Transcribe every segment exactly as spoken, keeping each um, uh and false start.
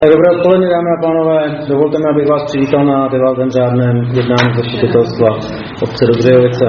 Dobré odpoledne, dámy a pánové. Dovolte mi, abych vás přivítal na devátém řádném jednání zastupitelstva obce Dobřejovice.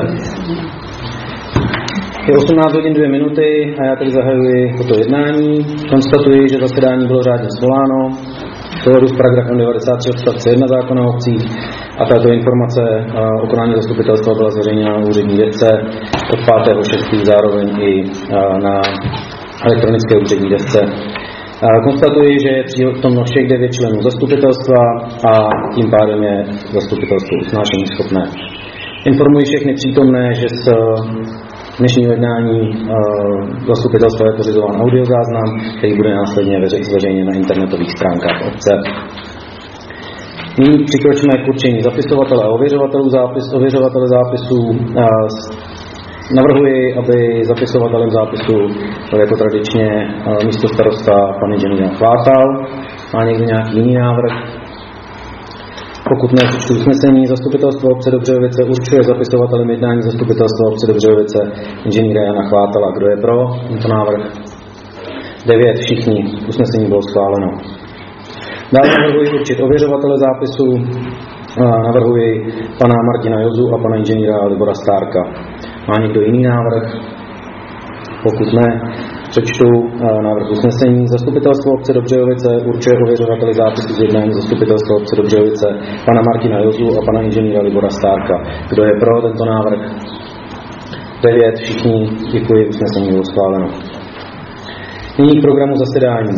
Je osmnáct hodin dvě minuty a já tady zahajuji toto jednání. Konstatuji, že zasedání bylo řádně svoláno v souladu s paragrafem devadesát tři odstavce jedna zákona o obcích a tato informace o konání zastupitelstva byla zveřejněna na úřední desce od pátého šestého zároveň i na elektronické úřední desce. Konstatuji, že je přítomno všech devět členů zastupitelstva a tím pádem je zastupitelstvo usnášení schopné. Informuji všechny přítomné, že z dnešního jednání zastupitelstva je pořizován audiozáznam, který bude následně zveřejněn na internetových stránkách obce. Nyní přikročíme k určení zapisovatele a ověřovatelů zápis, ověřovatele zápisů. Navrhuji, aby zapisovatelem zápisu byl jako tradičně místo starosta pan inženýr Chvátal. Má někdo nějaký jiný návrh? Pokud ne, přečtu usnesení. Zastupitelstvo obce Dobřejovice určuje zapisovatelem jednání zastupitelstva obce Dobřejovice inženýra Jana Chvátala. Kdo je pro tento návrh? Devět, všichni. Usnesení bylo schváleno. Dále navrhuji určit ověřovatele zápisu. Navrhuji pana Martina Jozu a pana inženýra Libora Stárka. Má někdo jiný návrh? Pokud ne, přečtu návrh usnesení. Zastupitelstvo obce Dobřejovice určuje ověřovateli zápisu z jednání zastupitelstva obce Dobřejovice pana Martina Jozu a pana inženýra Libora Stárka. Kdo je pro tento návrh? Devět, všichni, děkuji, usnesení bylo schváleno. Nyní k programu zasedání.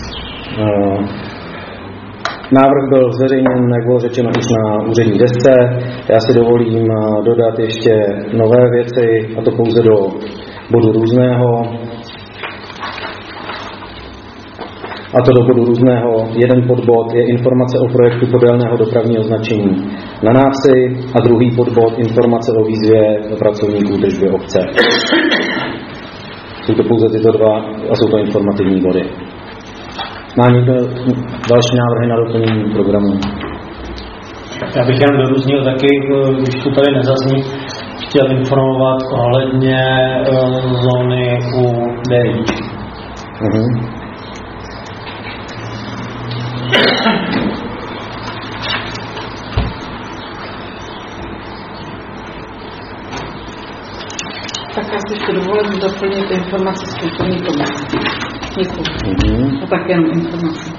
Návrh byl zveřejněn, jak bylo řečeno, už na úřední desce. Já si dovolím dodat ještě nové věci, a to pouze do bodu různého. A to do bodu různého. Jeden podbod je informace o projektu podélného dopravního značení na návsi a druhý podbod informace o výzvě pracovníků držby obce. Jsou to pouze tyto dva a jsou to informativní body. Má někdo další návrhy na doplnění programu? Já bych jen dorůznil taky, když to tady nezazní, chtěl informovat ohledně uh, zóny u D I. Uh-huh. Tak já si ještě dovolím doplnit informace z kulturní komise. Děkuji. Mm-hmm. A tak jenom informace.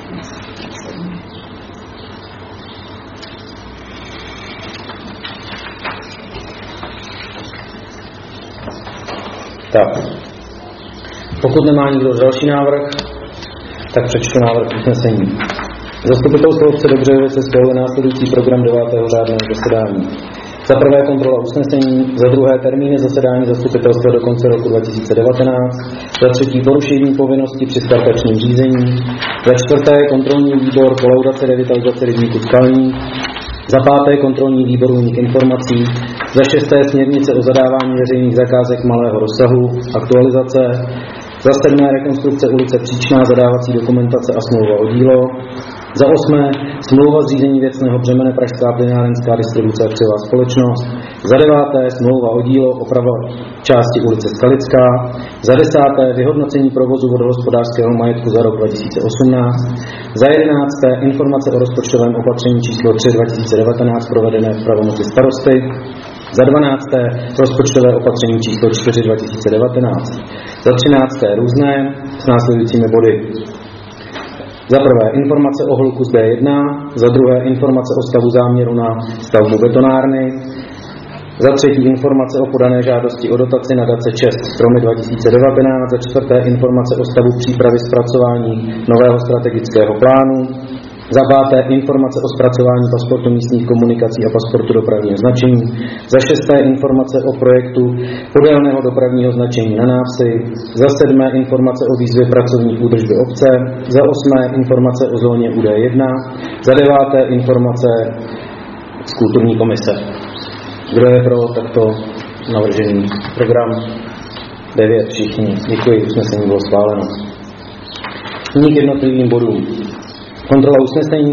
Tak. Pokud nemá nikdo další návrh, tak přečtu návrh usnesení. Zastupitelstvo obce Dobřejovice schvaluje následující program devátého řádného zasedání. Za prvé kontrola usnesení, za druhé termíny zasedání zastupitelstva do konce roku dva tisíce devatenáct, za třetí porušení povinnosti při startačním řízení, za čtvrté kontrolní výbor kolaudace revitalizace rybníku Skalní, za páté kontrolní výbor únik informací, za šesté směrnice o zadávání veřejných zakázek malého rozsahu, aktualizace, za sedmé rekonstrukce ulice Příčná, zadávací dokumentace a smlouva o dílo, za osmé smlouva zřízení věcného břemene Pražská plynárenská distribuce akciová společnost, za deváté smlouva o dílo oprava části ulice Skalická, za desáté vyhodnocení provozu vodohospodářského majetku za rok dva tisíce osmnáct, za jedenácté informace o rozpočtovém opatření číslo tři dva tisíce devatenáct provedené v pravomoci starosty, za dvanácté rozpočtové opatření číslo čtyři dva tisíce devatenáct, za třinácté různé s následujícími body. Za prvé informace o hluku z D jedna, za druhé informace o stavu záměru na stavbu betonárny, za třetí informace o podané žádosti o dotaci na dace Čest Stromy dva tisíce devatenáct, za čtvrté informace o stavu přípravy zpracování nového strategického plánu, za páté informace o zpracování pasportu místních komunikací a pasportu dopravního značení, za šesté informace o projektu podélného dopravního značení na návsi, za sedmé informace o výzvě pracovníků držby obce, za osmé informace o zóně U D jedna, za deváté informace z kulturní komise. Kdo je pro takto navržený program? Devět, všichni. Děkuji, usnesení bylo schváleno. Nyní k jednotlivým bodům. Kontrola usnesení.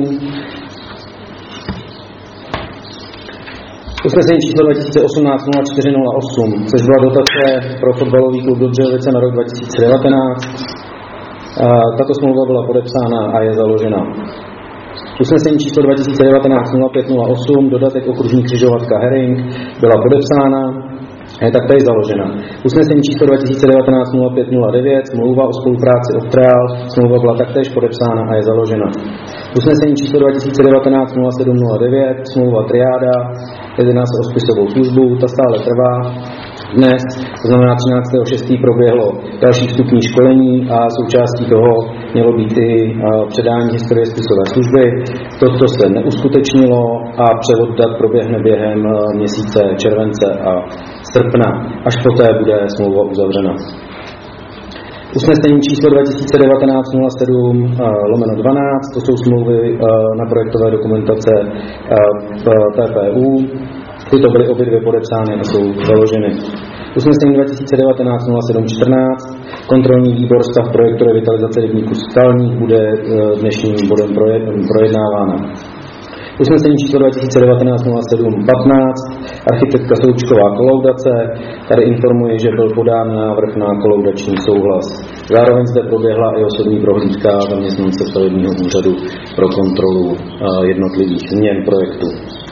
Usnesení číslo dva tisíce osmnáct nula čtyři nula osm, což byla dotace pro fotbalový klub Dobřejovice na rok dva tisíce devatenáct. Tato smlouva byla podepsána a je založena. Usnesení číslo dva tisíce devatenáct nula pět nula osm, dodatek okružní křižovatka Herring, byla podepsána a je taktéž založena. Usnesení číslo dva tisíce devatenáct nula pět nula devět, smlouva o spolupráci Octreal, smlouva byla taktéž podepsána a je založena. Usnesení číslo dva tisíce devatenáct nula sedm nula devět, smlouva Triáda, jedná se o spisovou službu, ta stále trvá. Dnes, to znamená třináctého šestého proběhlo další vstupní školení a součástí toho mělo být i předání historie spisové služby. Toto se neuskutečnilo a převod dat proběhne během měsíce července a srpna. Až poté bude smlouva uzavřena. Usnesení číslo dva tisíce devatenáct nula sedm lomeno dvanáct, to jsou smlouvy na projektové dokumentace P P U. Tyto byly obě dvě podepsány a jsou založeny. Usnesení dva tisíce devatenáct nula sedm čtrnáct, kontrolní výbor stav projektu revitalizace rybníků skalních bude dnešním bodem projednávána. Usnesení číslo dva tisíce devatenáct nula sedm patnáct, architektka Součková kolaudace, tady informuje, že byl podán návrh na kolaudační souhlas. Zároveň zde proběhla i osobní prohlídka zaměstnance stavebního úřadu pro kontrolu jednotlivých změn projektu.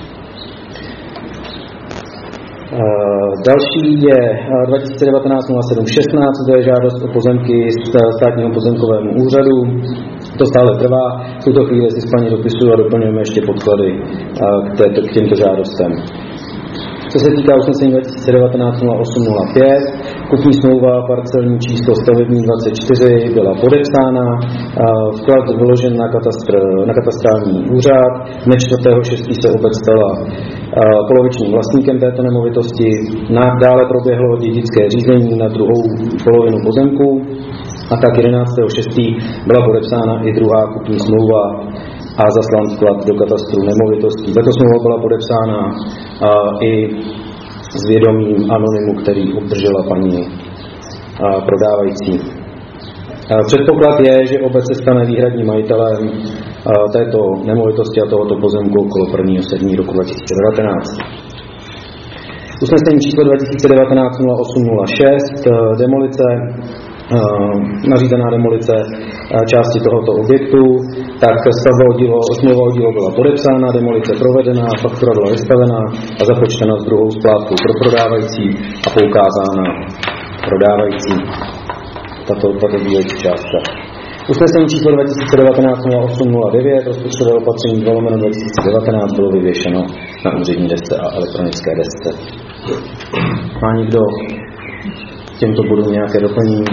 Další je dva tisíce devatenáct nula sedm šestnáct, to je žádost o pozemky z státního pozemkovému úřadu. To stále trvá. V tuto chvíli si s paní dopisuju a doplňujeme ještě podklady k, této, k těmto žádostem. Co se týká usnesení dva tisíce devatenáct nula osm nula pět, kupní smlouva parcelní číslo stavební dvacet čtyři byla podepsána, vklad vyložen na, katastr, na katastrální úřad, dne čtvrtého šestého se obec stala polovičním vlastníkem této nemovitosti, dále proběhlo dědické řízení na druhou polovinu pozemku a tak jedenáctého šestého byla podepsána i druhá kupní smlouva a zaslán vklad do katastru nemovitostí. Tato smlouva byla podepsána i s vědomím anonymu, který obdržela paní prodávající. Předpoklad je, že obec se stane výhradním majitelem této nemovitosti a tohoto pozemku okolo prvního sedmého roku dva tisíce devatenáct. Usnesení číslo dva tisíce devatenáct nula osm nula šest, demolice, nařízená demolice části tohoto objektu, tak stavba o dílo, smlouva o dílo byla podepsána, demolice provedena, faktura byla vystavená a započtena s druhou splátkou pro prodávající a poukázána prodávající. Tato, tato dílející částka. Usnesení číslo dva tisíce devatenáct nula osm nula devět, rozpočtové opatření dva lomeno dva tisíce devatenáct bylo vyvěšeno na úřední desce a elektronické desce. Má někdo k těmto bodům nějaké doplnění?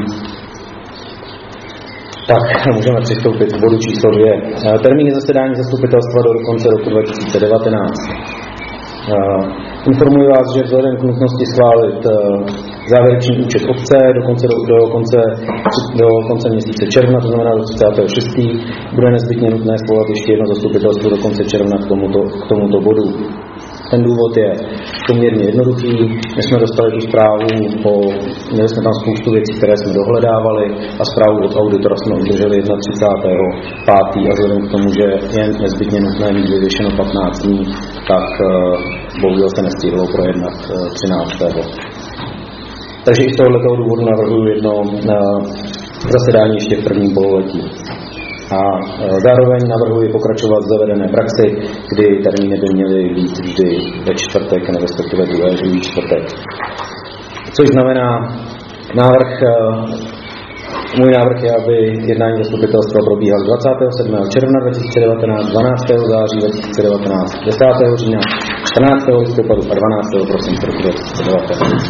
Tak, můžeme přistoupit k bodu číslo dvě. Termíny zasedání zastupitelstva do konce roku dva tisíce devatenáct. Informuji vás, že vzhledem k nutnosti schválit závěrečný účet obce do konce, do, konce, do konce měsíce června, to znamená do třicátého šestého bude nezbytně nutné svolat ještě jedno zastupitelstvo do konce června k tomuto, k tomuto bodu. Ten důvod je poměrně jednoduchý. My jsme dostali tu zprávu, po, měli jsme tam spoustu věcí, které jsme dohledávali a zprávu od auditora jsme udrželi třicátého pátého a vzhledem k tomu, že je nezbytně nutné mít vyvěšeno patnáct dní, tak bohužel se nestihlo projednat třináctého Takže i z tohoto důvodu navrhuji jedno zasedání ještě v prvním pololetí. A zároveň navrhuji pokračovat v zavedené praxi, kdy termíny by měly být vždy ve čtvrtek, nebo respektive druhé druhý čtvrtek. Což znamená, návrh, můj návrh je, aby jednání zastupitelstva probíhalo dvacátého sedmého června dva tisíce devatenáct, dvanáctého září dva tisíce devatenáct, desátého října, čtrnáctého listopadu a dvanáctého prosince roku dva tisíce devatenáct.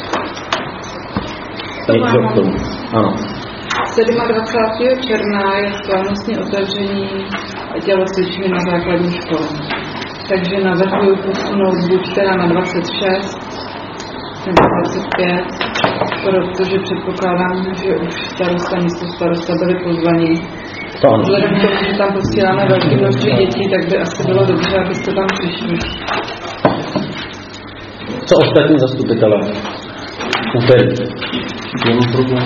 Někdo k tomu? Ano. dvacátého sedmého června je slavnostní otevření tělocvičny na základní škole. Takže navrhuji posunout buď teda na dvacet šest nebo dvacet pět, protože předpokládám, že už starosta, místo starosta byli pozvaní. Vzhledem k tomu, že tam posíláme velké množství dětí, tak by asi bylo dobře, abyste tam přišli. Co ostatní zastupitelé? Úterý. Není problém.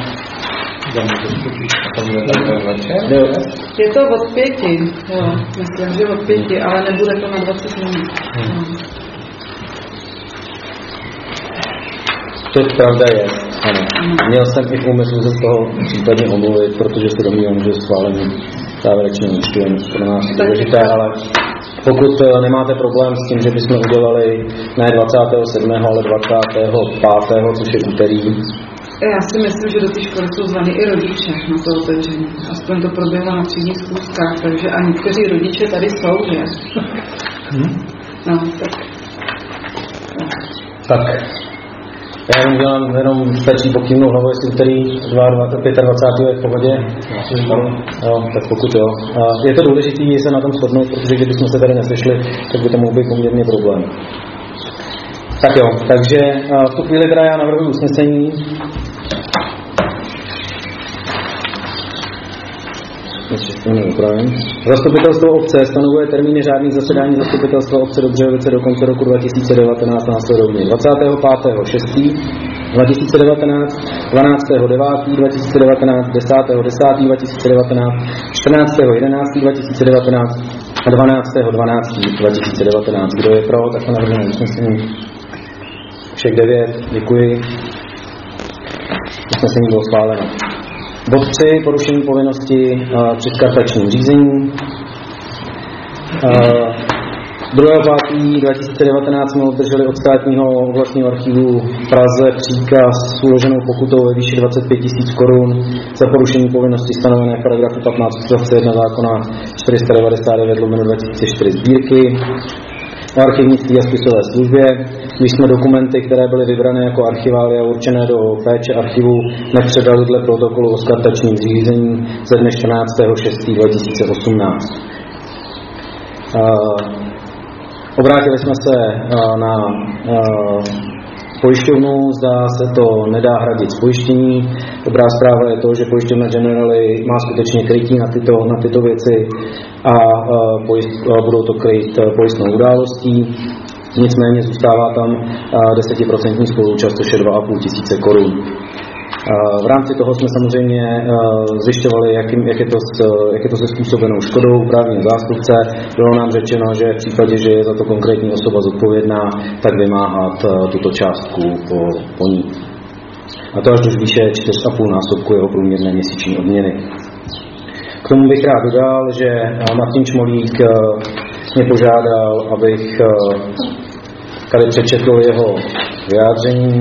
Je to od pěti, jo, myslím, že od pěti, ale nebude to na dvacet minut. Hmm. To pravda je. Ano. Měl jsem i v úmyslu se z toho případně omluvit, protože se domnívám, že schválení závěrečného účtu je pro nás důležité, ale pokud nemáte problém s tím, že bychom udělali ne dvacátého sedmého ale dvacátého pátého což je úterý. Já si myslím, že do té školy jsou zvaný i rodiče na to otevření. Aspoň to proběhlo na třídních schůzkách, takže a někteří rodiče tady jsou, že? Hmm? No, tak. Tak. Já jenom dělám, jenom stačí pokývnout hlavou, jestli úterý dvacátého pátého je v pohodě. Jo, tak pokud jo. A je to důležité se na tom shodnout, protože kdybychom se tady nesešli, tak by to mohl být poměrně problém. Tak jo, takže v tu chvíli teda já navrhuji usnesení. Zastupitelstvo obce stanovuje termíny řádných zasedání zastupitelstva obce Dobřejovice do konce roku dva tisíce devatenáct následovně dvacátého pátého šestého dva tisíce devatenáct, dvanáctého devátého dva tisíce devatenáct, desátého desátého dva tisíce devatenáct, čtrnáctého jedenáctého dva tisíce devatenáct a dvanáctého dvanáctého dva tisíce devatenáct. Kdo je pro, tak to navržené usnesení. Všech devět, děkuji. Usnesení bylo schváleno. Bod tři. Porušení povinnosti uh, při skartačním řízení. Uh, druhého pátého dva tisíce devatenáct jsme obdrželi od státního oblastního archivu v Praze příkaz s uloženou pokutou ve výši dvacet pět tisíc korun za porušení povinnosti stanovené v paragrafu patnáct odstavce jedna zákona čtyři sta devadesát devět lomeno dva tisíce čtyři sbírky o archivnictví a spisové službě, když jsme dokumenty, které byly vybrané jako archivália určené do péče archivu, nepředali dle protokolu o skartačním řízení ze dne čtrnáctého šestého dva tisíce osmnáct. Uh, obrátili jsme se uh, na uh, pojišťovnu, zdá se to nedá hradit z pojištění. Dobrá zpráva je to, že pojišťovna Generali má skutečně krytí na tyto, na tyto věci a uh, pojist, uh, budou to kryt uh, pojistnou událostí. Nicméně zůstává tam uh, deset procent spoluúčast, což je dva a půl tisíce korun. V rámci toho jsme samozřejmě zjišťovali, jak, jak, je to s, jak je to se způsobenou škodou právního zástupce. Bylo nám řečeno, že v případě, že je za to konkrétní osoba zodpovědná, tak vymáhat tuto částku po, po ní. A to až do výše čtyři a půl násobku jeho průměrné měsíční odměny. K tomu bych rád dodal, že Martin Čmolík mě požádal, abych tady přečetl jeho vyjádření.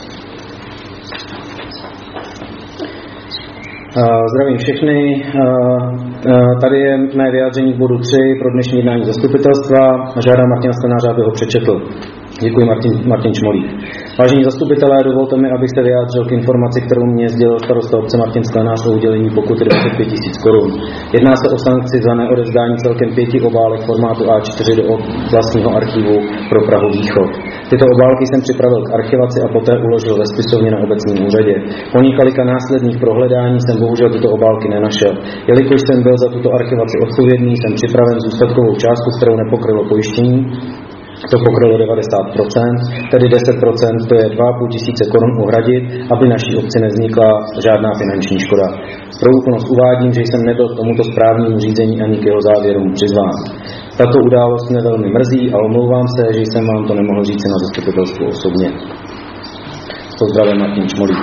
Zdravím všechny. Tady je mé vyjádření k bodu tři pro dnešní jednání zastupitelstva a žádám Martina Sklenáře, aby ho přečetl. Děkuji, Martin, Martin Čmolík. Vážení zastupitelé, dovolte mi, abych se vyjádřil k informaci, kterou mě sdělil starosta obce Martin Sklenář o udělení pokuty dvacet pět tisíc korun. Jedná se o sankci za neodevzdání celkem pěti obálek formátu A čtyři do vlastního archivu pro Prahu Východ. Tyto obálky jsem připravil k archivaci a poté uložil ve spisovně na obecním úřadě. Po několika následných prohledání jsem bohužel tyto obálky nenašel. Jelikož jsem byl za tuto archivaci odpovědný, jsem připraven zůstatkovou částku, kterou nepokrylo pojištění. To pokrylo devadesát procent, tedy deset procent, to je dva a půl tisíce korun uhradit, aby naší obci nevznikla žádná finanční škoda. Pro úplnost uvádím, že jsem nebyl k tomuto správnímu řízení ani k jeho závěrům přizván. Tato událost mě velmi mrzí a omlouvám se, že jsem vám to nemohl říct na zastupitelstvu osobně. Pozdravím, Martin Čmolík.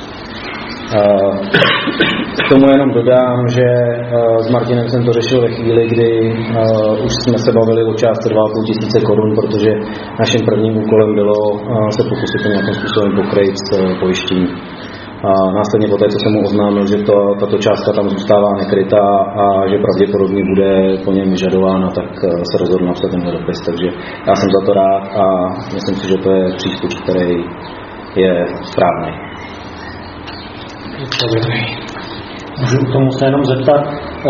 K tomu jenom dodám, že s Martinem jsem to řešil ve chvíli, kdy už jsme se bavili o částce dva a půl tisíce korun, protože naším prvním úkolem bylo se pokusit to nějakým způsobem pokryt s pojištěním. A následně poté, co jsem mu oznámil, že to, tato částka tam zůstává nekrytá a že pravděpodobně bude po něm vyžadována, tak se rozhodl napsat tenhle dopis. Takže já jsem za to rád a myslím si, že to je přístup, který je správný. Můžu k tomu se jenom zeptat.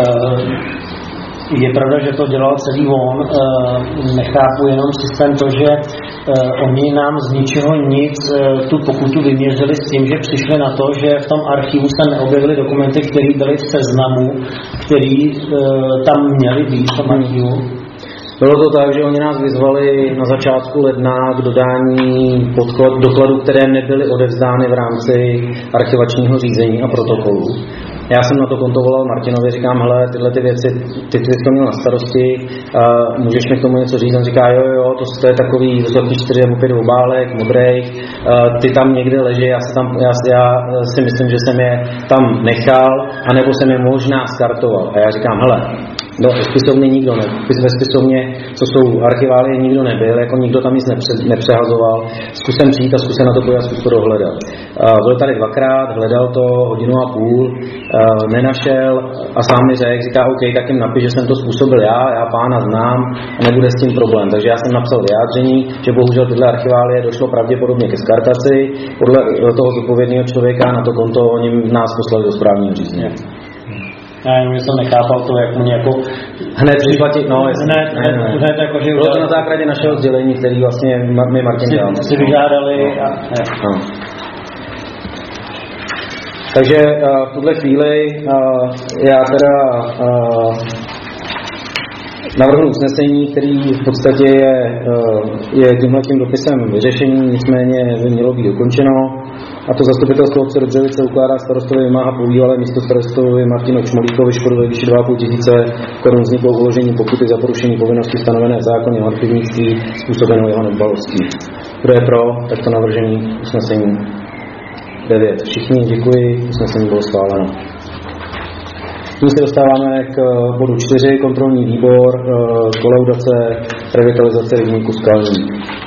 Je pravda, že to dělal celý on. Nechápu jenom systém to, že oni nám z ničeho nic tu pokutu vyměřili s tím, že přišli na to, že v tom archivu se neobjevily dokumenty, které byly v seznamu, který tam měly být v tom archivu. Bylo to tak, že oni nás vyzvali na začátku ledna k dodání dokladů, které nebyly odevzdány v rámci archivačního řízení a protokolu. Já jsem na to kontovolal Martinovi, říkám, hele, tyhle ty věci, ty, ty jsi to měl na starosti, uh, můžeš mi k tomu něco říct? On říká, jo, jo, to, to je takový, to jsou čtyři nebo pět obálek, modrej, uh, ty tam někde leží, já, se tam, já, já si myslím, že jsem je tam nechal, anebo jsem je možná skartoval. A já říkám, hele, no, ve spisovně nikdo ne, ve spisovně, co jsou archiválie, nikdo nebyl, jako nikdo tam nic nepře, nepřehazoval, zkusem přijít a zkusem na to pojít a zkus to dohledat. Uh, byl tady dvakrát, hledal to hodinu a půl, uh, nenašel a sám mi řekl, říká, OK, tak jim napiš, že jsem to způsobil já, já pána znám a nebude s tím problém. Takže já jsem napsal vyjádření, že bohužel tyhle archiválie došlo pravděpodobně ke skartaci, podle toho zodpovědného člověka na to konto oni nás poslali do správního řízení. Já jenom jsem nechápal to, jak mě jako... Hned připlatit, no, hned, hned, ne, ne. hned jako, že... Bylo to na základě našeho sdělení, který vlastně my Martin dal. Si vyžádali a... No. Takže uh, v tuhle chvíli uh, já teda uh, navrhnu usnesení, který v podstatě je, uh, je tímhletím dopisem vyřešení, nicméně by mělo být dokončeno. A to zastupitelstvo obce Dobřevice ukládá starostovi vymáhat po bývalé místo starostovi Martinu Čmolíkovi škodu ve výši dva a půl tisíce korun vzniklou uložení pokuty za porušení povinnosti stanovené v zákoně o archivnictví způsobenou jeho nedbalostí. Kdo je pro takto navržený usnesení? devět. Všichni děkuji, usnesení bylo schváleno. Tím se dostáváme k bodu čtyři, kontrolní výbor, kolaudace, revitalizace rybníku Skalní.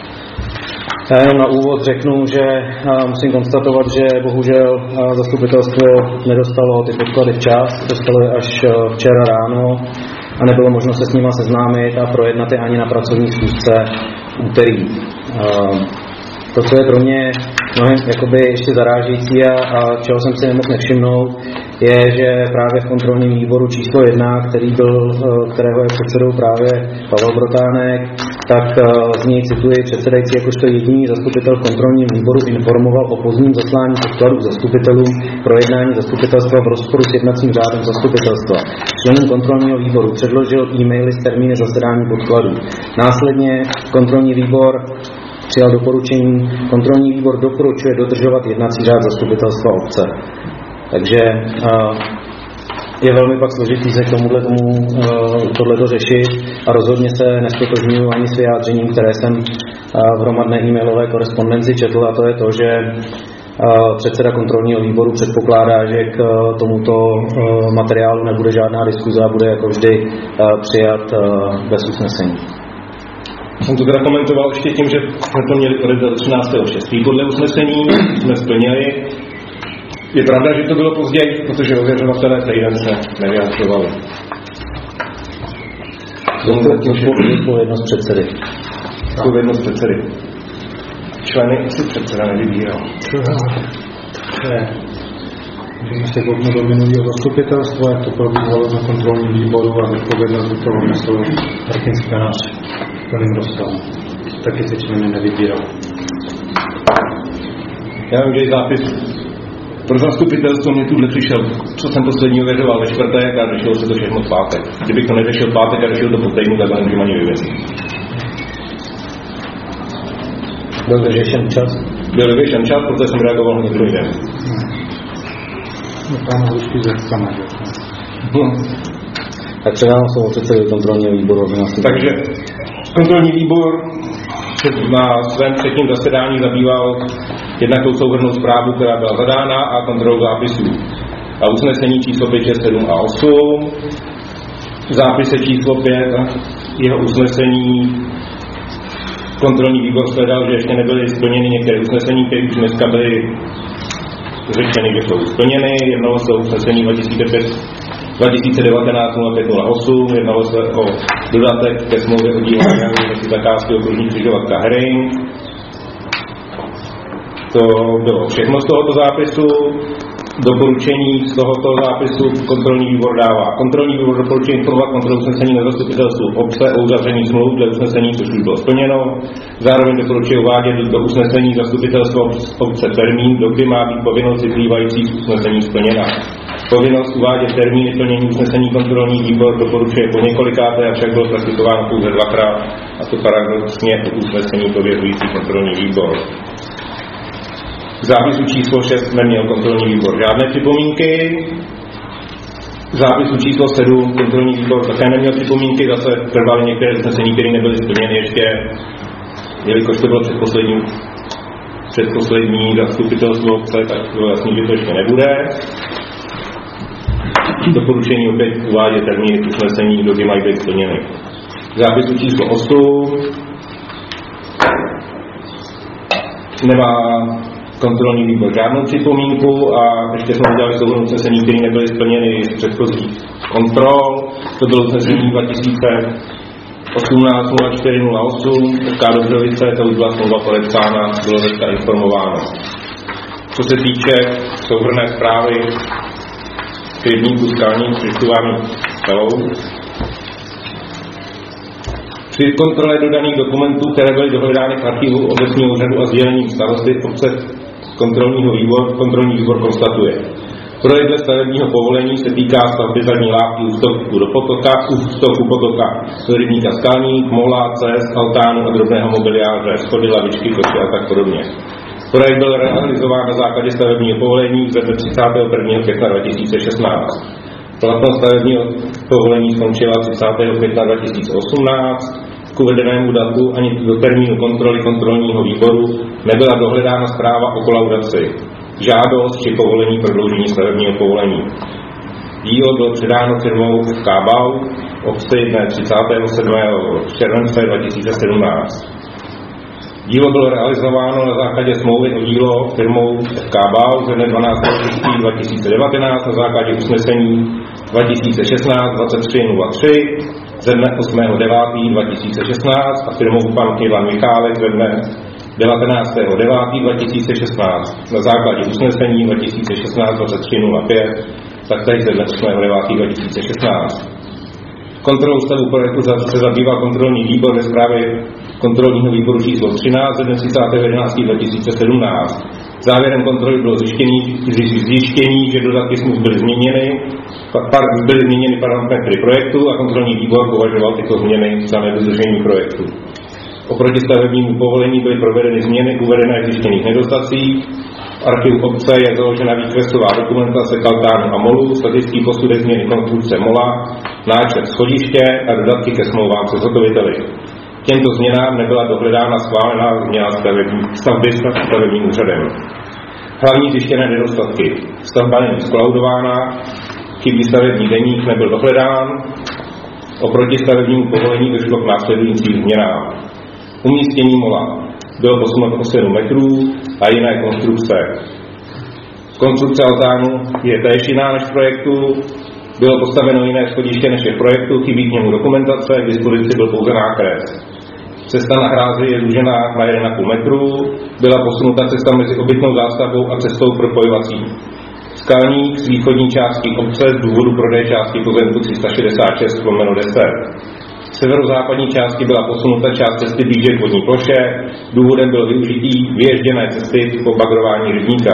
Já jenom na úvod řeknu, že musím konstatovat, že bohužel zastupitelstvo nedostalo ty podklady včas, dostalo je až včera ráno a nebylo možno se s nima seznámit a projednat je ani na pracovní schůzce úterý. To, co je pro mě mnohem jakoby ještě zarážející a, a čeho jsem si nemohl nevšimnout, je, že právě v kontrolním výboru číslo jedna, který byl, kterého je předsedou právě Pavel Brotánek, tak z něj cituji, předsedající jakožto jediný zastupitel v kontrolním výboru informoval o pozdním zaslání podkladů zastupitelům pro jednání zastupitelstva v rozporu s jednacím řádem zastupitelstva. Členům kontrolního výboru předložil e-maily s termíny zasedání podkladů. Následně kontrolní výbor přijal doporučení. Kontrolní výbor doporučuje dodržovat jednací řád zastupitelstva obce. Takže uh, je velmi pak složitý se k tomuhle tomu uh, tohleto řešit a rozhodně se neztotožňuji ani s vyjádřením, které jsem uh, v hromadné e-mailové korespondenci četl, a to je to, že uh, předseda kontrolního výboru předpokládá, že k uh, tomuto uh, materiálu nebude žádná diskuze a bude jako vždy uh, přijat uh, bez usnesení. Jsem to teda komentoval ještě tím, že jsme to měli do třináctého šestého podle usnesení, jsme splnili. Je pravda, že to bylo později, protože ověřovatelé týden se nevyjadřovali. Odpovědnost předsedy. Odpovědnost předsedy. Členy si předseda nevybíral. Můžeme se kouknout do minulého zastupitelstva, jak to probíhalo na kontrolním výboru a odpovědnost do toho nesl Martin Skanář plným rozstavem. Taky se členy nevybíral. Já vím, že je zápis pro zastupitelstvo mě tuhle přišel, co jsem poslední ověřoval ve čtvrtek a řešilo se to všechno v pátek. Kdybych to neřešil v pátek a řešil to po týdnu, tak nemůžu ani vyvěřit. Byl vyřešen čas? Byl vyvěřen čas, protože jsem reagoval na druhý den. No tam hrušky zechceme, že? Tak předám slovo předsedy kontrolního výboru. Takže kontrolní výbor na svém třetím zasedání zabýval jednak tou souhrnnou zprávu, která byla zadána, a kontrolou zápisů. A usnesení číslo pět, šest, sedm a osm. V zápise číslo pět jeho usnesení kontrolní výbor shledal, že ještě nebyly splněny některé usnesení, které už dneska byly řečeny, že jsou splněny. Jednalo se o usnesení dva tisíce devatenáct nula pět nula osm, jednalo se o dodatek ke smlouvě o dílání mezi zakázky okružní křižovatka Herring. To bylo všechno z tohoto zápisu. Doporučení z tohoto zápisu kontrolní výbor dává. Kontrolní výbor doporučuje informovat kontrolu usnesení na zastupitelstvu obce o uzavření smluv dle usnesení, což už bylo splněno. Zároveň doporučuje uvádět do usnesení zastupitelstva obce termín, do kdy má být povinnost vyplývající z usnesení splněna. Povinnost uvádět termíny plnění usnesení kontrolní výbor doporučuje po několikáté, avšak bylo praktikováno pouze dvakrát, a to paradoxně po usnesení pověřující kontrolní výbor. K zápisu číslo šest neměl kontrolní výbor žádné připomínky. zápisu číslo sedm kontrolní výbor také neměl připomínky, zase trvaly některé usnesení, které nebyly splněny ještě, jelikož to bylo předposlední, předposlední zastupitelstvo obce, tak bylo jasný, že to ještě nebude. Doporučení opět uvádět termíny usnesení, kdy mají být splněny. Zápisu číslo osm nemá kontrolní výbor žádnou připomínku a ještě jsme udělali souhrn usnesení, které nebyly splněny z předchozích kontrol. To bylo usnesení dva tisíce osmnáct nula čtyři nula osm, F K Dobřovice, to už byla smlouva podepsána, bylo dneska informováno. Co se týče souhrnné zprávy k rybníku Skalník, přečtu vám celou. Při kontrole dodaných dokumentů, které byly dohledány v archivu obecního úřadu a sdělením starosty obce kontrolního výboru, kontrolní výbor konstatuje. Projekt dle stavebního povolení se týká stavby zadní lávky ústoku do potoka, ústoku potoka do rybníka Skalník, mola, cest, altánu a drobného mobiliáře, schody, lavičky, koše a tak podobně. Projekt byl realizován na základě stavebního povolení ze třicátého prvního května dva tisíce šestnáct. Platnost stavebního povolení skončila třicátého května dva tisíce osmnáct. K uvedenému datu ani do termínu kontroly kontrolního výboru nebyla dohledána zpráva o kolaudaci, žádost či povolení prodloužení stavebního povolení. Dílo bylo předáno firmou F K Bau obci dne třicátého sedmého července dva tisíce sedmnáct. Dílo bylo realizováno na základě smlouvy o dílo firmou F K Bau ze dne dvanáctého šestého dva tisíce devatenáct na základě usnesení dva tisíce šestnáct dvacet tři nula tři ze dne osmého devátého dva tisíce šestnáct a firmou pan Ivan Michálek ze dne devatenáctého devátého dva tisíce šestnáct na základě usnesení dva tisíce šestnáct dvacet tři nula pět taktéž ze dne osmého devátého dva tisíce šestnáct. Kontrolou stavu projektu se zabývá kontrolní výbor ve zprávě kontrolního výboru číslo třináct ze dne třicátého jedenáctého dva tisíce sedmnáct. Závěrem kontroly bylo zjištění, zjištění že dodatky smluv byly změněny, par, byly změněny parametry projektu a kontrolní výbor považoval tyto změny za nedodržení projektu. Oproti stavebnímu povolení byly provedeny změny uvedené v zjištěných nedostacích. V archivu obce je založena výkresová dokumentace kaltánu a molu, statický posudek změny konstrukce mola, náčrt schodiště a dodatky ke smlouvám se zhotoviteli. Těmto změnám nebyla dohledána schválená změna stavby stavebním úřadem. Hlavní zjištěné nedostatky. Stavba není skolaudována, chybí stavební deník nebyl dohledán, oproti stavebnímu povolení došlo k následujícím změnám. Umístění mola bylo posunuto o sedm metrů a jiné konstrukce. Konstrukce altánu je též jiná než v projektu, bylo postaveno jiné schodiště než je v projektu, chybí k němu dokumentace, k dispozici byl pouze nákres. Cesta na hrázi je zúžená na jeden a půl metru, byla posunuta cesta mezi obytnou zástavbou a cestou propojovací. Skalník z východní části obce z důvodu prodeje části pozemku tři sta šedesát šest lomeno deset. V severozápadní části byla posunuta část cesty blíže k vodní ploše, důvodem byl využití vyježděné cesty po bagrování rybníka.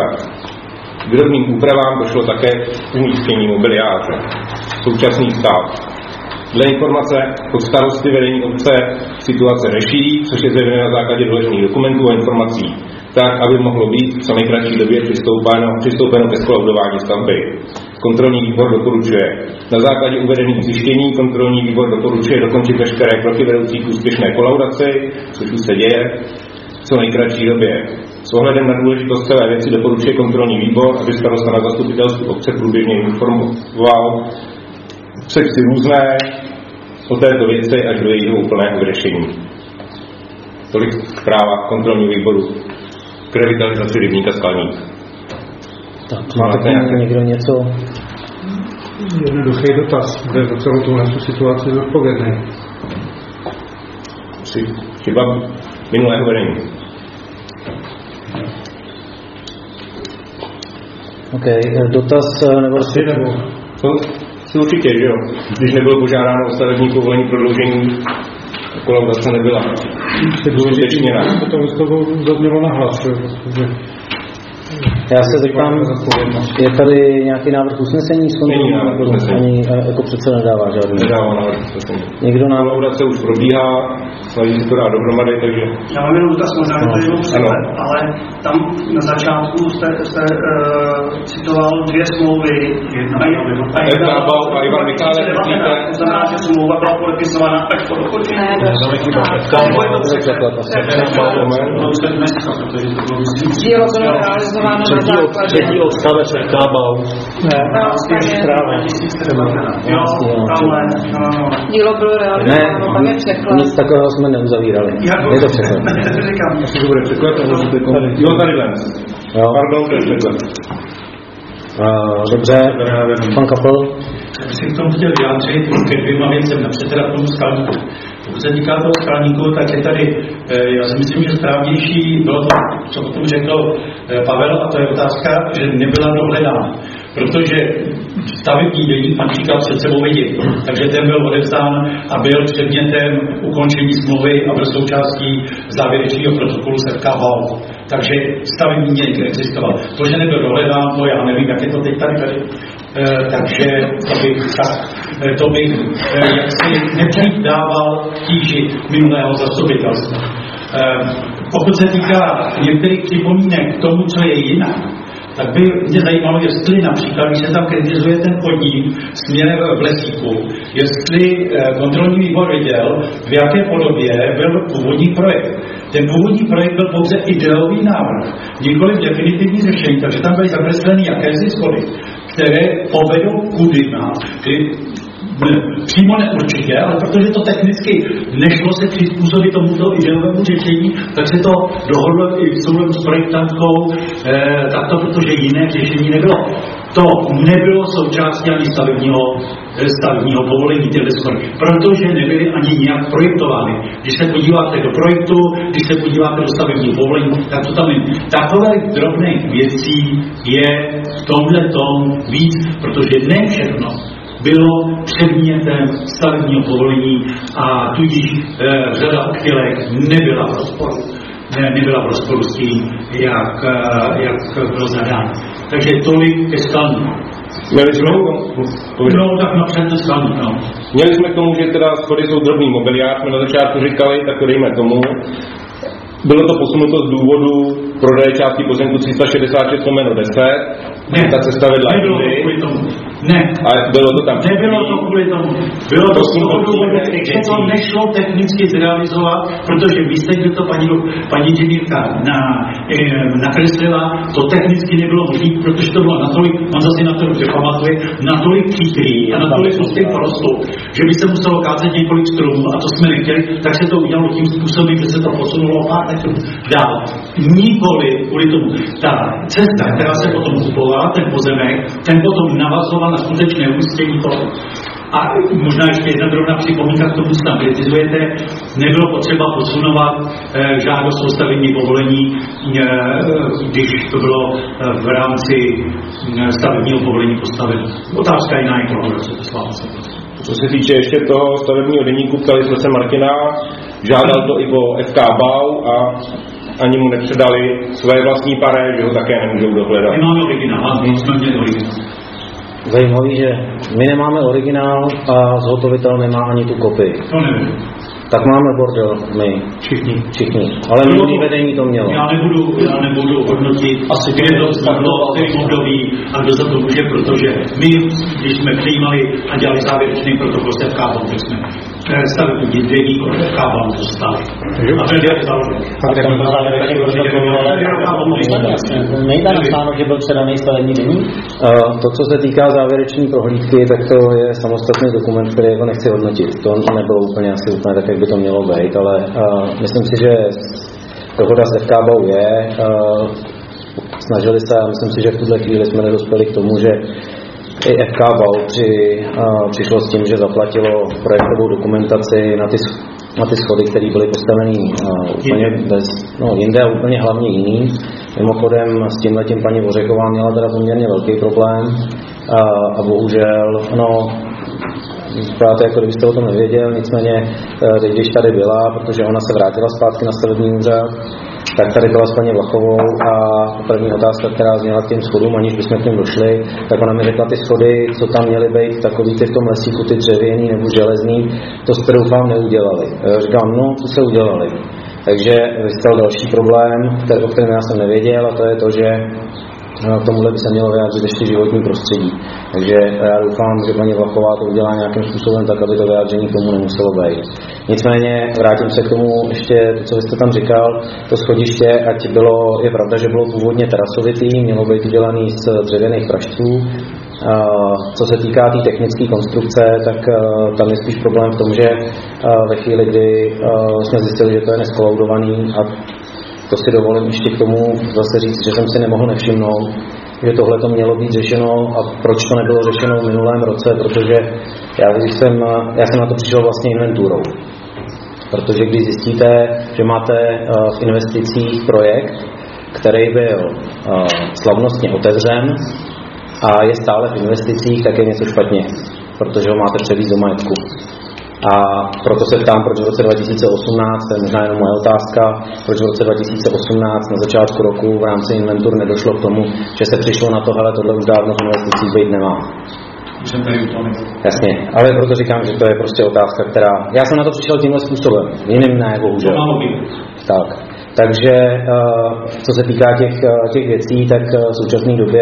K drobným úpravám došlo také k umístění mobiliáře. Současný stav. Dle informace od starosty vedení obce situace řeší, což je zjevné na základě doložených dokumentů a informací, tak, aby mohlo být v co nejkratší době přistoupeno, přistoupeno ke skolaudování stavby. Kontrolní výbor doporučuje. Na základě uvedených zjištění kontrolní výbor doporučuje dokončit veškeré kroky vedoucí k úspěšné kolaudaci, což už se děje, v co nejkratší době. S ohledem na důležitost celé věci doporučuje kontrolní výbor, aby starosta na zastupitelstvu obce průběžně informoval sekci různé o této věci až do jejího úplného vyřešení. Tolik zpráva kontrolního výboru k revitalizaci rybníka Skalník. Tak, máte nějaké někdo něco? Jednoduchý dotaz, kde za celou tuhle situaci zodpovědný. Chyba minulého vedení. OK, dotaz nebo asi nebo? To si určitě, že jo. Když nebylo požádáno o stavební povolení prodloužení, kolaudace nebyla. Se důležitý, potom z toho zaznělo na hlas, protože Já se zeptám, je tady nějaký návrh usnesení z kontrolního výboru? Ani jako předseda nedává žádný. Nedává návrh usnesení. Někdo nám... Kolaudace už probíhá, snaží se to dát dohromady, takže... Já mám jenom dotaz, možná to jenom přehled, ale tam na začátku jste, jste uh, citoval dvě smlouvy. Jedna. A jedna a Ivan Michálek. To znamená, že smlouva byla podepisována až po dokončení. Ne, dílo bylo realizováno na základě. Třetí odstavec F K Bau. Dílo bylo realizováno, tam je překlad. Nic takového jsme neuzavírali. Je to překlad. Jestli to bude překlad, to můžete komunikovat. Jo, tady ven. Pardon, to je překlad. Dobře, pan Kapl. Já bych k tomu chtěl vyjádřit ke dvěma věcem, napřed teda k tomu skalníku. Pokud se týká toho skalníku, tak je tady, já si myslím, že správnější bylo to, co o tom řekl Pavel, a to je otázka, že nebyla dohledána. Protože stavební deník pan Číkal před sebou vidět, takže ten byl odevzdán a byl předmětem ukončení smlouvy a byl součástí závěrečného protokolu se F K Bau. Takže stavební deník existoval. To, že nebyl dohledán, to já nevím, jak je to teď tady tady. E, takže to bych, tak, to bych e, jaksi nepřidával tíži minulého zastupitelstva. E, pokud se týká některých připomínek k tomu, co je jinak, tak by mě zajímalo, jestli například, když se tam kritizuje ten podnik směrem v Lesíku, jestli kontrolní výbor viděl, v jaké podobě byl původní projekt. Ten původní projekt byl pouze ideový návrh, nikoliv definitivní řešení, takže tam byly zakresleny jakési schody, které povedou kudy na přímo neurčitě, ale protože to technicky nešlo se přizpůsobit tomuto ideovému řešení, tak se to dohodlo i v souladu s projektantkou eh, takto, protože jiné řešení nebylo. To nebylo součástí ani stavebního, stavebního povolení těchto schody, protože nebyly ani nějak projektovány. Když se podíváte do projektu, když se podíváte do stavebního povolení, tak to tam je. Takové drobné věcí je v tomhle tom víc, protože ne všechno bylo předmětem stavebního povolení a tudíž e, řada odchylek nebyla v rozporu. Ne, nebyla v rozporu s tím, jak, jak bylo zadáno. Takže tolik ke skalníku. Měli jsme no, no, tak napřed ten skalník, no. Měli jsme k tomu, že teda schody jsou drobný mobiliář, jsme na začátku říkali, tak to dejme tomu. Bylo to posunuto z důvodu prodeje části pozemku tři sta šedesát šest lomeno deset, ne, ta cesta vedla jindy. Ne, a bylo to tam. Nebylo to kvůli tomu. Bylo to z toho důvodu, že to nešlo technicky zrealizovat, protože vy jste, že to paní, paní inženýrka na, e, nakreslila, to technicky nebylo možné, protože to bylo natolik, on zase na to dobře pamatuje, natolik chytrý a natolik hustý prostor, že by se muselo kázet několik stromů a to jsme nechtěli, tak se to udělalo tím způsobem, že se to posunulo pár metrů dál. Nikoli kvůli tomu. Ta cesta, která se potom kupovala, ten pozemek, ten potom navazoval na skutečné umístění toho. A možná ještě jedna drobná připomínka k tomu, co tam kritizujete, nebylo potřeba posunovat e, žádost o stavební povolení, e, když to bylo e, v rámci e, stavebního povolení postaveno. Otázka jiná je kolaudace. Co se týče ještě toho stavebního deníku, ptali jsme se Martina, žádal to i po F K Bau a ani mu nepředali své vlastní pare, že ho také nemůžou dohledat. Nemáme originál, hmm. jsme měli originál. Zajímavý, že my nemáme originál a zhotovitel nemá ani tu kopii. To nevím. Tak máme bordel my. Všichni. Všichni. Ale minulý vedení to mělo. Já nebudu, já nebudu hodnotit, asi kde to spadlo, který období a kdo za to může, protože my, když jsme přijímali a dělali závěrečný protokol s F K Bau, tak jsme stavební deník od F K Bau dostali. A to je dělali závěrečný. A tak na závěrečný protokol, ale nejde napsáno, že byl předaný stavební deník? To, co se týká závěreční prohlídky, tak to je samostatný dokument, který jako nechci hodnotit. To nebylo úplně asi úplně tak, jak by to mělo být, ale uh, myslím si, že dohoda s F K Bau je, uh, snažili se, a myslím si, že v tuhle chvíli jsme nedospěli k tomu, že i F K Bau při, uh, přišlo s tím, že zaplatilo projektovou dokumentaci na ty, na ty schody, které byly postavený uh, úplně bez, no jinde a úplně hlavně jiný. Mimochodem s tímhletím paní Vořechová měla teda poměrně velký problém uh, a bohužel, no vypadáte, jako kdybyste o tom nevěděl, nicméně teď, když tady byla, protože ona se vrátila zpátky na stavební úřad, tak tady byla s paní Vlachovou a první otázka, která zněla k těm schodům, aniž bychom k těm došli, tak ona mi řekla ty schody, co tam měly být, takový ty v tom lesíku, ty dřevěný nebo železný, to jste doufám neudělali. Říkám, no, to se udělali. Takže vystal další problém, který, o kterém já jsem nevěděl, a to je to, že k tomuhle by se mělo vyjádřit ještě životní prostředí. Takže já doufám, že paní Vlachová to udělá nějakým způsobem tak, aby to vyjádření k tomu nemuselo být. Nicméně vrátím se k tomu ještě, co jste tam říkal, to schodiště, ať bylo, je pravda, že bylo původně terasovitý, mělo být udělaný z dřevěných praštů. Co se týká té tý technické konstrukce, tak tam je spíš problém v tom, že ve chvíli, kdy jsme zjistili, že to je neskolaudovaný, a to si dovolím ještě k tomu zase říct, že jsem si nemohl nevšimnout, že tohle to mělo být řešeno a proč to nebylo řešeno v minulém roce, protože já, když jsem, já jsem na to přišel vlastně inventurou. Protože když zjistíte, že máte v investicích projekt, který byl slavnostně otevřen a je stále v investicích, tak je něco špatně, protože ho máte převízt do majetku. A proto se ptám, proč v roce dva tisíce osmnáct, to je možná jenom moje otázka, proč v roce dva tisíce osmnáct na začátku roku v rámci inventur nedošlo k tomu, že se přišlo na to, hele, tohle už dávno v investicích být nemá. Jasně, ale proto říkám, že to je prostě otázka, která... Já jsem na to přišel tímhle způsobem, jiným ne, bohužel. Tak. Takže co se týká těch, těch věcí, tak v současné době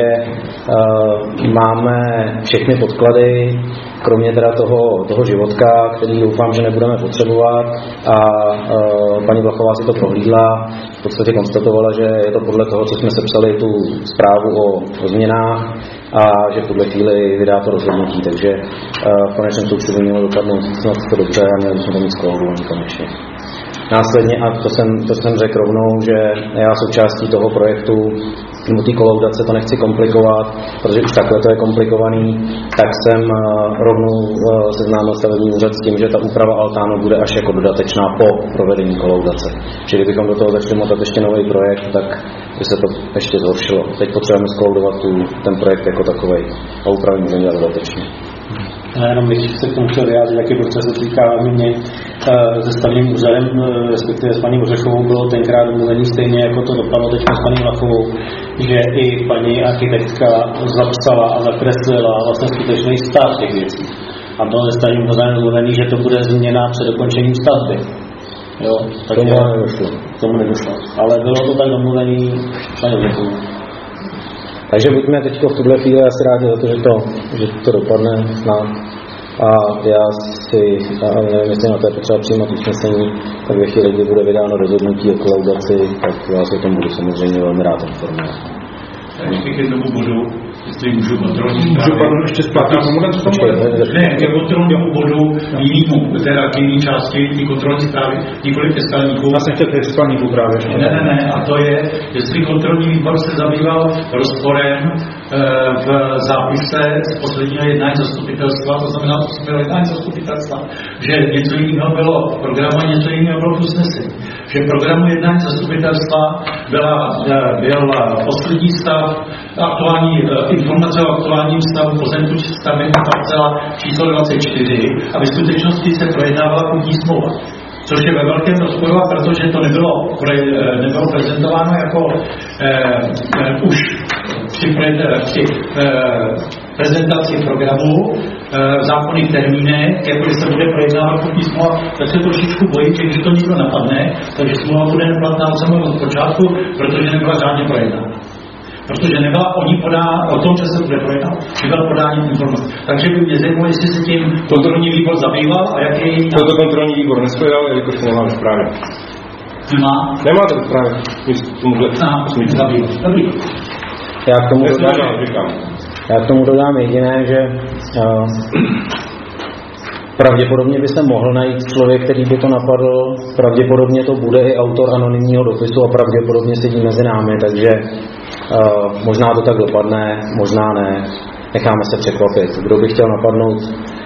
máme všechny podklady, kromě teda toho, toho životka, který doufám, že nebudeme potřebovat, a paní Vlachová si to prohlídla, v podstatě konstatovala, že je to podle toho, co jsme sepsali tu zprávu o, o změnách, a že v tuhle chvíli vydá to rozhodnutí, takže v konečném součtu by mělo dopadnout snad to dobře a měli jsme to mít skolaudovaný konečně. Následně, a to jsem, to jsem řekl rovnou, že já součástí toho projektu, nebo té kolaudace, to nechci komplikovat, protože už takhle to je komplikovaný, tak jsem rovnou seznámil stavební úřad s tím, že ta úprava altánu bude až jako dodatečná po provedení kolaudace. Čili kdybychom do toho začali motat ještě nový projekt, tak by se to ještě zhoršilo. Teď potřebujeme skolaudovat tu, ten projekt jako takovej a úpravy můžeme dělat dodatečně. Já jenom bych se k tomu chtěl vyjádřit, jaký proces se týká mě se stavebním úřadem, respektive s paní Ořechovou bylo tenkrát domluvení stejně, jako to dopadlo teď s paní Vlachovou, že i paní architektka zapsala a zakreslila vlastně skutečný stav těch věcí. A bylo se stavebním úřadem domluvený, že to bude změna před dokončením stavby. Jo, tak tomu nedošlo. Tomu nedošlo. Ale bylo to tak domluvený paní Ořechovou. Takže buďme teď v tuhle chvíli asi rádi za to, že to, že to dopadne snad. A já si, já nevím, jestli na to je potřeba přijímat usnesení, tak ve chvíli, kdy bude vydáno rozhodnutí o kolaudaci, tak vás o tom budu samozřejmě velmi rád informovat. Ještě k jednomu bodu, jestli můžu kontrolní Můžu pardon ještě zpátky tomu dám tomu? Ne, ke kontrolnímu bodu jinému, teda k jiný části té kontrolní zprávy, nikoliv ke skladníku. Já jsem chtěl ke skladníku právě. Ne, ne, ne, a to je, jestli kontrolní výbor se zabýval rozporem e, v zápise z posledního jednání zastupitelstva, to znamená, to bylo jednání zastupitelstva, že něco jiného bylo v programu a něco jiného bylo v usnesení. Že v programu jednání zastupitelstva byla, byl poslední stav, aktuální informace o aktuálním stavu pozemku stavění parcela číslo dvacet čtyři a ve skutečnosti se projednávala půdní smlouva. Což je ve velkém rozporu, protože to nebylo, nebylo prezentováno jako eh, už při, při eh, prezentaci programu v zákonných termínech, jako když se bude projednávat půdní smlouva, tak se trošičku bojím, že když to někdo napadne, takže smlouva bude neplatná od samého počátku, protože nebyla žádně projednána. Protože nebyla o ní podá, o tom, že se bude projednávat, nebyla podání informace. Takže by mě zajímalo, jestli se tím kontrolní výbor zabýval a jaký je její... Toto kontrolní výbor neshledal, jelikož to nemám zprávy. Nemá? Nemá to zprávy. Aha, zabýval. Dobrý. Já k tomu dodám, já k tomu dodám jediné, že uh, pravděpodobně by se mohl najít člověk, který by to napadl, pravděpodobně to bude i autor anonymního dopisu a pravděpodobně sedí mezi námi, takže uh, možná to tak dopadne, možná ne, necháme se překvapit. Kdo by chtěl napadnout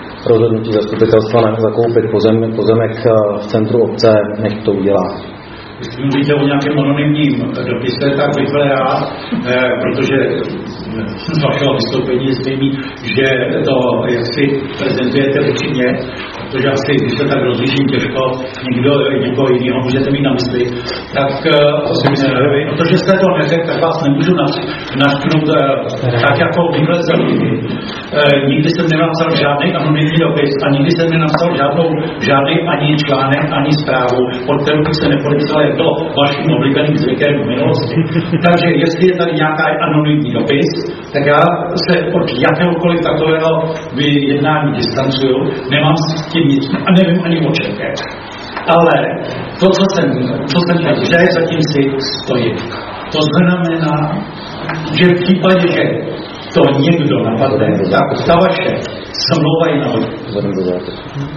rozhodnutí zastupitelstva zakoupit pozem, pozemek v centru obce, nech to udělá. Jestli mluvíte o nějakém anonymním dopise, tak bych byl rád, eh, protože z vašeho vystoupení je zřejmé, že to jaksi prezentujete většině, protože asi, když se tak rozliším těžko, někdo, někoho jiného můžete mít na mysli, tak eh, protože jste to neřekl, tak vás nemůžu naštnout eh, tak jako obvykle jsem eh, nikdy jsem nenapsal žádný anonymní dopis a nikdy jsem nenapsal žádnou, žádný ani článek, ani zprávu, pod kterou bych se nepodepsal, jak bylo vaším oblíbeným zvykem v minulosti. Takže jestli je tady nějaká anonymní dopis, tak já se od jakéhokoliv takového vyjednání distancuju, nemám s tím nic a nevím ani o čem. Ale to, co jsem, co jsem řekl, že zatím si stojí. To znamená, že v případě, že to někdo napadne, tak ta vaše smlouva je na hodinu.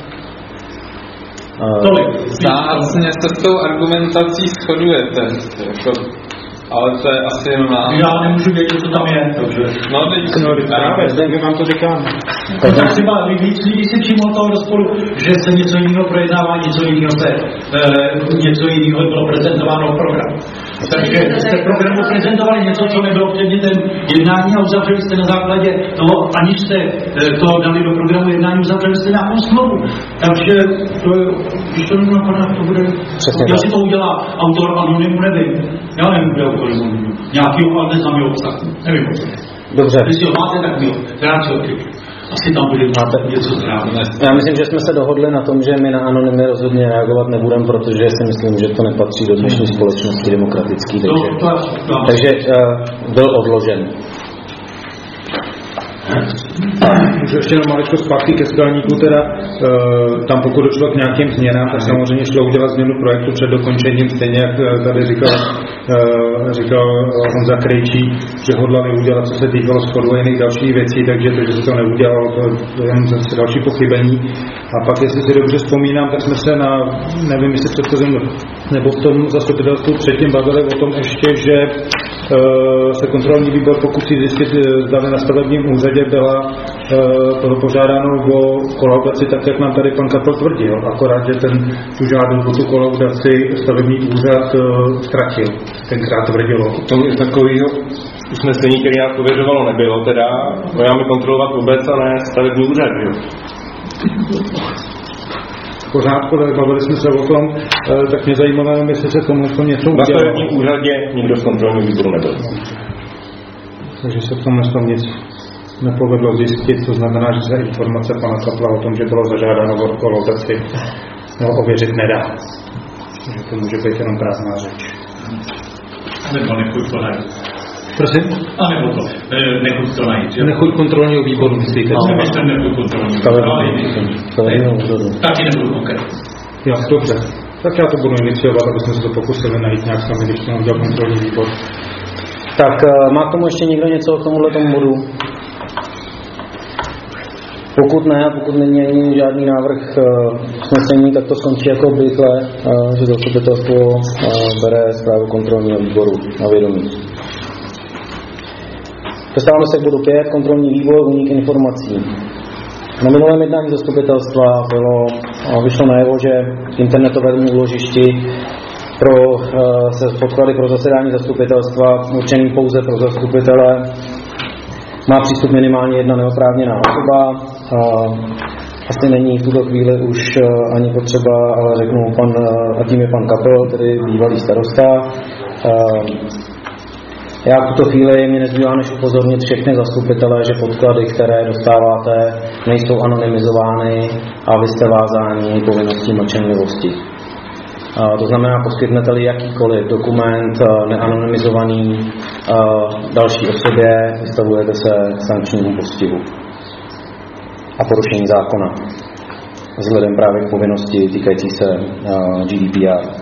Zácně se s tou argumentací shodujete, jako, ale to je asi jenom na... Já nemůžu vědět, co tam je, takže... No, teď no, právě, zde my vám to říkáme. Tak třeba víc lidí si všimlo toho rozporu, že se něco jiného projednává, něco jiného se, e, něco jiného bylo prezentováno v programu. Takže jste v programu prezentovali něco, co nebylo předmětem jednání a uzavřeli jste na základě toho, aniž jste to dali do programu jednání, uzavřeli jste nějakou smlouvu. Takže to, když to nebylo napadá, to bude... Já si to udělá autor anonymu, nevím. Já nevím, kde autor anonymu. Nějakýho, ale neznámý obsah. Nevím, o co je. Dobře. Když si ho máte, tak mi ho. Rád si ho kliknu. Asi tam bude něco správně. Já myslím, že jsme se dohodli na tom, že my na anonymy rozhodně reagovat nebudeme, protože si myslím, že to nepatří do dnešní společnosti demokratický. Takže, to, to, to. takže uh, byl odložen. Můžu ještě na maličko zpátky ke Skalníku, teda e, tam pokud došlo k nějakým změnám, tak samozřejmě šlo udělat změnu projektu před dokončením, stejně jak tady říkal, e, říkal Honza Krejčí, že hodlali udělat, co se týkalo schodu a jiných dalších věcí, takže to, že se to neudělalo, to je jen zase další pochybení. A pak, jestli si dobře vzpomínám, tak jsme se na, nevím, jestli předchozím, nebo v tom zastupitelstvu předtím bavili o tom ještě, že e, se kontrolní výbor pokusí zjistit, zda na stavebním úřadě byla toho požádáno o kolaudaci, tak jak nám tady pan Kapel tvrdil, akorát, že ten tu žádost o tu kolaudaci stavební úřad ztratil. Tenkrát tvrdilo. To je takovýho usnesení, které nás pověřovalo, nebylo teda, máme kontrolovat obec a ne stavební úřad, jo? V pořádku, bavili jsme se o tom, tak mě zajímalo, jestli se tomu něco udělalo. Na stavebním úřadě nikdo z kontrolního výboru nebyl. Takže se v tom nic nepovedlo zjistit, to znamená, že se informace pana Kapla o tom, že bylo zažádáno o kolaudaci, no, ověřit nedá. Takže to může být jenom prázdná řeč. Nebo nechuť to najít. Prosím? A nebo to, nechuť to najít. Nechuť kontrolního výboru, myslíte? No, myslím nechuť kontrolního výboru. Taky nebudu konkrétně. Jo, dobře. Tak já to budu iniciovat, aby jsme se to pokusili najít nějak sami, když to udělal kontrolní výbor. Tak má k tomu ještě někdo něco k tomuhle tomu bodu? Pokud ne, pokud není žádný návrh usnesení, tak to skončí jako obvykle, že zastupitelstvo bere zprávu kontrolního výboru na vědomí. Dostáváme se k bodu pět, kontrolní výbor, únik informací. Na minulém jednání zastupitelstva bylo, vyšlo najevo, že v internetovém úložišti pro se podklady pro zasedání zastupitelstva určený pouze pro zastupitele má přístup minimálně jedna neoprávněná osoba. Asi není v tuto chvíli už ani potřeba, ale řeknu pan, a tím je pan Kapel, tedy bývalý starosta. Já v tuto chvíli mě nezbývá než upozornit všechny zastupitele, že podklady, které dostáváte, nejsou anonymizovány a vy jste vázáni povinností mlčenlivosti. To znamená, poskytnete-li jakýkoliv dokument neanonymizovaný další osobě, vystavujete se sankčnímu postihu a porušení zákona vzhledem právě k povinnosti týkající se G D P R.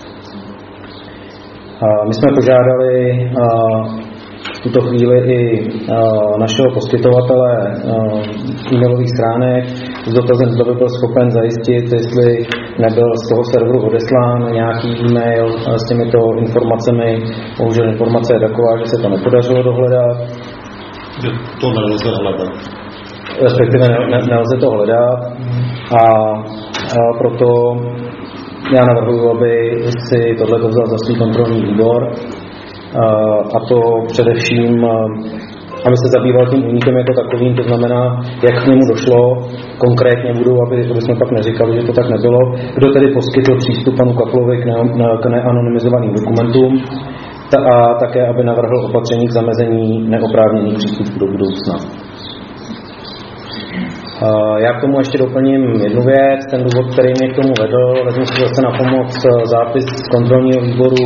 My jsme požádali v tuto chvíli i našeho poskytovatele e-mailových stránek s dotazem, zda by byl schopen zajistit, jestli nebyl z toho serveru odeslán nějaký e-mail s těmito informacemi. Bohužel informace je taková, že se to nepodařilo dohledat. To nelze hledat. Respektive ne, ne, nelze to hledat a, a proto já navrhuji, aby si tohleto vzal za svůj kontrolní výbor, a to především, aby se zabýval tím únikem jako takovým, to znamená, jak k němu došlo, konkrétně budou, aby, aby jsme pak neříkali, že to tak nebylo, kdo tedy poskytl přístup panu Kaplovi k, ne, k neanonymizovaným dokumentům a také, aby navrhl opatření k zamezení neoprávněných přístupů do budoucna. Já k tomu ještě doplním jednu věc, ten důvod, který mě k tomu vedl, vezmu si zase na pomoc zápis z kontrolního výboru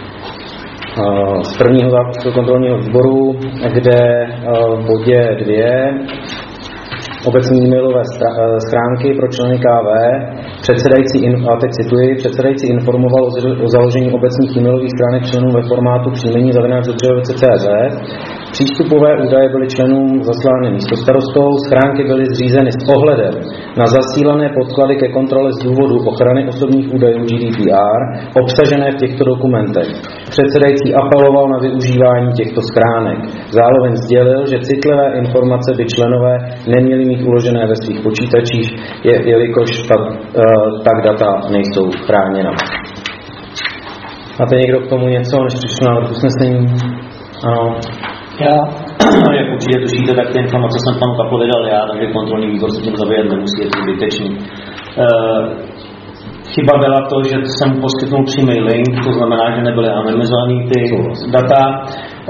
z prvního zápisu kontrolního výboru, kde v bodě dvě obecní e-mailové schránky pro členy K V předsedající, a teď cituji, předsedající informoval o založení obecních e-mailových schránek členů ve formátu příjmení zavináč Dobřejovice tečka cé zet. Přístupové údaje byly členům zaslány místostarostou, schránky byly zřízeny s ohledem na zasílané podklady ke kontrole z důvodu ochrany osobních údajů G D P R obsažené v těchto dokumentech. Předsedající apeloval na využívání těchto schránek. Zároveň sdělil, že citlivé informace by členové neměli mít uložené ve svých počítačích, je, jelikož tak, tak data nejsou chráněna. Máte někdo k tomu něco, než přišlo návrh usnesení? Ano. Já, jak určitě tušíte, tak ty informace jsem panu Kaplovi dal já, takže kontrolní výbor se tím zabývat nemusí, je to zbytečný. E, chyba byla to, že jsem poskytnul přímý link, to znamená, že nebyly anonymizované ty data. E,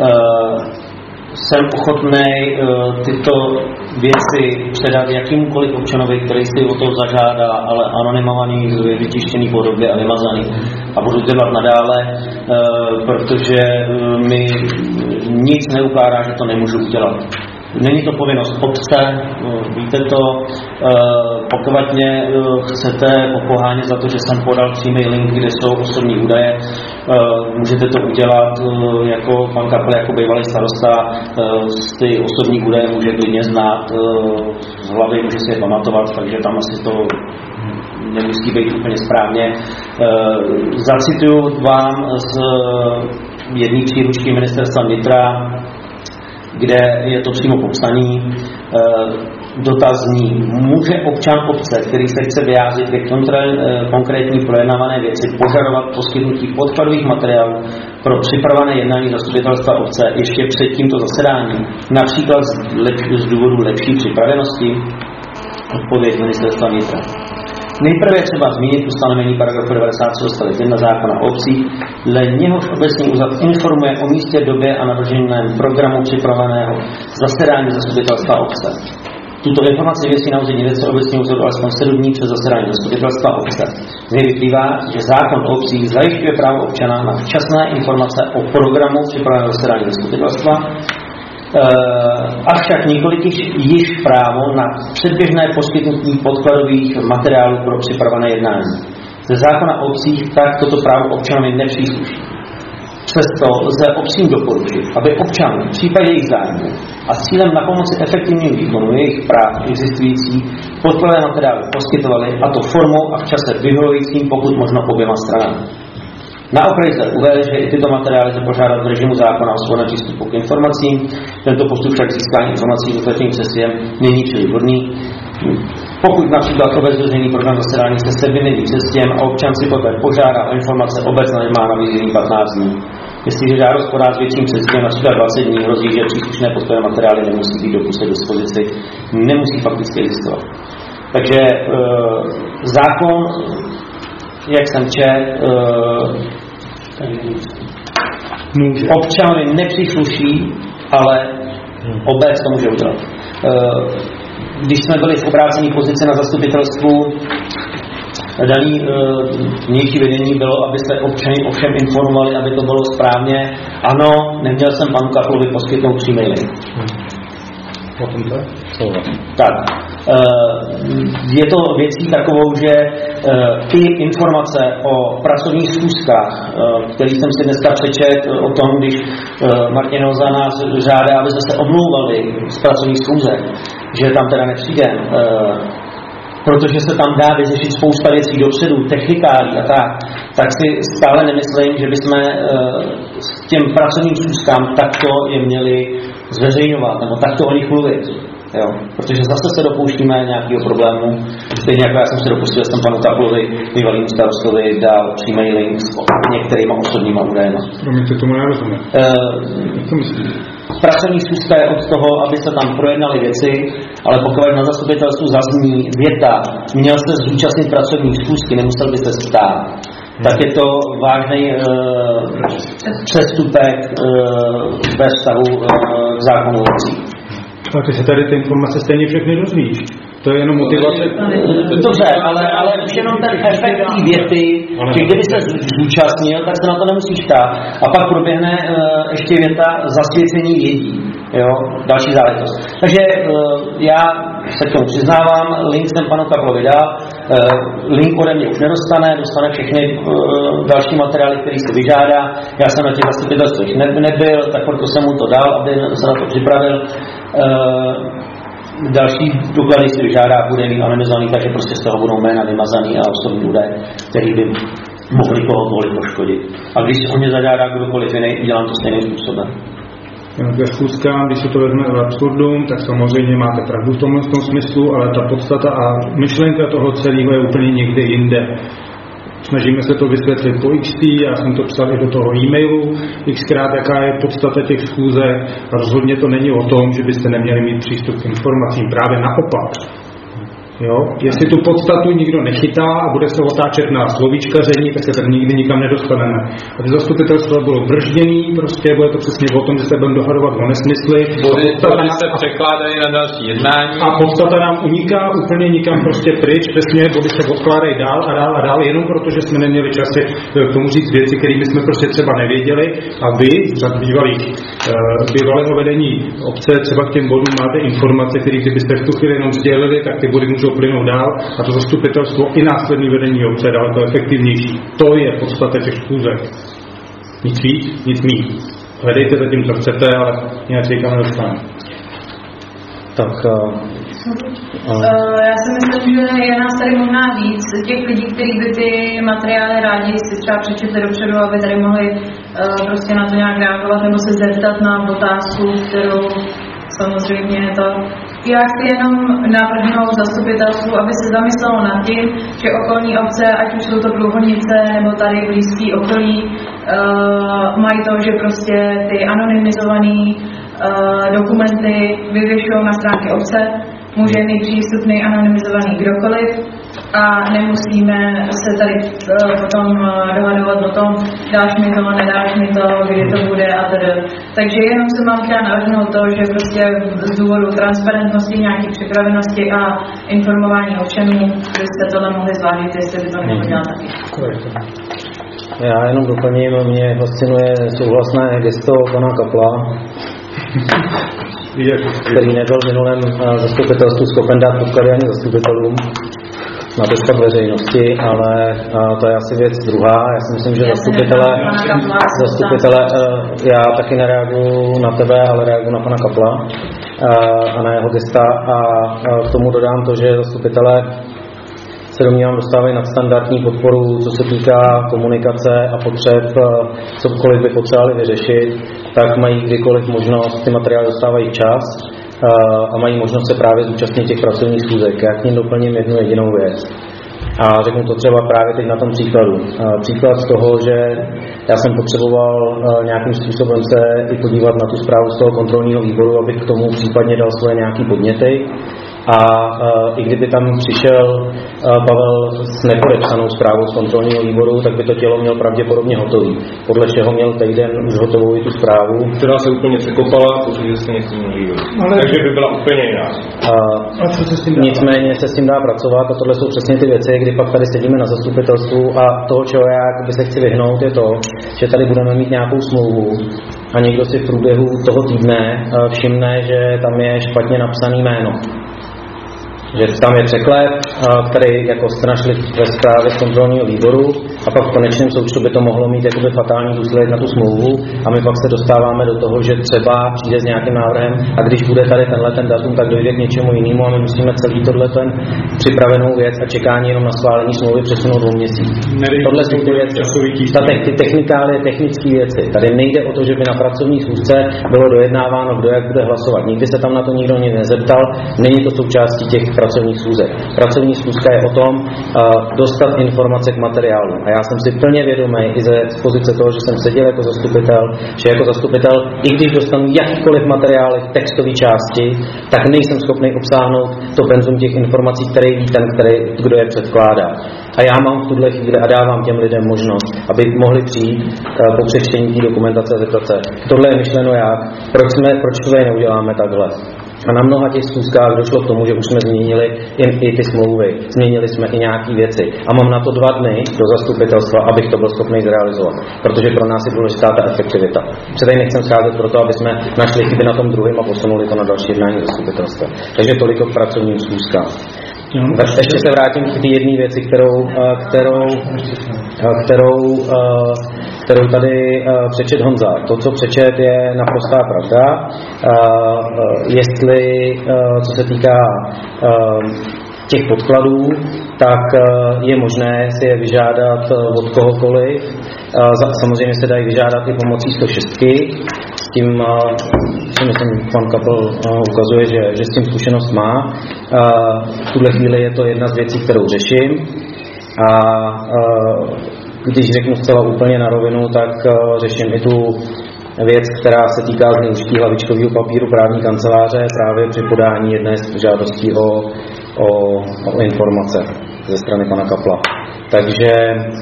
jsem ochotný e, tyto věci předat jakýmkoliv občanovi, který si o to zažádá, ale anonymovaný, vytištěný podobě a vymazaný. A budu dělat nadále, e, protože mi nic neukládá, že to nemůžu udělat. Není to povinnost obce, víte to, pokud mě chcete popohánět za to, že jsem podal přímý link, kde jsou osobní údaje, můžete to udělat jako pan Kapl, jako bývalý starosta, ty osobní údaje může klidně znát z hlavy, může si je pamatovat, takže tam asi to nemusí být úplně správně. Zacituju vám z jedné příručky ministerstva vnitra, kde je to přímo popsaný, e, dotazní. Může občan obce, který se chce vyjádřit ke konkrétní projednávané věci, požadovat poskytnutí podkladových materiálů pro připravené jednání zastupitelstva obce ještě před tímto zasedáním, například z, lep- z důvodu lepší připravenosti? Odpověď ministerstva vnitra. Nejprve je třeba zmínit ustanovení paragrafu devadesát tři odstavec jedna zákona o obcích, dle něhož obecní úřad informuje o místě, době a navrženém programu připraveného zasedání zastupitelstva obce. Tuto informaci věcí na úřední věci obecního úřadu alespoň sedm dní před zasedáním zastupitelstva obce. Z něj vyplývá, že zákon o obcích zajišťuje právo občana na včasné informace o programu připraveného zasedání zastupitelstva, avšak několik již právo na předběžné poskytnutí podkladových materiálů pro připravené jednání. Ze zákona o obcích tak toto právo občanovi nepřísluší. Přesto lze obcím doporučit, aby občanů v případě jejich zájmu a s cílem na pomoci efektivním výkonu jejich práv existující podkladové materiály poskytovali, a to formou a v čase vyhovujícím pokud možno oběma stranám. Na okraji se uvede, že i tyto materiály se požádat v režimu zákona o svobodném přístupu k informacím. Tento postup však získání informací s otevřeným přesvědčením není příliš vhodný. Pokud například obec zveřejní program zasedání se sedmidenním přesvědčením a občan si poté požádá o informace, obec má na vyřízení patnáct dní. Jestliže žádost podá s větším přesvědčením například dvacet dní, hrozí, že příslušné podkladové materiály nemusí být dopustit k dispozici, nemusí fakticky existovat. Takže e, zákon, jak jsem čet, e, občanovi nepřísluší, ale obec to může udělat. Když jsme byli v obrácené pozici na zastupitelstvu, daný vnější vedení bylo, aby se občany ovšem informovali, aby to bylo správně. Ano, neměl jsem panu Kaplovi poskytnout přímý link. Tak. Je to věcí takovou, že ty informace o pracovních schůzkách, který jsem si dneska přečet o tom, když Martin Hoza nás žádá, aby jsme se omlouvali z pracovních schůzek, že tam teda nepřijdem, protože se tam dá vyřešit spousta věcí dopředu, technikálí a tak, tak si stále nemyslím, že bychom s těm pracovním schůzkám takto je měli zveřejňovat, nebo takto o nich mluvit. Jo, protože zase se dopouštíme nějakého problému, stejně jako já jsem se dopustil, jsem panu Kaplovi, bývalým starostovi, dal přímý link s některýma osobníma údajema. Promiňte, tomu nerozumím. Co myslíte? Pracovní schůzka je od toho, aby se tam projednaly věci, ale pokud na zastupitelstvu zazní věta, měl se zúčastnit pracovní schůzky, nemusel by se stát, hmm. tak je to vážný e, přestupek e, ve vztahu e, k zákonu obcí. A ty se tady ty informace stejně všechny dozvíš. To je jenom motivace. Dobře, ale, ale už jenom ten efekt té věty, že kdyby se zúčastnil, tak se na to nemusíš ptát. A pak proběhne uh, ještě věta zasvěcení vědí. Jo, další záležitost. Takže uh, já se k tomu přiznávám, link jsem panu Kaplovi dal, uh, link ode mě už nedostane, dostane všechny uh, další materiály, který se vyžádá. Já jsem na těch zastupitelstvích ne, nebyl, tak proto jsem mu to dal, aby se na to připravil. Uh, Další doklady si vyžádá, bude mít anonymizovaný, takže prostě z toho budou jména vymazaný a osobní údaje, který by mohli kohokoliv poškodit. A když se o mě zažádá kdokoliv jiný, dělám to stejným způsobem. Ke schůzkám, když si to vezme v absurdum, tak samozřejmě máte pravdu v tomhle tom smyslu, ale ta podstata a myšlenka toho celého je úplně někde jinde. Snažíme se to vysvětlit po X, já jsem to psal i do toho e-mailu, xkrát jaká je podstata těch schůzek a rozhodně to není o tom, že byste neměli mít přístup k informacím, právě naopak. Jo? Jestli tu podstatu nikdo nechytá a bude se otáčet na slovíčkaření, tak se tak nikdy nikam nedostaneme. A ty zastupitelstva budou bržděný, prostě bude to přesně o tom, že se budeme dohadovat o nesmysly. Body se překládají na další jednání. A podstata nám uniká úplně nikam prostě pryč, přesně body se odkládají dál a dál a dál, jenom protože jsme neměli časy k tomu říct věci, kterými jsme prostě třeba nevěděli. A vy, za bývalých, bývalého vedení obce, třeba k těm bodům máte informace, které kdybyste v tu chvíli jenom sdělili, tak ty body můžou plynout dál a to zastupitelstvo i následný vedení obce je daleko efektivnější. To je podstata těch schůzek. Nic víc, nic míň. Hledejte za tím, co chcete, ale nějak se nikam nedostane. Tak uh, uh. Já si myslím, že je nás tady možná víc těch lidí, kteří by ty materiály rádi si třeba přečetli dopředu, aby tady mohli uh, prostě na to nějak reagovat nebo se zeptat na otázku, kterou samozřejmě to. Já chci jenom navrhnout zastupitelstvu, aby se zamyslelo nad tím, že okolní obce, ať už jsou to Průhonice nebo tady blízký okolí, uh, mají to, že prostě ty anonymizované uh, dokumenty vyvěšují na stránky obce, může mít přístupný anonymizovaný kdokoliv a nemusíme se tady uh, potom uh, dohadovat o tom, dáš mi to, nedáš mi to, kdy to bude a tedy. Takže jenom jsem vám chtěla navrhnout to, že prostě z důvodu transparentnosti, nějaké připravenosti a informování občanů byste tohle mohli zvážit, jestli by to nemohlo dělat taky. Já jenom doplním, mě fascinuje souhlasné gesto pana Kapla, který nebyl v minulém zastupitelstvu schopen dát podklady ani zastupitelům na dostat veřejnosti, ale to je asi věc druhá. Já si myslím, že zastupitele, zastupitele já taky nereaguju na tebe, ale reaguju na pana Kapla a na jeho gesta a k tomu dodám to, že zastupitele se domnívám dostávají nadstandardní podporu, co se týká komunikace a potřeb, cokoliv by potřebovali vyřešit, tak mají kdykoliv možnost, ty materiály dostávají včas a mají možnost se právě zúčastnit těch pracovních schůzek. Já k ním doplním jednu jedinou věc. A řeknu to třeba právě teď na tom příkladu. Příklad z toho, že já jsem potřeboval nějakým způsobem se i podívat na tu zprávu z toho kontrolního výboru, abych k tomu případně dal svoje nějaký podněty. A uh, i kdyby tam přišel uh, Pavel s nepodepsanou zprávou z kontrolního výboru, tak by to tělo měl pravděpodobně hotový. Podle čeho měl týden už hotovou i tu zprávu. Která se úplně překopala, protože se něco nelíbilo. Takže by byla úplně jiná. Uh, a co se s tím dá? Nicméně se s tím dá pracovat a tohle jsou přesně ty věci, kdy pak tady sedíme na zastupitelstvu a toho, čeho já by se chci vyhnout, je to, že tady budeme mít nějakou smlouvu a někdo si v průběhu toho týdne uh, všimne, že tam je špatně napsaný jméno. že tam je překlep, který jako jste našli ve zprávě z kontrolního výboru a pak v konečném součtu by to mohlo mít jakoby fatální důsledek na tu smlouvu a my pak se dostáváme do toho, že třeba přijde s nějakým návrhem a když bude tady tenhle ten datum, tak dojde k něčemu jinému a my musíme celý tohle ten připravenou věc a čekání jenom na schválení smlouvy přesunout dvou měsíců. Tohle jsou ty věci, ty technikály, technické věci. Tady nejde o to, že by na pracovní schůzce bylo dojednáváno, kdo jak bude hlasovat. Nikdy se tam na to nikdo nikdy nezeptal, není to součástí těch pracovních schůzek. Pracovní schůzka je o tom uh, dostat informace k materiálu. A já jsem si plně vědomý i ze pozice toho, že jsem seděl jako zastupitel, že jako zastupitel, i když dostanu jakýkoliv materiály v textové části, tak nejsem schopný obsáhnout to penzum těch informací, které ví ten, který, kdo je předkládá. A já mám v tuhle chvíli a dávám těm lidem možnost, aby mohli přijít uh, po přečtení té dokumentace a zeptat se. Tohle je myšleno jak, proč, jsme, proč to tady neuděláme takhle. A na mnoha těch schůzkách došlo k tomu, že už jsme změnili i, i ty smlouvy, změnili jsme i nějaké věci. A mám na to dva dny do zastupitelstva, abych to byl schopný zrealizovat. Protože pro nás je důležitá ta efektivita. Předej nechcem scházet proto, aby jsme našli chyby na tom druhém a posunuli to na další jednání zastupitelstva. Takže toliko k pracovním schůzkám. Ještě se vrátím k té jedné věci, kterou, kterou, kterou, kterou tady přečet Honza. To, co přečet, je naprostá pravda. Jestli, co se týká těch podkladů, tak je možné si je vyžádat od kohokoliv. Samozřejmě se dají vyžádat i pomocí sto šest. S tím, si myslím, pan Kapl ukazuje, že, že s tím zkušenost má. V tuhle chvíli je to jedna z věcí, kterou řeším. A když řeknu zcela úplně na rovinu, tak řeším i tu věc, která se týká zneužití hlavičkového papíru právní kanceláře právě při podání jedné z žádostí o, o, o informace ze strany pana Kapla. Takže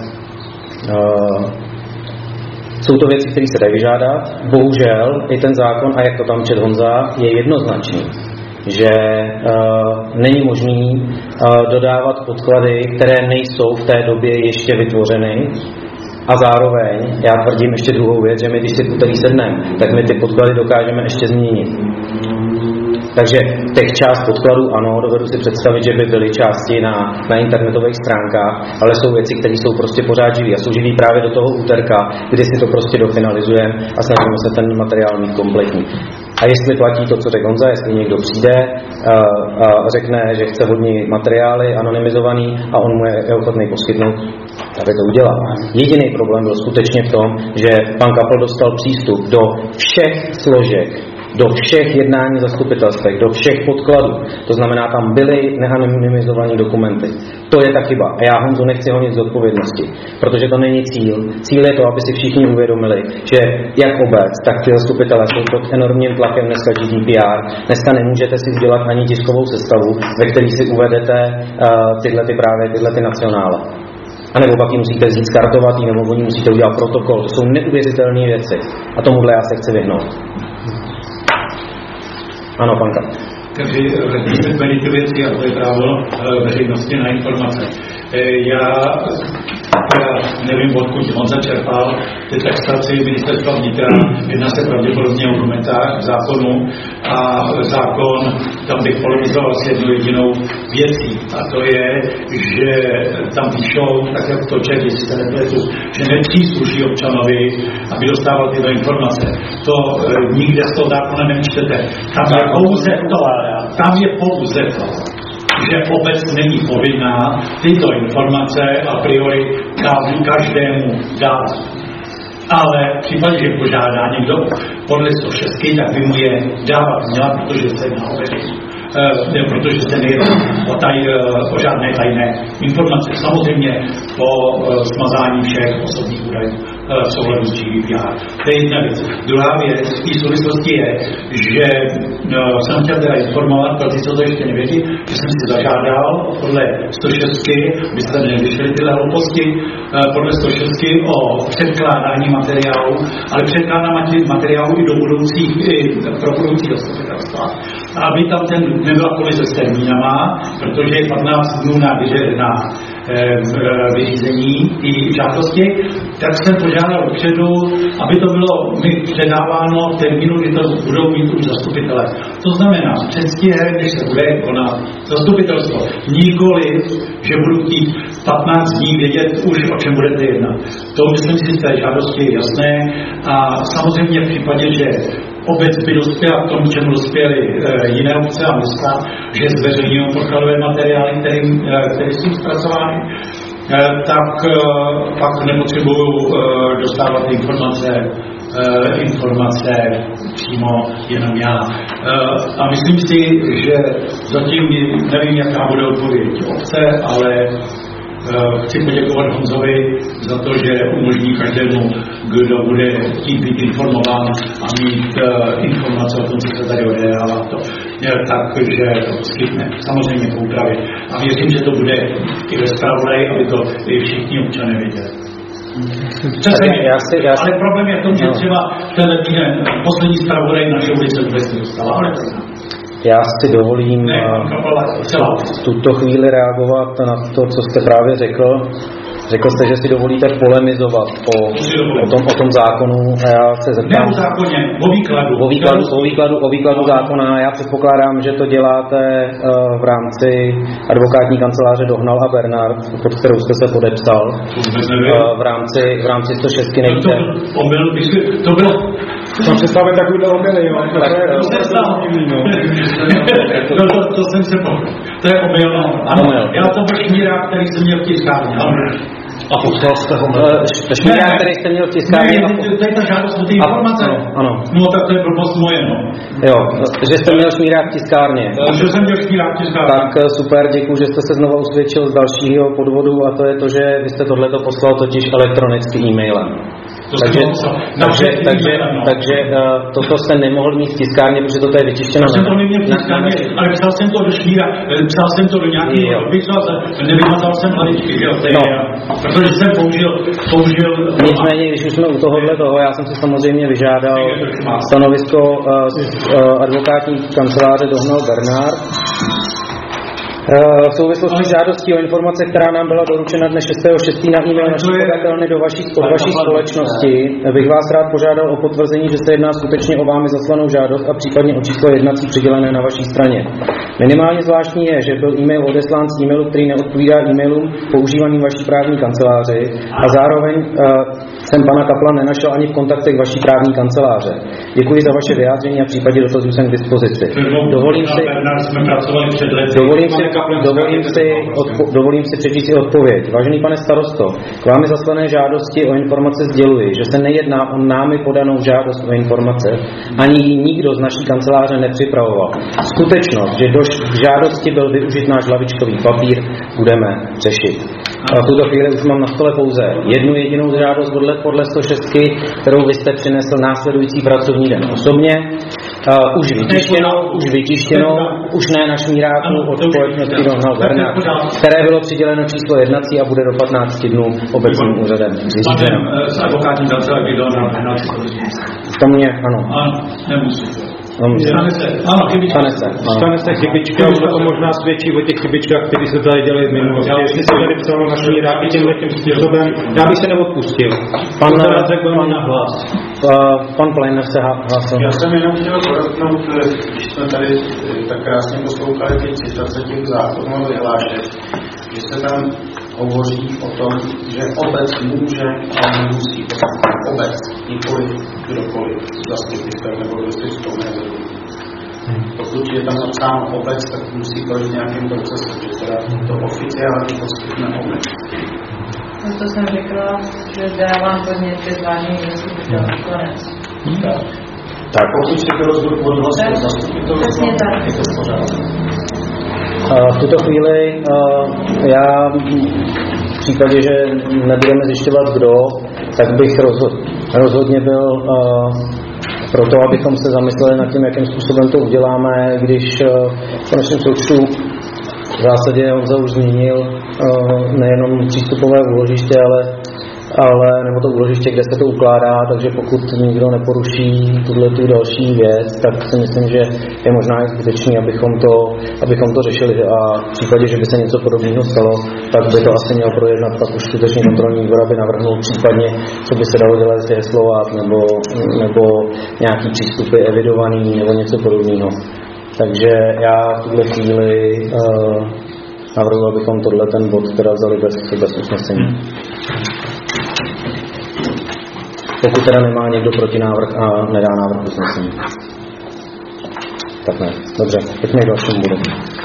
jsou to věci, které se dají vyžádat. Bohužel i ten zákon, a jak to tam čet Honza, je jednoznačný, že uh, není možný uh, dodávat podklady, které nejsou v té době ještě vytvořeny. A zároveň, já tvrdím ještě druhou věc, že my, když si v úterý sedneme, tak my ty podklady dokážeme ještě změnit. Takže těch část podkladů, ano, dovedu si představit, že by byly části na, na internetových stránkách, ale jsou věci, které jsou prostě pořád živý a jsou živý právě do toho úterka, kdy si to prostě dofinalizujeme a snažíme se ten materiál mít kompletní. A jestli platí to, co řekl Honza, jestli někdo přijde a, a řekne, že chce od něj materiály anonymizovaný a on mu je, je ochotný poskytnout, aby to udělal. Jediný problém byl skutečně v tom, že pan Kapl dostal přístup do všech složek, do všech jednání zastupitelstv, do všech podkladů. To znamená, tam byly neanonymizované dokumenty. To je ta chyba. A já Honzu nechci honit z odpovědnosti, protože to není cíl. Cíl je to, aby si všichni uvědomili, že jak obec, tak ty zastupitelé jsou pod enormním tlakem dneska G D P R. Dneska nemůžete si udělat ani tiskovou sestavu, ve které si uvedete uh, tyhle ty právě, tyhle ty nacionále. A nebo pak ji musíte vzít skartovat, nebo oni musíte udělat protokol. To jsou neuvěřitelné věci. A tomuhle já se chci vyhnout. Ano, panka. Takže vrátíme ty věci a to je právo veřejnosti na informace. Já teda nevím, odkud on začerpal ty textaci ministerstva vnitra, jedná se pravděpodobně o komentář k zákonu a zákon, tam bych polemizoval s jednou jedinou věcí a to je, že tam píšou, tak jak to čet, jestli se nepletu, že nepřísluší občanovi, aby dostával tyto informace. To e, nikde z toho zákona nečtete. Tam je pouze to, tam je pouze to, že obec není povinná tyto informace a priori každému dát. Ale v případě, že požádá někdo podle sto šest, tak by mu je dávat měla, protože se jedná o vedení. E, protože se nejedná o, taj, o žádné tajné informace. Samozřejmě po e, smazání všech osobních údajů v souladu s G D P R. To je jedna věc. Druhá věc v té souvislosti je, že no, jsem chtěl teda informovat, pro ty, co to ještě nevědí, že jsem si zažádal podle sto šest, byste tady nevyšli tyhle hlouposti, podle sto šest o předkládání materiálu, ale předkládání materiálu i do budoucích, i pro budoucí zastupitelstva. Aby tam ten nebyla kolize s termínama, protože je patnáct dnů na, na vyřízení té žádosti tak jsem požádal dopředu, aby to bylo mi předáváno v termínu, kdy to budou mít už zastupitelé. To znamená, předstihem, když se bude konat zastupitelstvo. Nikoli, že budu chtít patnáct dní vědět už, o čem budete jednat. To myslím si z té žádosti je jasné a samozřejmě v případě, že obec by dospěla k tomu, čemu dospěly e, jiné obce a města, že zveřejňují podkladové materiály, které, které jsou zpracovány, e, tak e, pak nepotřebuju e, dostávat informace, e, informace přímo jenom já. E, a myslím si, že zatím nevím, jaká bude odpověď obce, ale chci poděkovat Honzovi za to, že umožní každému, kdo bude chtít být informován a mít uh, informace o tom, co se tady odehrává, to, takže to poskytne. Samozřejmě po úpravě. A věřím, že to bude i ve zpravodaji, aby to i všichni občané věděli. Přesně, já si, já si... ale problém je v tom, že třeba ten poslední zpravodaj naše ulice vůbec nedostala, ale to znám. Já si dovolím ne, v tuto chvíli reagovat na to, co jste právě řekl. Řekl jste, že si dovolíte polemizovat o, o, tom, o tom zákonu a já se zeptám... Ne o zákoně, o výkladu. O výkladu, o výkladu, o výkladu zákona. Já předpokládám, že to děláte uh, v rámci advokátní kanceláře Dohnal a Bernard, pod kterou jste se podepsal. Uh, v rámci, v rámci sto šest nevíte. To, omyl, to bylo... Mám představit takovýhle omily, jo. To, to, to jsem se po... To je omyl, ano. Já to byl šmíra, který jsem měl v tiskárně, ano. A poslal jste ho šmíra, který jste měl v tiskárně. Ne, to je ta žádost o ty informace. Ano. No tak to je blbost moje, no. Jo, že jste měl šmíra v tiskárně. Že jsem měl šmíra v tiskárně. Tak super, děkuji, že jste se znovu usvědčil z dalšího podvodu a to je to, že vy jste tohleto poslal totiž elektronicky e-mailem. Takže, takže, takže, takže uh, toto jste nemohl mít v tiskárně, protože toto je vytištěno. Já jsem to neměl v tiskárně, ale psal jsem to do šmíra, psal jsem to do nějaký, nevymazal jsem hlavičky, jo, no. Protože jsem použil, použil... Nicméně, když už jsme u tohohle toho, já jsem si samozřejmě vyžádal stanovisko uh, z uh, advokátní kanceláře Dohnal Bernard. V souvislosti s žádostí o informace, která nám byla doručena dne šestého šestého na e-mail naší podatelny do vaší, od vaší společnosti, bych vás rád požádal o potvrzení, že se jedná skutečně o vámi zaslanou žádost a případně o číslo jednací přidělené na vaší straně. Minimálně zvláštní je, že byl e-mail odeslán z e-mailu, který neodpovídá e-mailům používaným vaší právní kanceláři a zároveň uh, jsem pana Kapla nenašel ani v kontaktech vaší právní kanceláře. Děkuji za vaše vyjádření a v případě dotazů jsem k dispozici. Dovolím si, dovolím si Dovolím si, odpo, dovolím si přečíst si odpověď. Vážený pane starosto, k vámi zaslané žádosti o informace sděluji, že se nejedná o námi podanou žádost o informace, ani ji nikdo z naší kanceláře nepřipravoval. Skutečnost, že do žádosti byl využit náš lavičkový papír, budeme řešit. A v tuto chvíli už mám na stole pouze jednu jedinou žádost podle, podle sto šest, kterou vy jste přinesl následující pracovní den osobně. Uh, už vytištěno, už vytištěno, už ne na šmíráku od společnosti Dohnal Bernard, které bylo přiděleno číslo jednací a bude do patnácti dnů obecním úřadem vyřízeno. S advokátní kanceláří Dohnal Bernard. To mě, ano. Ano, nemusíte. Stane se, ano, chybička. Stane se, Stane se chybička, už to možná svědčí o těch chybičkách, které se tady dělají v minulosti. Jestli se tady psalo na šmíráky tímhle tím způsobem, já bych se neodpustil. Pan řekl na hlas. Pan Plejner se hlásil. Já jsem jenom chtěl podotknout, když jsme tady tak krásně poslouchali ty citace těch zákonů a vyhlášek, že se tam hovoří o tom, že obec může a nemusí. Obec, nikoli kdokoliv, zastupitel nebo kdo si s tou nezhodí. Pokud je tam napsáno obec, tak musí projít nějakým procesem, že teda to oficiálně poskytne obec. To jsem řekla, že dávám podnět ke zvážení zastupitel konec. Tak pokud si to rozhodl odhlasovat zastupitel, je to pořád. V tuto chvíli já v případě, že nebudeme zjišťovat kdo, tak bych rozhod, rozhodně byl pro to, abychom se zamysleli nad tím, jakým způsobem to uděláme, když v konečném součtu v zásadě Honza už zmínil nejenom přístupové úložiště, ale ale, nebo to úložiště, kde se to ukládá, takže pokud nikdo neporuší tuhle tu další věc, tak si myslím, že je možná i zbytečný, abychom to, abychom to řešili a v případě, že by se něco podobného stalo, tak by to asi měl projednat pak už skutečně kontrolní výbor, aby navrhnul případně, co by se dalo dělat, zheslovat nebo, nebo nějaký přístupy evidovaný nebo něco podobného. Takže já v tuhle chvíli uh, navrhuji, abychom tohle ten bod teda vzali bez, bez usnesení. Pokud teda nemá někdo protinávrh a nedá návrh usnesení. Tak ne, dobře, pojďme k dalšímu bodu.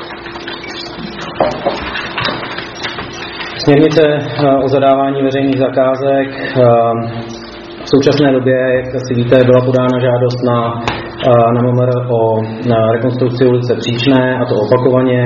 Směrnice o zadávání veřejných zakázek. V současné době, jak asi víte, byla podána žádost na, na M M R o na rekonstrukci ulice Příčné, a to opakovaně.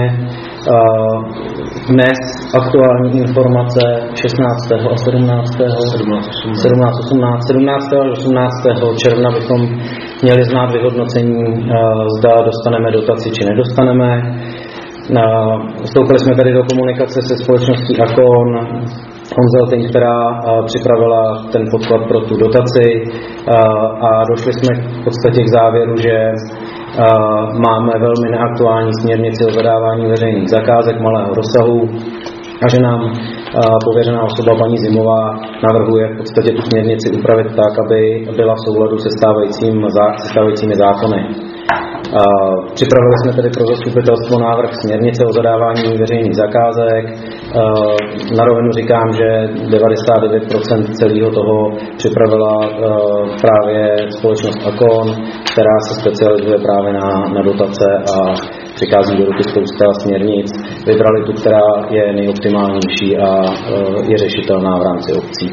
Dnes aktuální informace šestnáctého a sedmnáctého sedmnáctého osmnáctého sedmnáctého až osmnáctého června bychom měli znát vyhodnocení, zda dostaneme dotaci či nedostaneme. Vstoupili jsme tady do komunikace se společností Akon Consulting, která připravila ten podklad pro tu dotaci, a došli jsme v podstatě k závěru, že máme velmi neaktuální směrnici o zadávání veřejných zakázek malého rozsahu a že nám pověřená osoba paní Zimová navrhuje v podstatě tu směrnici upravit tak, aby byla v souladu se stávajícím, se stávajícími zákony. Připravili jsme tedy pro zastupitelstvo návrh směrnice o zadávání veřejných zakázek. Na rovinu říkám, že devadesát devět procent celého toho připravila právě společnost Akon, která se specializuje právě na, na dotace a přichází do ruky spousta směrnic. Vybrali tu, která je nejoptimálnější a je řešitelná v rámci obcí.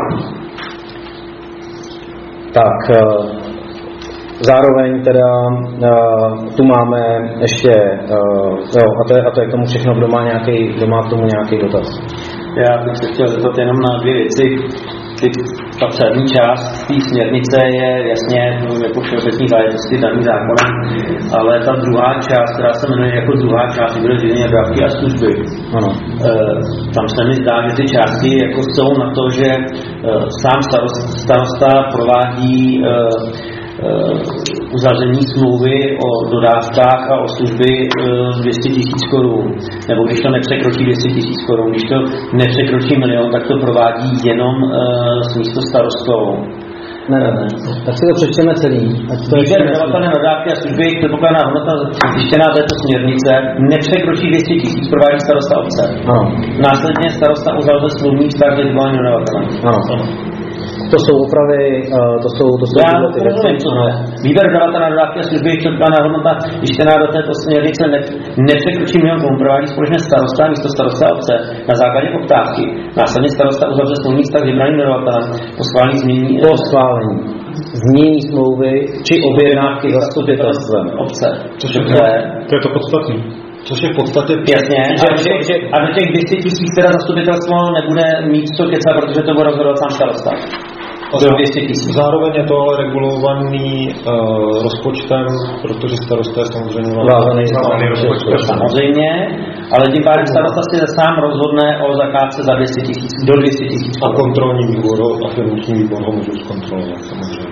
Tak, zároveň teda uh, tu máme ještě, uh, jo, a to, je, a to je k tomu všechno, kdo má, nějaký, kdo má k tomu nějaký dotaz. Já bych se chtěl zeptat jenom na dvě věci. Ty, ta přední část té směrnice je jasně jako všeobecný záležitosti daný zákonem, ale ta druhá část, která se jmenuje jako druhá část, bude řízení dodávky a služby. Ano. E, tam se mi zdá, že ty části jako jsou na to, že e, sám starosta, starosta provádí e, uzavření smlouvy o dodávkách a o služby dvě stě tisíc korun. Nebo když to nepřekročí dvě stě tisíc korun, když to nepřekročí milion, tak to provádí jenom s místo starostou. Ne, ne, ne. Tak si to přečteme celý. Výběr dodavatelné dodávky a služby, předpokládaná hodnota zjištěná této směrnice, nepřekročí dvě stě tisíc, provádí starosta obce. Ano. Následně starosta uzavře smluvní vztah s dodavatelem dodavatelem. Ano. To jsou opravy, to jsou, to jsou já ty věci. Výběr dodavatele dodávky a služby, předpokládaná hodnota vyštěná do této směrnice ne, nepřekročí milion korun, provádí společně starosta a místo starosta obce na základě poptávky. Následně starosta uzavře smluvní vztah s vybraným dodavatelem po schválení změní po schválení změní smlouvy či objednávky zastupitelstvem obce. Což je, to je to podstatný. Což je v podstatě jasně, že, že, že, a do těch dvě stě tisíc teda zastupitelstvo nebude mít co kecat, protože to bude rozhodovat sám starosta. Zároveň je to ale regulovaný uh, rozpočtem, protože starosta je samozřejmě vázaný rozpočtem. Samozřejmě, ale tím pádem starosta si sám rozhodne o zakázce za dvě stě tisíc, do dvě stě tisíc. A kontrolní výbor a finanční výbor ho můžou zkontrolovat samozřejmě.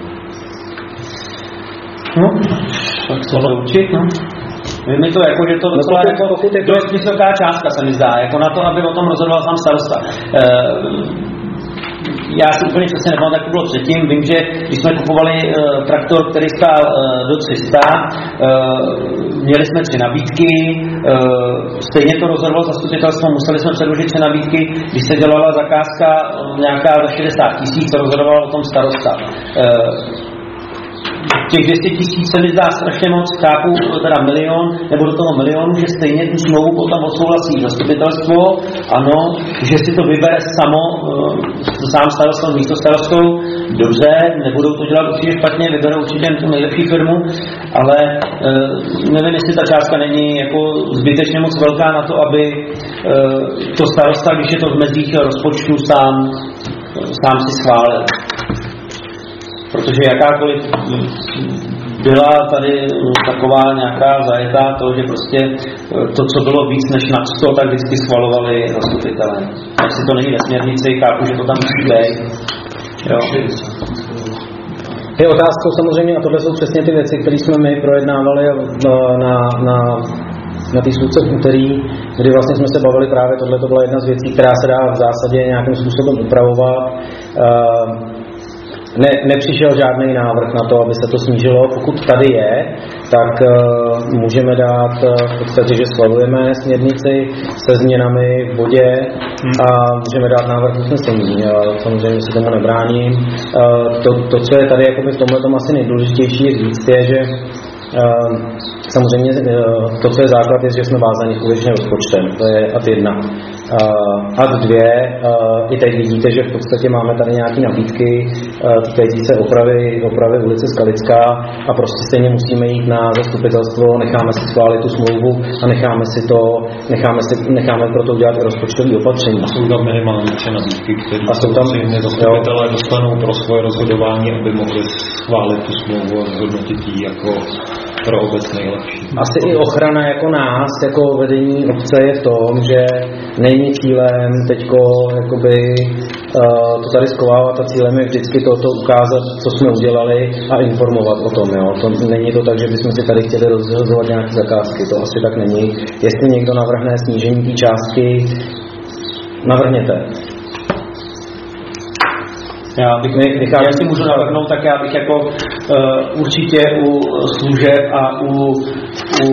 No, tak to určit, no. Víme to jako, že to docela no, jako, dost vysoká částka se mi zdá, jako na to, aby o tom rozhodoval sám starosta. E, já si úplně přesně nepamatuji, jak to bylo předtím. Vím, že když jsme kupovali e, traktor, který stál e, do tři sta, e, měli jsme tři nabídky, e, stejně to rozhodovalo zastupitelstvo, museli jsme předložit tři nabídky, když se dělala zakázka nějaká za šedesát tisíc, rozhodoval o tom starosta. E, Těch dvě stě tisíc se mi zdá strašně moc, chápu teda milion, nebo do toho milionu, že stejně tu smlouvu potom odsouhlasí zastupitelstvo, ano, že si to vybere samo, sám starostou, místo starostou, dobře, nebudou to dělat určitě špatně, vyberou určitě tu nejlepší firmu, ale nevím, jestli ta částka není jako zbytečně moc velká na to, aby to starosta, když je to v mezích rozpočtu, sám, sám si schválil. Protože jakákoliv byla tady taková nějaká zajetá to, že prostě to, co bylo víc než na sto, tak vždycky schvalovali zastupitelé. Jestli to není ve směrnici, chápu, že to tam musí být. Jo. Je otázkou samozřejmě, a tohle jsou přesně ty věci, které jsme my projednávali na, na, na té schůzce v úterý, kdy vlastně jsme se bavili právě, tohle to byla jedna z věcí, která se dá v zásadě nějakým způsobem upravovat. Ne, nepřišel žádný návrh na to, aby se to snížilo. Pokud tady je, tak uh, můžeme dát uh, v podstatě, že schvalujeme směrnici se změnami v bodě a můžeme dát návrh usnesení. Uh, samozřejmě se tomu nebráním. Uh, to, to, co je tady jakoby v tomhle tom asi nejdůležitější je říct, je, že uh, samozřejmě uh, to, co je základ, je, že jsme vázáni skutečně rozpočtem. To je ad jedna. Uh, ad dvě, uh, i teď vidíte, že v podstatě máme tady nějaké nabídky uh, týkající se opravy, opravy ulice Skalická a prostě stejně musíme jít na zastupitelstvo, necháme si schválit tu smlouvu a necháme si to, necháme, si, necháme pro to udělat i rozpočtové opatření. A jsou tam minimálně tři nabídky, které a jsou tam zastupitelé dostanou pro svoje rozhodování, aby mohli schválit tu smlouvu a zhodnotit ji jako pro obec nejlepší. Asi i ochrana jako nás, jako vedení obce je v tom, že není cílem teďko jakoby uh, to tady schovávat a cílem je vždycky toto ukázat, co jsme udělali a informovat o tom. Jo. To není to tak, že bychom si tady chtěli rozhazovat nějaké zakázky, to asi tak není. Jestli někdo navrhne snížení té částky, navrhněte. Já bych, já si můžu navrhnout, tak já bych jako uh, určitě u služeb a u, u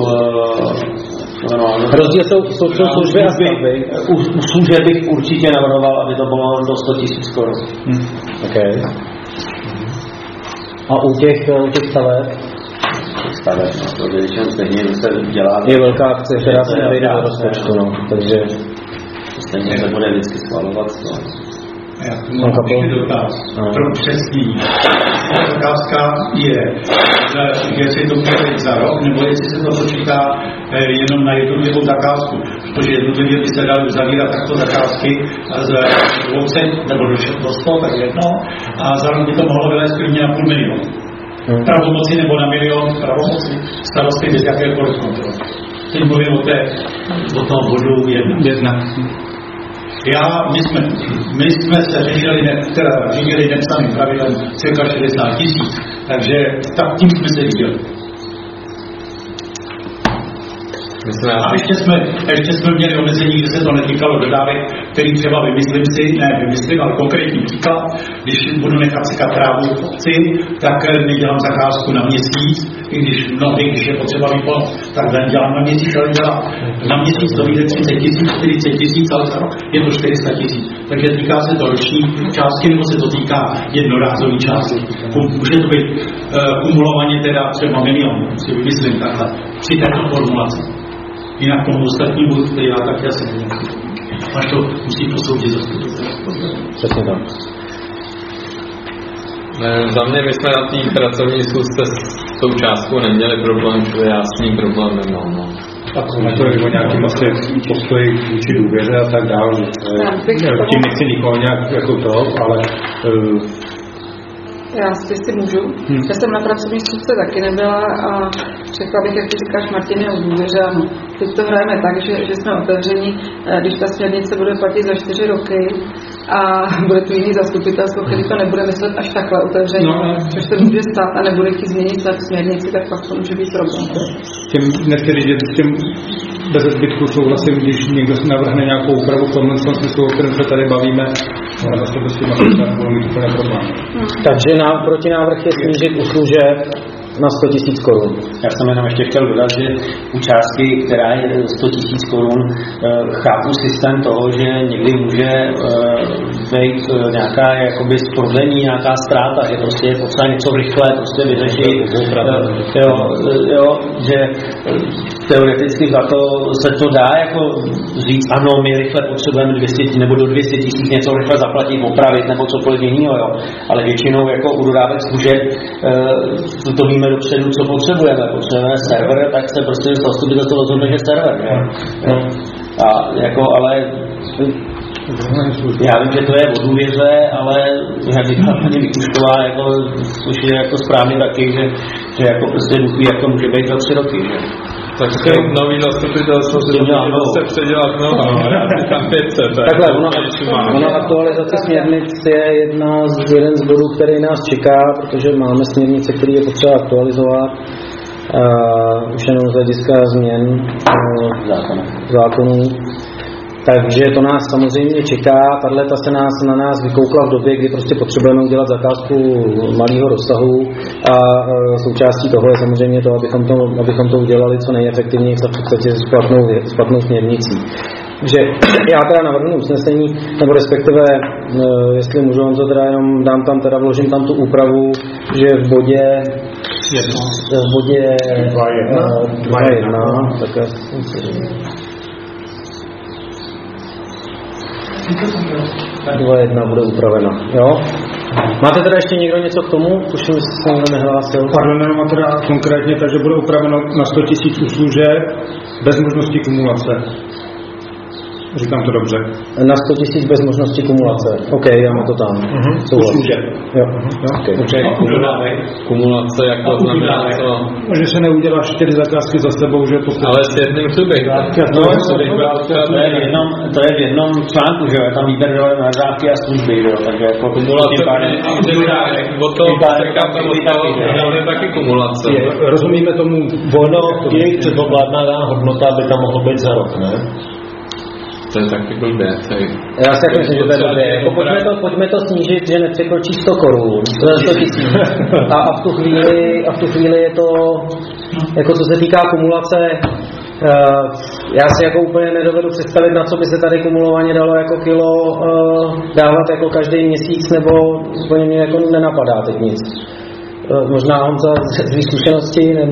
uh, rozdíl jsou, jsou, jsou služby a stavby. U, u služeb bych určitě navrhoval, aby to bylo do sto tisíc korun. Hmm. Okay. A u těch, u těch staveb? Staveb, no, to většinou stejně se dělá. Je velká akce, která se nevejde do rozpočtu, no, takže stejně se bude vždycky schvalovat. No. Já tu mám ještě dotaz pro přesný. Otázka je, jestli to bude za rok, nebo jestli se to počítá jenom na jednotlivou zakázku. Protože jednotlivě by se dali zavírat takto zakázky z obce, nebo do sto, tak jedno, a za rok by to mohlo vylézt klidně na půl milionu. Hmm. Pravomoci nebo na milion pravomoci starosty bez jakékoliv kontroly. Teď mluvím o, té, o tom bodu jedna. jedna. Já, my jsme, my jsme se řešili, ne, teda řídili nepsaným pravidlem cirka šedesát tisíc, takže tak tím jsme se viděli. A ještě jsme, ještě jsme měli omezení, že se to netýkalo dodávek, který třeba vymyslím si, ne vymyslím, ale konkrétní příklad, když budu nechat sekat trávu v obci, tak nedělám zakázku na měsíc, i když mnohdy, když je potřeba výpon, tak dělám na měsíc, ale dělám na měsíc to vyjde třicet tisíc, čtyřicet tisíc, ale za rok je to čtyři sta tisíc. Takže týká se to roční částky, nebo se to týká jednorázové částky. Může to být uh, kumulovaně teda třeba milion, si vymyslím takhle, při této formulaci. Jinak tomu ostatnímu, který já taky asi nevím. Až to musí posoudit zastupitelstvo. Přesně tak. Za mě my jsme na té pracovní schůzce s tou částkou neměli problém, to je jasný problém neměl. No. A to je o nějakým asi postoji vůči důvěře a tak dále. Tím nechci nikoho nějak jako to, ale uh, já si si můžu. Hmm. Já jsem na pracovní schůzce taky nebyla a řekla bych, jak ty říkáš, Martine, o důvěře. Teď to hrajeme tak, že, že jsme otevření, když ta směrnice bude platit za čtyři roky a bude tu jiný zastupitelstvo, který to nebude myslet až takhle otevření, no, což se může stát a nebude chtít změnit ta směrnici, tak pak to může být problém. Tím nechci říct, že s tím bez zbytku souhlasím, když někdo si navrhne nějakou úpravu v tomhle smyslu, o kterém se tady bavíme, ale to by s tím asi budou mít úplně problém. Hmm. Takže na, protinávrh je snížit u služeb na sto tisíc korun. Já jsem jenom ještě chtěl dodat, že u částky, která je sto tisíc korun, chápu systém toho, že někdy může být nějaká jakoby z prodlení, nějaká ztráta, že prostě je potřeba něco rychle prostě vyřešit. Jo, jo, že teoreticky za to se to dá jako říct, ano, my rychle potřebujeme dvě stě nebo do dvě stě tisíc něco rychle zaplatit, opravit nebo cokoliv jiného, jo. Ale většinou jako u dodávek služeb to víme dopředu, co potřebujeme. Potřebujeme server, tak se prostě zastupitelstvo rozhodne, že server, jo. A jako, ale Já vím, že to je o důvěře, ale jak říká paní Mikušková, jako, což je jako správně taky, že, že jako prostě duchy, jak to může být za tři roky, že? Tak se nový zastupitelstvo se předělat znovu, tam pět set. Takhle, ona, ona aktualizace směrnic je jedna z, jeden z bodů, který nás čeká, protože máme směrnice, které je potřeba aktualizovat. Uh, už jenom z hlediska změn uh, zákonů. Takže to nás samozřejmě čeká. Tato se nás na nás vykoukla v době, kdy prostě potřebujeme udělat zakázku malého rozsahu a uh, součástí toho je samozřejmě to, abychom to, abychom to udělali co nejefektivněji v podstatě s platnou, s platnou směrnicí. Takže já teda navrhnu usnesení, nebo respektive, uh, jestli můžu, vám to teda jenom dám tam, teda vložím tam tu úpravu, že v bodě v bodě dva jedna, tak já jsem si dva jedna bude upravena, jo? Máte teda ještě někdo něco k tomu? Tuším, že se někdo nehlásil. Pardon, jenom teda konkrétně, takže bude upraveno na sto tisíc služeb bez možnosti kumulace. Říkám to dobře. Na sto tisíc bez možnosti kumulace. OK, já mám to tam. Uh-huh. Služeb. Jo. Uh-huh. Okay. Okay. Kumulace jako znamená to... Že se neudělá čtyři zakázky za sebou, že to... Ale s jedným subjektem. No, to je v jednom, to je v jednom článku, že jo, je tam výběr na dávky a služby, že jo, takže jako... Kumulace, o tom sekám tam ostalo, je taky kumulace. Rozumíme tomu... Ono, jejich předpokladná hodnota by tam mohlo být za rok, ne? To je taky blbě. Já si myslím, že to je blbě. Jako pojďme, to, pojďme to snížit, že nepřekročí sto korun, sto tisíc. A, a, v tu chvíli, a v tu chvíli je to, jako co se týká kumulace, uh, já si jako úplně nedovedu představit, na co by se tady kumulovaně dalo jako kilo uh, dávat jako každý měsíc, nebo úplně mě jako nenapadá teď nic. Uh, možná Honza z svých zkušeností, nebo...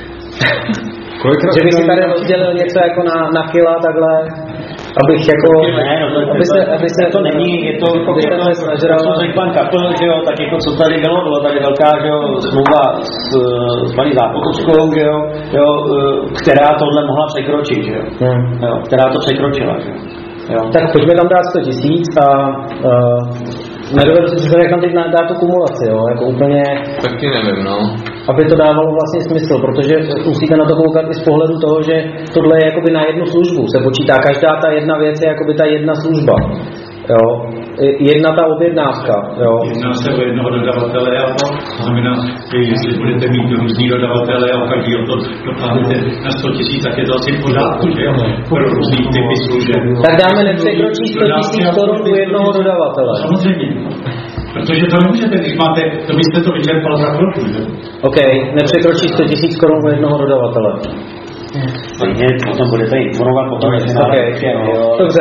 že bych si tady rozdělil něco jako na, na kila takhle, abych jako... Ne, no to, aby se, aby se, to není, je to, aby se to snažila... Co řekl pan Kapl, že jo, tak jako co tady bylo, bylo tady velká, že jo, smlouva s, s paní Zápotočkou, že jo, jo, která tohle mohla překročit, že jo, hmm. jo, která to překročila, že jo. Jo. Tak pojďme tam dát sto tisíc a uh, nedovedu si představit, jak tam teď dát tu kumulaci, jo, jako úplně... Taky nevím, no. Aby to dávalo vlastně smysl, protože musíte na to koukat i z pohledu toho, že tohle je jakoby na jednu službu, se počítá, každá ta jedna věc je jakoby ta jedna služba, jo, jedna ta objednávka, jo. Jedná se o jednoho dodavatele a to znamená, že jestli budete mít různý dodavatele a každý o to dotáhnete na sto tisíc, tak je to asi v pořádku, že jo, pro různý typy služeb. Tak dáme nepřekročí sto tisíc korun u jednoho dodavatele. Samozřejmě. Protože to nemůžete, když máte, to byste to vyčerpal za chvilku, že? OK, nepřekročí sto tisíc korun u jednoho dodavatele. Takže potom budete informovat potom, jestli OK, dobře.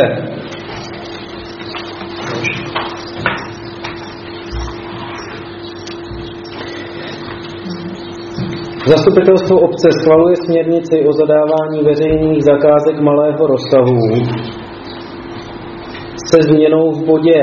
Zastupitelstvo obce schvaluje směrnici o zadávání veřejných zakázek malého rozsahu se změnou v bodě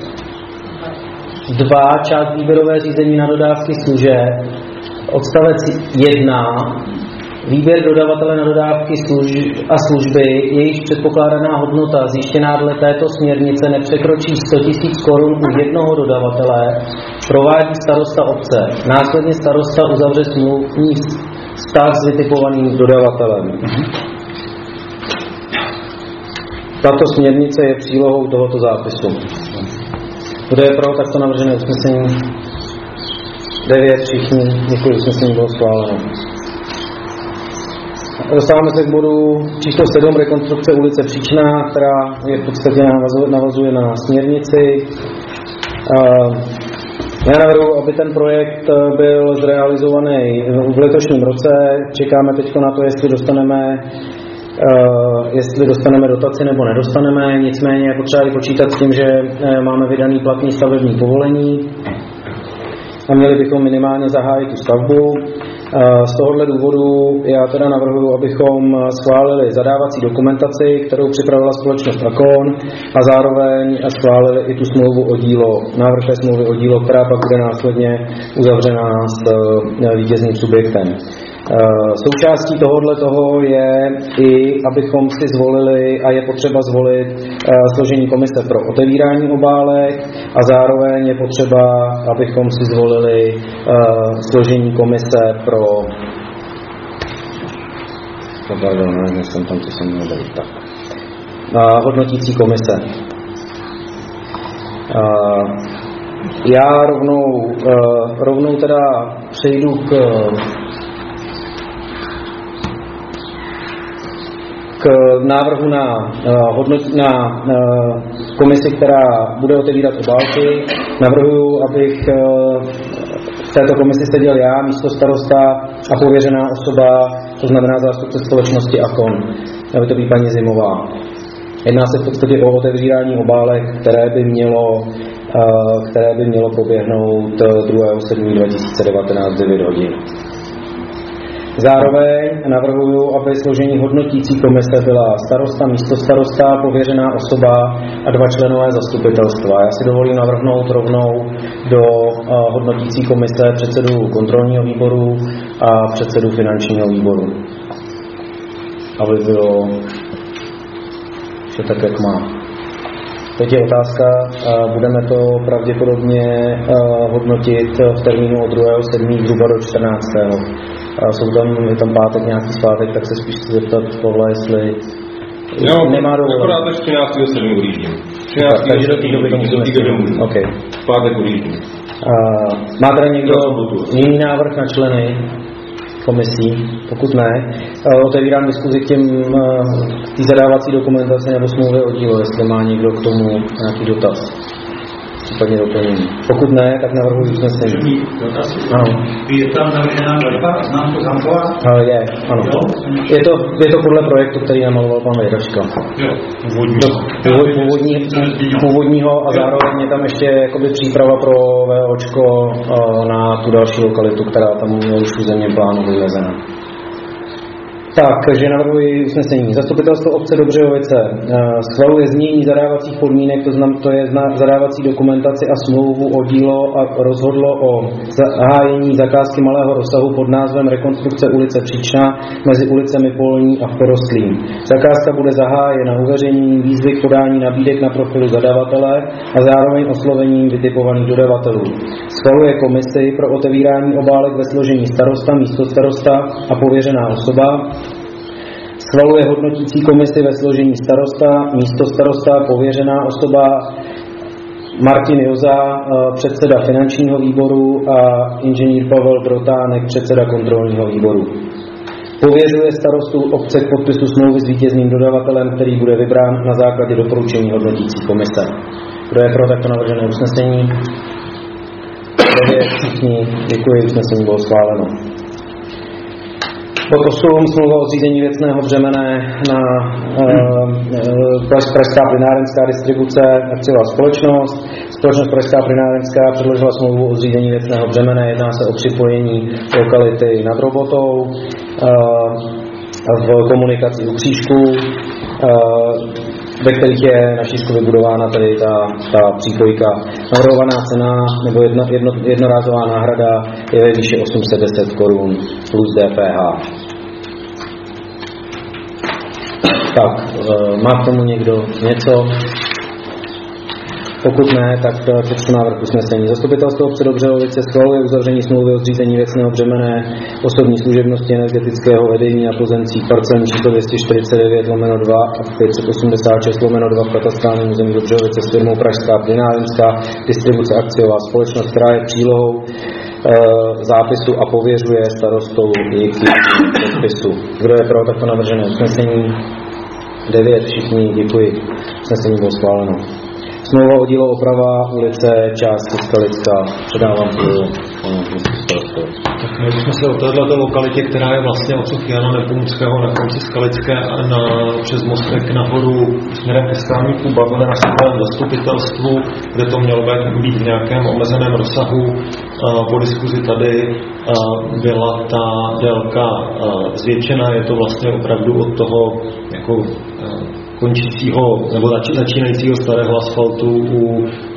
dva, část výběrové řízení na dodávky služeb, odstavec jedna, výběr dodavatele na dodávky služb a služby, jejich předpokládaná hodnota zjištěná dle této směrnice nepřekročí sto tisíc korun u jednoho dodavatele, provádí starosta obce. Následně starosta uzavře smluvní vztah s vytipovaným dodavatelem. Tato směrnice je přílohou tohoto zápisu. Kdo je pro takto navržené usnesení? devět, všichni, děkuji, usnesení bylo schváleno. Dostáváme se k bodu číslo sedm, rekonstrukce ulice Příčná, která je v podstatě navazuje, navazuje na směrnici. Já navrhuji, aby ten projekt byl zrealizovaný v letošním roce. Čekáme teď na to, jestli dostaneme Uh, jestli dostaneme dotaci nebo nedostaneme, nicméně je potřeba počítat s tím, že uh, máme vydaný platný stavební povolení a měli bychom minimálně zahájit tu stavbu. Uh, z tohohle důvodu já teda navrhuji, abychom schválili zadávací dokumentaci, kterou připravila společnost Rakon, a zároveň schválili i tu smlouvu o dílo, návrh té smlouvy o dílo, která pak bude následně uzavřená s uh, vítězným subjektem. Součástí tohohle toho je i, abychom si zvolili, a je potřeba zvolit složení komise pro otevírání obálek a zároveň je potřeba, abychom si zvolili složení komise pro pardon, nevím, jsem tam, co jsem měl být, tak. hodnotící komise. Já rovnou, rovnou teda přejdu k k návrhu na, hodnot, na komisi, která bude otevírat obálky. Navrhuji, abych v této komisi seděl já, místo starosta a pověřená osoba, to znamená zástupce společnosti Akon. Aby to být paní Zimová. Jedná se v podstatě o otevírání obálek, které by mělo, které by mělo proběhnout druhého sedmého dva tisíce devatenáct devět hodin. Zároveň navrhuji, aby složení hodnotící komise byla starosta, místostarosta, pověřená osoba a dva členové zastupitelstva. Já si dovolím navrhnout rovnou do hodnotící komise předsedu kontrolního výboru a předsedu finančního výboru. Aby bylo vše tak, jak má. Teď je otázka, budeme to pravděpodobně hodnotit v termínu od druhého sedmého zhruba do čtrnáctého Jsou tam, je tam pátek, nějaký svátek, tak se spíš chci zeptat Pavla, jestli no, nemá dovolené. Akorát až třináctého sedmého ujíždím. Takže do té doby to musíme můžu. Okay. Pátek ujíždím. Má tady někdo jiný návrh na členy komisí? Pokud ne, otevírám diskuzi k těm k té zadávací dokumentaci nebo smlouvy o dílo, jestli má někdo k tomu nějaký dotaz. Případně doplnění. Pokud ne, tak navrhuji usnesení. Ano. Je tam navržená vrpa, znám to Zamková? Je, ano. Je to, je to podle projektu, který namaloval pan Vědačka. Původní, původního a zároveň je tam ještě jakoby příprava pro VOčko na tu další lokalitu, která tam je už v územním plánu vylezena. Tak, takže navrhuji usnesení. Zastupitelstvo obce Dobřehovice schvaluje znění zadávacích podmínek, to znamená, to je zadávací dokumentaci a smlouvu o dílo a rozhodlo o zahájení zakázky malého rozsahu pod názvem rekonstrukce ulice Příčná mezi ulicemi Polní a Porostlým. Zakázka bude zahájena uveřejněním výzvy k podání nabídek na profilu zadavatele a zároveň oslovením vytipovaných dodavatelů. Schvaluje komisi pro otevírání obálek ve složení starosta, místostarosta a pověřená osoba. Schvaluje hodnotící komisi ve složení starosta, místostarosta, pověřená osoba Martin Joza, předseda finančního výboru a inženýr Pavel Brotánek, předseda kontrolního výboru. Pověřuje starostu obce k podpisu smlouvy s vítězným dodavatelem, který bude vybrán na základě doporučení hodnotící komise. Kdo je pro takto navržené usnesení? Všichni, děkuji, usnesení bylo schváleno. Bod osm. Smlouva o zřízení věcného břemene na e, Pražská plynárenská distribuce akciová společnost. Společnost Pražská plynárenská předložila smlouvu o zřízení věcného břemene. Jedná se o připojení lokality nad Robotou e, v komunikaci u Křížku, e, ve kterých je na Šíšku vybudována tady ta, ta přípojka. Navrhovaná cena nebo jedno, jedno, jednorázová náhrada je ve výši osm set deset korun plus D P H. Tak, má k tomu někdo něco? Pokud ne, tak přečtu návrh usnesení. Zastupitelstvo obce Dobřehovice schvaluje uzavření smlouvy o zřízení věcného břemene osobní služebnosti energetického vedení na pozemcích parcelní číslo dvě stě čtyřicet devět lomeno dva a pět set osmdesát šest lomeno dva v katastrálním území Dobřehovice s firmou Pražská plynárenská distribuce akciová společnost, která je přílohou e, zápisu a pověřuje starostou jejich podpisu. Kdo je pro takto navržené usnesení? devět. Všichni, děkuji. Usnesení bylo schváleno. Smlouva o dílo oprava ulice části Skalická. Předávám slovo panu místostarostové. Tak my jsme se o této lokalitě, která je vlastně odsud Jana Nepomuckého na konci Skalické a na, přes mostek nahoru směrem ke Skalníku bavili na svém zastupitelstvu, kde to mělo být v nějakém omezeném rozsahu. Po diskuzi tady byla ta délka zvětšena, je to vlastně opravdu od toho jako končícího nebo začínajícího starého asfaltu u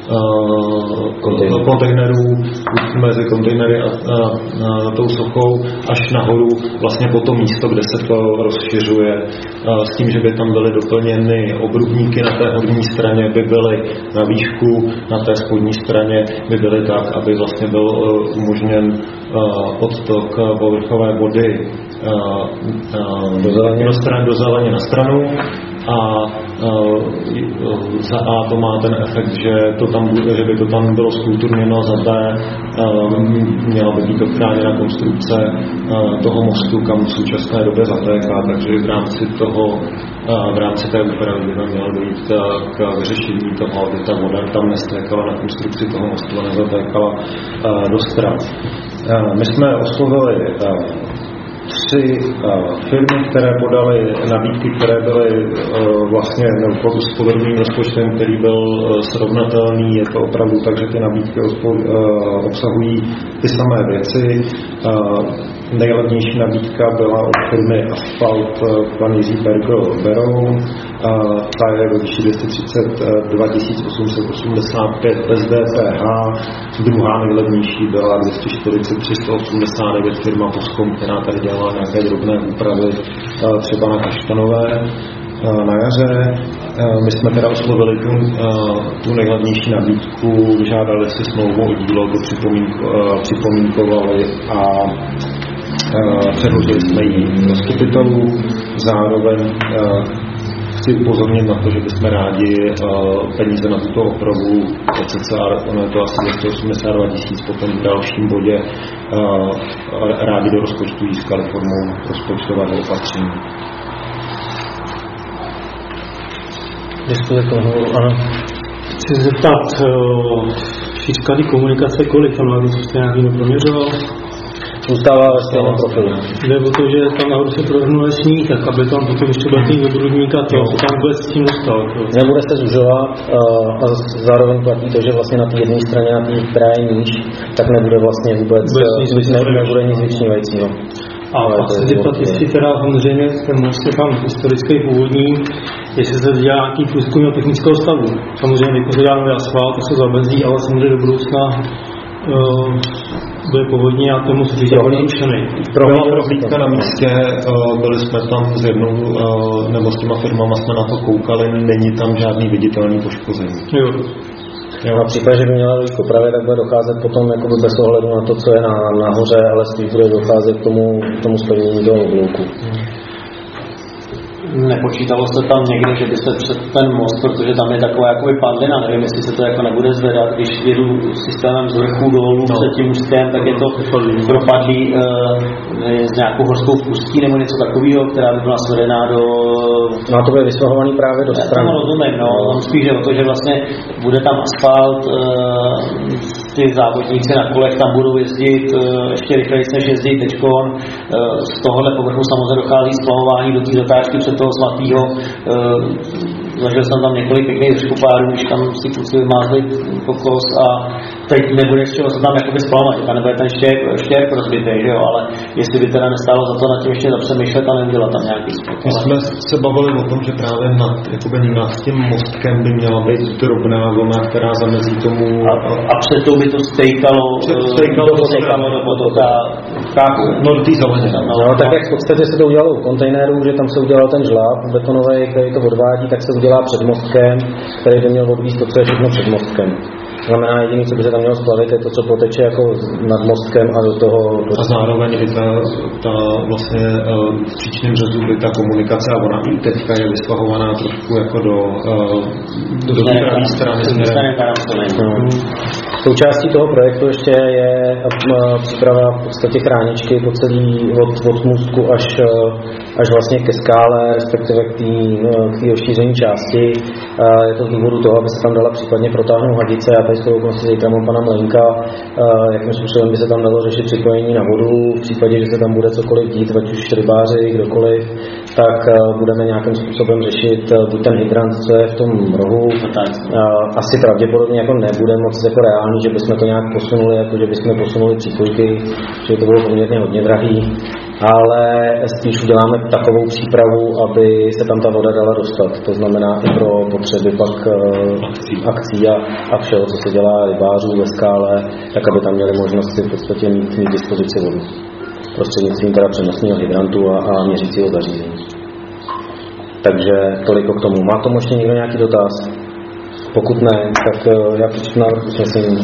uh, kontejnerů mezi kontejnery a, a, a tou sochou až nahoru vlastně po to místo, kde se to rozšiřuje, uh, s tím, že by tam byly doplněny obrubníky na té horní straně, by byly na výšku, na té spodní straně by byly tak, aby vlastně byl uh, umožněn uh, odtok uh, povrchové vody uh, uh, do, zeleně. Do, stran, do zeleně na stranu. A za A to má ten efekt, že, to tam, že by to tam bylo skulturněno, za B měla by být ochráněna konstrukce toho mostu, kam v současné době zatéká, takže v rámci toho v rámci té úpravy by mělo dojít k vyřešení toho, aby ta voda tam nestékala na konstrukci toho mostu a nezatékala do stran. My jsme oslovili tři uh, firmy, které podaly nabídky, které byly uh, vlastně s podobným rozpočtem, který byl uh, srovnatelný. Je to opravdu tak, že ty nabídky uh, obsahují ty samé věci. Uh, nejlevnější nabídka byla od firmy Asphalt pan Jiří Bergl Berou. Ta je do výši dvě stě třicet dva tisíc osm set osmdesát pět bez D P H. Druhá nejlevnější byla dvě stě čtyřicet tři sto osmdesát devět firma Poskom, která tady dělala nějaké drobné úpravy třeba na Kaštanové na jaře. My jsme teda oslovili tu, tu nejhlavnější nabídku, vyžádali si smlouvu o dílo, to připomínkovali a předložili jsme ji zastupitelů. Zároveň chci upozornit na to, že bychom rádi peníze na tuto opravu, cca ono je to asi dvě stě osmdesát dva tisíc, potom v dalším bodě rádi do rozpočtu získali formou rozpočtového opatření. Diskuze toho, ano. Chci zeptat, šířka komunikace, kolik tam nahoru jste nějaký neproměřoval? Zůstává ve stejném profilu. Jde o to, že tam nahoru se prohrnuje sníh, tak aby tam potom ještě byl tým obrubník a to se tam vůbec s tím dostal. Nebude se zužovat a zároveň platí to, že vlastně na té jedné straně, na té, která je níž, tak nebude vlastně vůbec, vůbec ne, nebude nic vyčnívajícího. A pak se zeptat, jestli teda samozřejmě ten most je tam historický původní, jestli se dělá nějaký průzkum technického stavu. Samozřejmě vykořidá nový asfalt, to se zabezí, ale samozřejmě do budoucna uh, bude povodní a tomu se říká vyrušený. Prohlídka na místě, uh, byli jsme tam s jednou, uh, nebo s těma firmama jsme na to koukali, není tam žádný viditelný poškození. Jo. Jo, na případě, že by měla dojít k opravě, tak bude docházet potom jakoby bez ohledu na to, co je na, nahoře, ale spíš bude docházet k tomu, k tomu splnění toho oblouku. Hmm. Nepočítalo se tam někde, že by se před ten most, protože tam je taková jakoby padlina, nevím, jestli se to jako nebude zvedat, když jedu systémem z vrchu dolů no. před tím ústkem, tak je to propadlý e, s nějakou horskou pustí nebo něco takového, která by byla svedená do... No a to bude vysvahovaný právě do strany. Já rozumím, no, no. Spíš je o to, že vlastně bude tam asfalt, e, ty závodníci na kolech tam budou jezdit e, ještě rychleji, než jezdí teďkon, e, z tohohle povrchu samozřejmě dochází splahování do té zatáčky před toho svatýho. E, zažil jsem tam několik pěkných řeškopárů, když tam si kluci vymázli kokos a teď nebude z čeho se tam jakoby splavovat, tam nebude ten štěrk, štěrk rozbitý, jo, ale jestli by teda nestálo za to na tím ještě zapřemýšlet a neudělat tam nějaký spot. My jsme se bavili o tom, že právě nad, jakoby nad tím mostkem by měla být drobná vlna, která zamezí tomu... A, a před tou by to stejkalo, stejkalo do stejkalo do potoka. No do té zeleně. No, no, tak jak v podstatě se to udělalo u kontejnerů, že tam se udělal ten žláb betonový, který to odvádí, tak se udělá před mostkem, který by měl odvízt to, co je všechno před mostkem. Znamená jediný, co by se tam mělo splavit, je to, co poteče jako nad mostkem a do toho... Do... A zároveň i ta, ta vlastně uh, v příčném řezu by ta komunikace, a ona i teďka je vysvahovaná trošku jako do, uh, do, do pravé strany. Součástí toho projektu ještě je uh, příprava v podstatě chráničky po celý od, od můstku až, uh, až vlastně ke skále, respektive k té rozšíření části. Uh, je to z důvodu toho, aby se tam dala případně protáhnout hadice. Já tady z toho konci zítra mám pana Mlenka, uh, jakým způsobem by se tam dalo řešit připojení na vodu. V případě, že se tam bude cokoliv dít, ať už rybáři, kdokoliv, tak uh, budeme nějakým způsobem řešit uh, buď ten hydrant, co je v tom rohu. Uh, asi pravděpodobně jako nebude moc jako reálný, že bychom to nějak posunuli, jako že bychom posunuli přípojky, že to bylo poměrně hodně drahý. ale spíš uděláme takovou přípravu, aby se tam ta voda dala dostat. To znamená i pro potřeby pak akcí a, a všeho, co se dělá rybářů ve skále, tak aby tam měli možnost si v podstatě mít, mít dispozici vodu. Prostřednictvím teda přenosného hydrantu a, a měřícího zařízení. Takže toliko k tomu. Má tomu ještě někdo nějaký dotaz? Pokud ne, tak já přečtu návrh usnesení.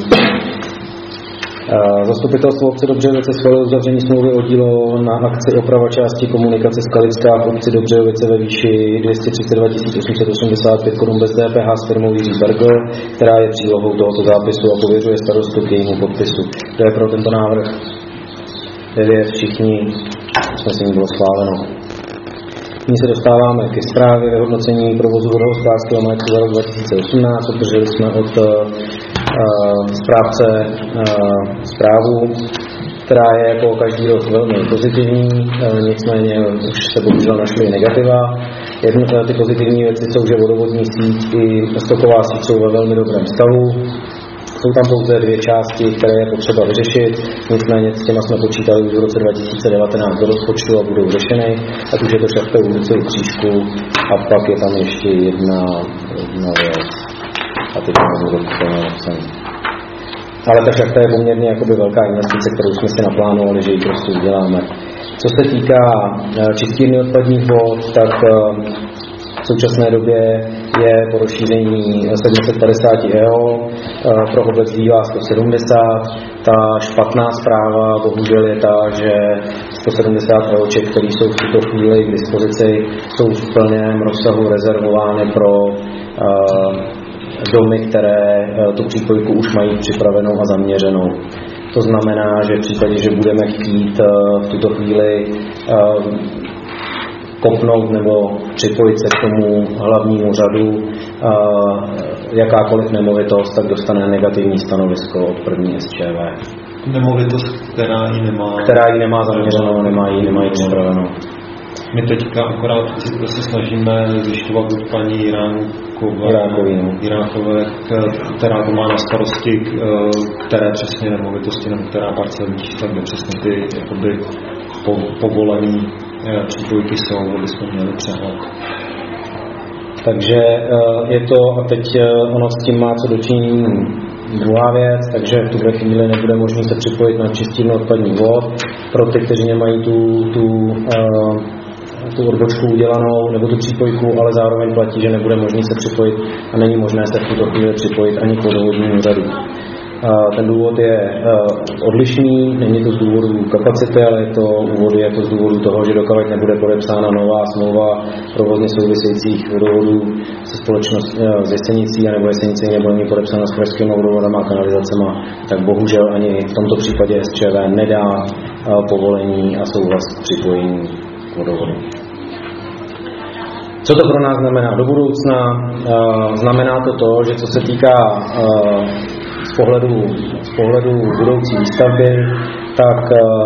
Zastupitelstvo obce Dobřejovice schválilo uzavření smlouvy o dílo na akci oprava části komunikace Skalická v obci Dobřejovice ve výši dvě stě třicet dva tisíc osm set osmdesát pět korun bez D P H s firmou Jiří Bergl, která je přílohou tohoto zápisu a pověřuje starostu k jejímu podpisu. To je pro tento návrh devět, všichni, usnesení bylo schváleno. Nyní se dostáváme ke zprávě vyhodnocení provozu vodohospodářského majetku za rok dva tisíce osmnáct. Obdrželi jsme od uh, správce uh, zprávu, která je jako každý rok velmi pozitivní, uh, nicméně už se bohužel našly negativa. Jedno, ty pozitivní věci jsou, že vodovodní síť i stoková síť jsou ve velmi dobrém stavu. Jsou tam pouze dvě části, které je potřeba vyřešit, nicméně s těma jsme počítali už v roce dva tisíce devatenáct do rozpočtu a budou řešeny, ať už je to šachta ulice u Křížku a pak je tam ještě jedna, jedna věc a ty tam budou napsané. Ale ta šachta je poměrně jakoby velká investice, kterou jsme si naplánovali, že ji prostě uděláme. Co se týká čistírny odpadních vod, tak v současné době je po rozšíření sedm set padesát euro, pro obec zbývá sto sedmdesát. Ta špatná zpráva bohužel je ta, že sto sedmdesát euroček, které jsou v tuto chvíli k dispozici, jsou v plném rozsahu rezervovány pro uh, domy, které uh, tu přípojku už mají připravenou a zaměřenou. To znamená, že v případě, že budeme chtít uh, v tuto chvíli uh, kopnout nebo připojit se k tomu hlavnímu řadu jakákoliv nemovitost, tak dostane negativní stanovisko od první S Č V. Nemovitost, která ji nemá... Která ji nemá zaměřenou, nemá ji, nemá ji připravenou. My teďka akorát se snažíme zjišťovat od paní Jiránkové, Jiránkové, která to má na starosti, které přesně nemovitosti nebo která parcelní čísla, kde přesně ty jakoby, po, povolený přípojky jsou, aby jsme měli přehled. Takže je to, a teď ono s tím má co dočinění druhá věc, takže v tuhle chvíli nebude možné se připojit na čistírnu odpadních vod. Pro ty, kteří nemají tu, tu, uh, tu odbočku udělanou nebo tu přípojku, ale zároveň platí, že nebude možné se připojit a není možné se v tuto chvíli připojit ani k vodovodnímu úřadu. Ten důvod je odlišný, není to z důvodu kapacity, ale je to, je to z důvodu toho, že dokud nebude podepsána nová smlouva provozně souvisejících vodovodů se společností z Jesenicí, nebo Jesenicí nebo není podepsána s krajskými vodovodama a kanalizacemi, tak bohužel ani v tomto případě S Č V nedá povolení a souhlas k připojení k vodovodu. Co to pro nás znamená do budoucna? Znamená to to, že co se týká z pohledu, z pohledu budoucí výstavby, tak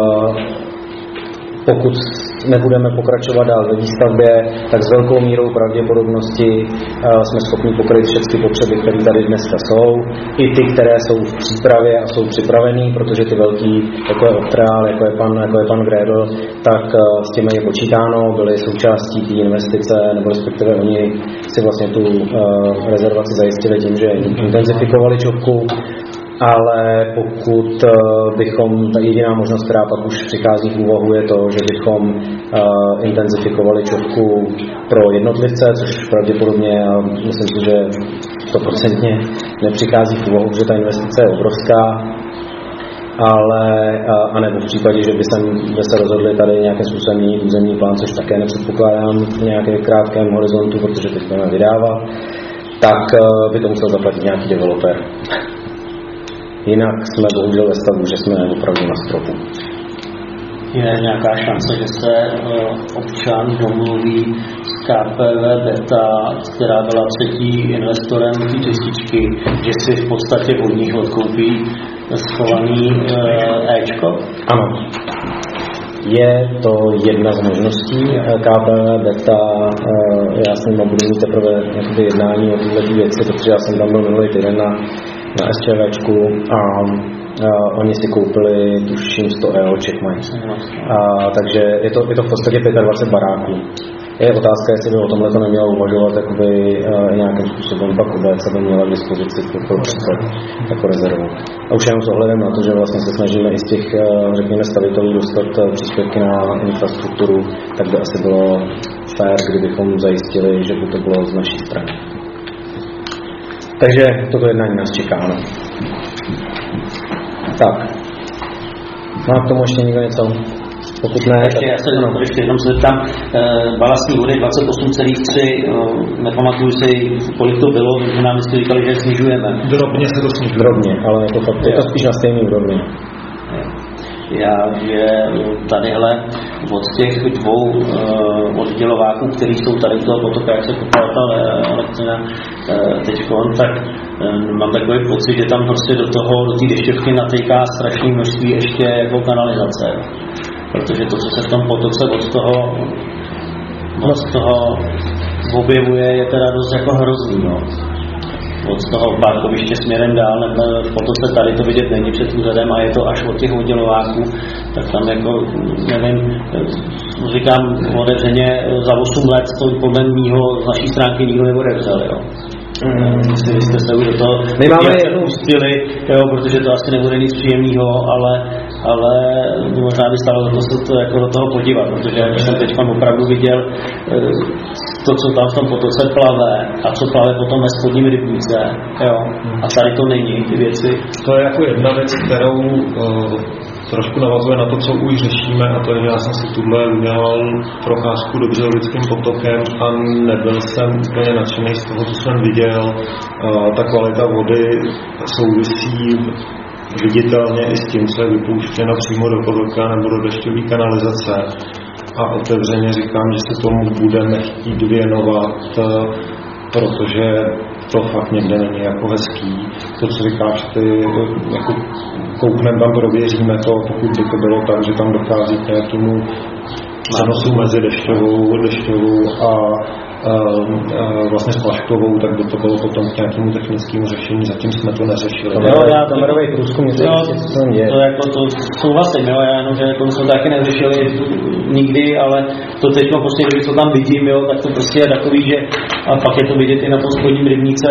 pokud nebudeme pokračovat dál ve výstavbě, tak s velkou mírou pravděpodobnosti jsme schopni pokryt všechny potřeby, které tady dneska jsou. I ty, které jsou v přípravě a jsou připravený, protože ty velký, jako je Optreal, jako je pan, jako je pan Grédl, tak s těmi je počítáno, byly součástí té investice, nebo respektive oni si vlastně tu uh, rezervaci zajistili tím, že intenzifikovali čopku. Ale pokud uh, bychom, ta jediná možnost, která pak už přichází v úvahu, je to, že bychom uh, intenzifikovali čopku pro jednotlivce, což pravděpodobně, a myslím si, že stoprocentně nepřichází v úvahu, protože ta investice je obrovská, ale uh, anebo v případě, že by, sem, by se rozhodli tady nějakým způsobem měnit územní plán, což také nepředpokládám v nějakém krátkém horizontu, protože teď budeme vydávat, tak uh, by to musel zaplatit nějaký developer. Jinak jsme bohužel ve stavu, že jsme opravdu na stropu. Je nějaká šance, že se občan domluví s K P V Beta, která byla třetí investorem té čističky, že si v podstatě od nich odkoupí schovaný Ečko? Ano. Je to jedna z možností. K P V Beta, já s ním budu mít teprve jednání o této věci, protože já jsem tam byl minulý týden na na SČVčku a Uh, oni si koupili tuším sto EOček mají. Uh, takže je to, je to v podstatě dvacet pět baráků. Je otázka, jestli by o tomhle to nemělo uvažovat jakoby, uh, nějakým způsobem pak obec, aby měla k dispozici pro příklad jako rezervu. A už jenom s ohledem na to, že vlastně se snažíme i z těch, uh, řekněme, stavitelů dostat uh, příspěvky na infrastrukturu, tak by asi bylo fér, kdybychom zajistili, že by to bylo z naší strany. Takže toto jednání nás čeká, no. Tak. Má k tomu ještě někdo něco? Pokud ne, ještě, já se no. ještě jenom se zeptám, e, balastní vody dvacet osm celá tři, e, nepamatuju si, kolik to bylo, že nám vždycky říkali, že snižujeme. Drobně se to snižuje. Drobně, ale je to, fakt, je to spíš na stejný úrovni. Já, že tadyhle od těch dvou uh, oddělováků, který jsou tady v toho potoka, jak se kopala ta elektřina uh, teďkon, tak uh, mám takový pocit, že tam prostě do toho, do té dešťovky natejká strašné množství ještě jako kanalizace. Protože to, co se v tom potoce od toho, od toho objevuje, je teda dost jako hrozný. No. Od toho parkoviště směrem dál, v potoce tady to vidět není před úřadem a je to až od těch oddělováků, tak tam jako, nevím, říkám otevřeně, za osm let to podle mýho z naší stránky nikdo neodevřel, jo. Mm. Vy jste se už do toho my máme jednu pustili, jo, protože to asi nebude nic příjemného, ale, ale možná by stalo za to se to jako do toho podívat, protože když jsem teď opravdu viděl to, co tam v tom potoce plave a co plave potom ve spodním rybníce, jo, a tady to není, ty věci. To je jako jedna věc, kterou uh, trošku navazuje na to, co už řešíme, a to je, že já jsem si tuhle udělal procházku dobře lidským potokem a nebyl jsem úplně nadšený z toho, co jsem viděl. Uh, ta kvalita vody souvisí viditelně i s tím, co je vypouštěno přímo do potoka nebo do dešťové kanalizace. A otevřeně říkám, že se tomu budeme chtít věnovat, protože to fakt někde není jako hezký. To, co říkáš ty, jako koukneme tam, prověříme to, pokud by to bylo tak, že tam dochází k nějakému přenosu mezi dešťovou, dešťovou a vlastně splaškovou, tak by to bylo potom k nějakému technickému řešení, zatím jsme to neřešili. Jo, já kamerový průzkum, něco je. To jako to souhlasím, jo, já jenom, že jako jsme taky neřešili nikdy, ale to teď prostě, když to tam vidím, jo, tak to prostě je takový, že a pak je to vidět i na tom spodním rybníce.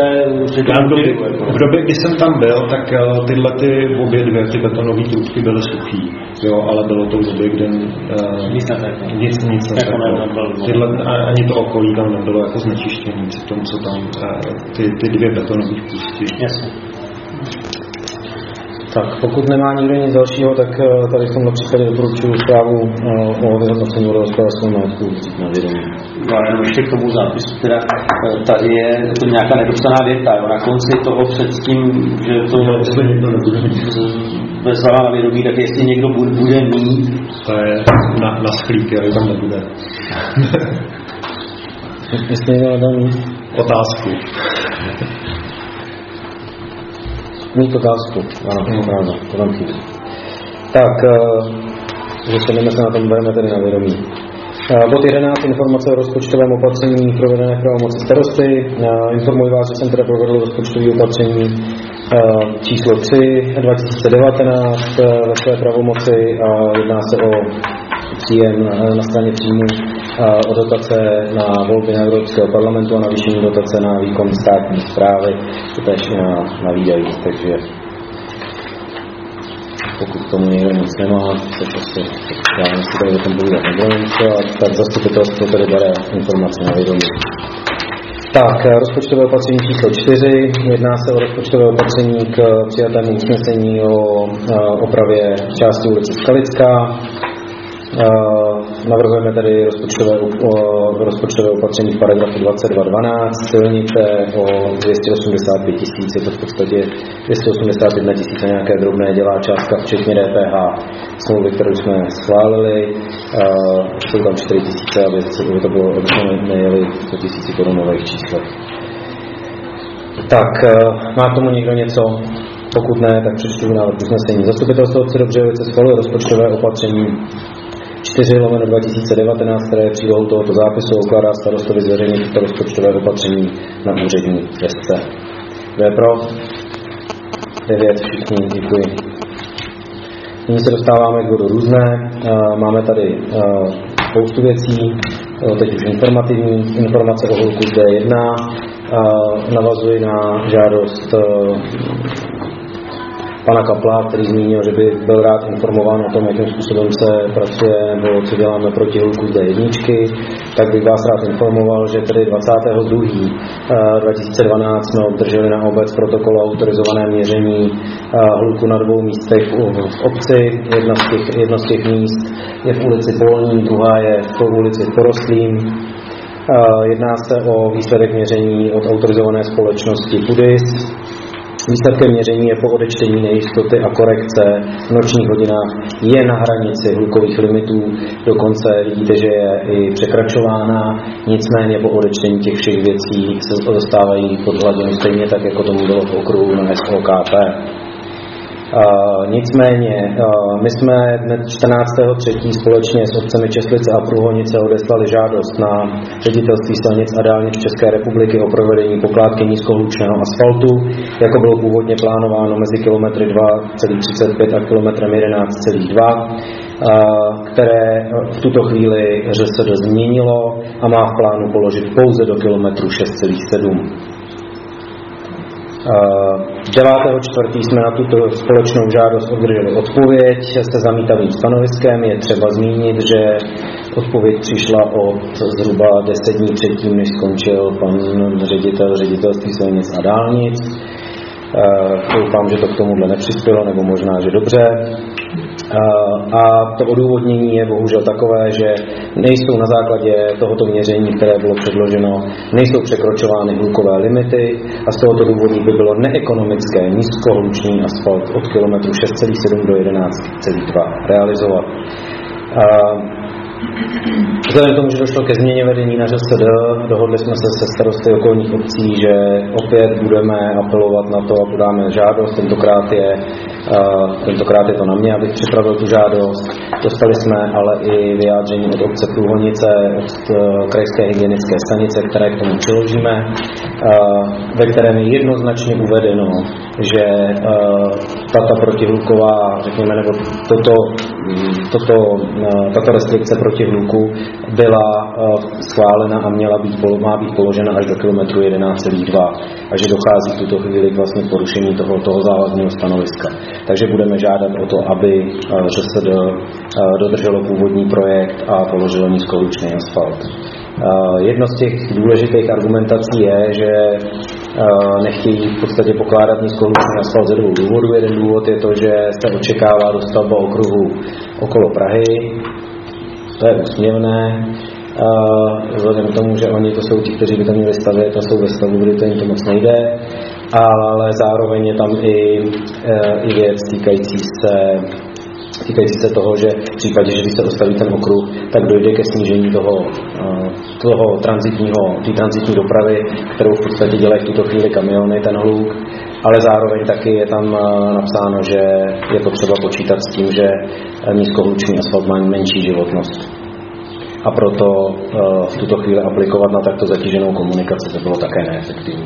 V době, kdy jsem tam byl, tak tyhle ty obě dvě, ty betonové trubky byly suchý, jo, ale bylo to v době, kdy uh, nic neteklo. Nic, nic neteklo. Tyhle, ani to okolí tam nebylo jako znečištění při tom, co tam ty, ty dvě betonové pustí. Jasně. Tak, pokud nemá nikdo nic dalšího, tak tady v tomto případě doporučuji zprávu o vyhodnocení vodohospodářského majetku na vědomí. No, jenom ještě k tomu zápisu, teda tady je to nějaká nedopsaná věta, jo, na konci toho předtím, že to vezvala na vědomí, tak jestli někdo bude mít. To je na, na schlíky, ale tam nebude. Jestli někdo nedal mít otázku. Mít otázku, ano, to pravda, to tam chybí. Tak, že shodneme se na tom, bereme tedy na vědomí. Bod jedenáct, informace o rozpočtovém opatření provedené pravomoci starosty. Informuji vás, že jsem teda provedl rozpočtové opatření číslo tři dva tisíce devatenáct ve své pravomoci a jedná se o příjem na straně příjmu o dotace na volby na Evropského parlamentu a navýšení dotace na výkon státní správy, to též i na, na výdajích, takže pokud k tomu někdo nic nemá, tak asi já si tady o tom povídat nebudu něco, tak zastupitelstvo tady bere informace na vědomí. Tak, rozpočtové opatření číslo čtyři, jedná se o rozpočtové opatření k přijatému usnesení o opravě části ulice Skalická. Navrhujeme tady rozpočtové, rozpočtové opatření v paragrafu dvacet dva dvanáct, silnice o dvě stě osmdesát pět tisíc, je to v podstatě dvě stě osmdesát jedna tisíc a nějaké drobné dělá částka, včetně D P H smlouvy, kterou jsme schválili. Jsou tam čtyři tisíce, aby to bylo, aby jsme nejeli sto tisíc korunových číslech. Tak, má k tomu někdo něco? Pokud ne, tak přečtu návrh usnesení. Zastupitelstvo obce Dobřejovice schvaluje rozpočtové opatření čtyři lomeno dva tisíce devatenáct, které je přílohou tohoto zápisu, ukládá starostovi zveřejnit toto rozpočtové opatření na úřední desce. Kdo je pro? devět, všichni, děkuji. Nyní se dostáváme k bodu různé. Máme tady spoustu věcí, teď už informativní, informace o hluku D jedna. Navazuji na žádost pana Kapla, který zmínil, že by byl rád informován o tom, jakým způsobem se pracuje nebo co děláme proti hluku D jedna, tak bych vás rád informoval, že tedy dvacátého druhého dva tisíce dvanáct jsme obdrželi na obec protokol o autorizované měření hluku na dvou místech v obci. Jedna z těch, jedno z těch míst je v ulici Polní, druhá je v ulici Porostlým. Jedná se o výsledek měření od autorizované společnosti Pudis. Výsledkem měření je po odečtení nejistoty a korekce v nočních hodinách je na hranici hlukových limitů, dokonce vidíte, že je i překračována, nicméně po odečtení těch všech věcí se dostávají pod hladinu stejně tak, jako tomu bylo v okruhu na S O K P. Uh, nicméně, uh, my jsme dnes čtrnáctého třetího společně s obcemi Česlice a Průhonice odeslali žádost na Ředitelství silnic a dálnic České republiky o provedení pokládky nízkohlučného asfaltu, jako bylo původně plánováno mezi kilometry dva celá třicet pět a kilometrem jedenáct celá dva, uh, které v tuto chvíli ŘSD změnilo a má v plánu položit pouze do kilometru šest celá sedm. devátého čtvrtého jsme na tuto společnou žádost obdrželi odpověď se zamítavým stanoviskem. Je třeba zmínit, že odpověď přišla o zhruba deset dní předtím, než skončil pan ředitel ředitelství silnic a dálnic. Doufám, že to k tomuhle nepřispělo, nebo možná, že dobře. A to odůvodnění je bohužel takové, že nejsou na základě tohoto měření, které bylo předloženo, nejsou překročovány hlukové limity a z tohoto důvodu by bylo neekonomické nízkohlučný asfalt od kilometru šest celá sedm do jedenáct celá dva realizovat. Vzhledem k tomu, že došlo ke změně vedení na ŘSD, dohodli jsme se se starosty okolních obcí, že opět budeme apelovat na to a podáme žádost. Tentokrát je, uh, tentokrát je to na mě, abych připravil tu žádost. Dostali jsme ale i vyjádření od obce Průhonice, od uh, krajské hygienické stanice, které k tomu přiložíme, uh, ve kterém je jednoznačně uvedeno, že uh, tato protihluková, řekněme, nebo toto, toto, uh, tato restrikce proti hluku byla uh, schválena a měla být, má být položena až do kilometru jedenáct celá dva a že dochází v tuto chvíli k vlastně porušení toho, toho závazného stanoviska. Takže budeme žádat o to, aby uh, ŘSD uh, dodrželo původní projekt a položilo nízkohlučný asfalt. Uh, jedno z těch důležitých argumentací je, že uh, nechtějí v podstatě pokládat nízkohlučný asfalt ze dvou důvodů. Jeden důvod je to, že se očekává dostavba okruhu okolo Prahy. To je úsměvné, uh, vzhledem k tomu, že oni to jsou ti, kteří by to měli stavět a jsou ve stavu, kdy to jim to moc nejde, ale zároveň je tam i, uh, i věc týkající se, týkající se toho, že v případě, že když se dostaví ten okruh, tak dojde ke snížení toho, uh, toho tranzitního, té tranzitní dopravy, kterou v podstatě dělají v tuto chvíli kamiony, ten hluk, ale zároveň taky je tam napsáno, že je potřeba počítat s tím, že nízkohlučný asfalt má menší životnost. A proto v tuto chvíli aplikovat na takto zatíženou komunikaci, to bylo také neefektivní.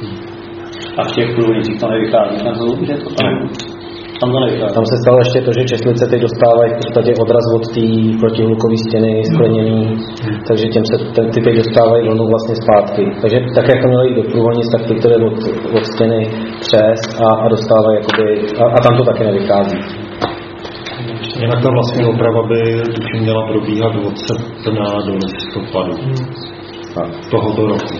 A v těch průvodnicích to nevychází ten hluk, že to tam... Tam, tam se stalo ještě to, že Česlice teď dostávají v podstatě odraz od té protihlukové stěny skleněný, takže těm se ten, ty teď dostávají vlnu vlastně zpátky. Takže tak, jak to mělo jít do průvodnic, tak teď to jde od, od stěny přes a, a dostávají jakoby, a, a tam to taky nevychází. Jinak ta vlastní oprava by tuším měla probíhat od srpna do listopadu tak. Tohoto roku.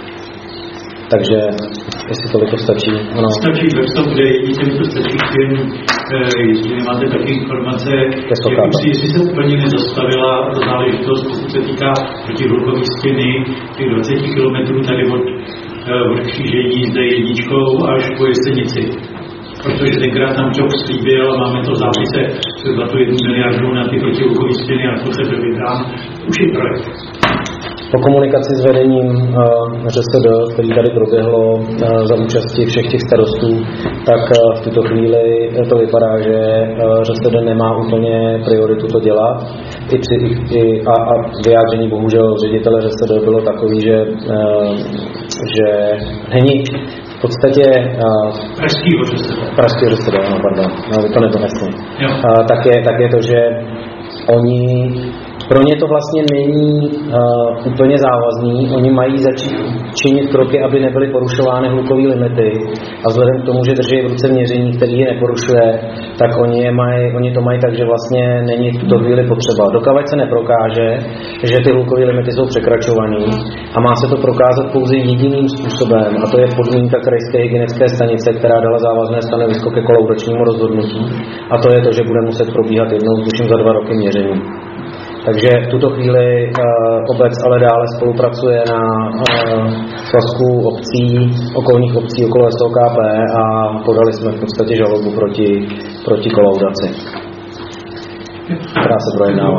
Takže, jestli toliko stačí, ano. Stačí webstop, kde jedíte, to stačí jen, jestli nemáte taky informace, jestli se úplně nezastavila záležitost, pokud se týká protihlukové stěny, těch dvacet kilometrů tady od, od křížení s D jedna až po Jesenici. Protože tenkrát nám Čok slíbil a máme to v zápise za tu jednu miliardu na ty protihlukové stěny a to se vybírám, už je projekt. Po komunikaci s vedením uh, ŘSD, který tady proběhlo uh, za účasti všech těch starostů, tak uh, v tuto chvíli to vypadá, že uh, ŘSD nemá úplně prioritu to dělat. I při, i, a, a vyjádření bohužel ředitele ŘSD bylo takový, že, uh, že není podstatě Pražskýho ŘSD. Pražskýho ŘSD, no, pardon, no, to nebylo jasně. Tak je, tak je to, že oni, pro ně to vlastně není uh, úplně závazný, oni mají začít činit kroky, aby nebyly porušovány hlukové limity a vzhledem k tomu, že drží v ruce měření, který je neporušuje, tak oni, je maj, oni to mají tak, že vlastně není v tuto chvíli potřeba. Dokud se neprokáže, že ty hlukové limity jsou překračovaný a má se to prokázat pouze jediným způsobem a to je podmínka krajské hygienické stanice, která dala závazné stanovisko ke kolaudačnímu rozhodnutí a to je to, že bude muset probíhat jednou tuším za dva roky měření. Takže v tuto chvíli uh, obec ale dále spolupracuje na uh, svazku obcí, okolních obcí okolo S O K P a podali jsme v podstatě žalobu proti, proti kolaudaci, která se projednává.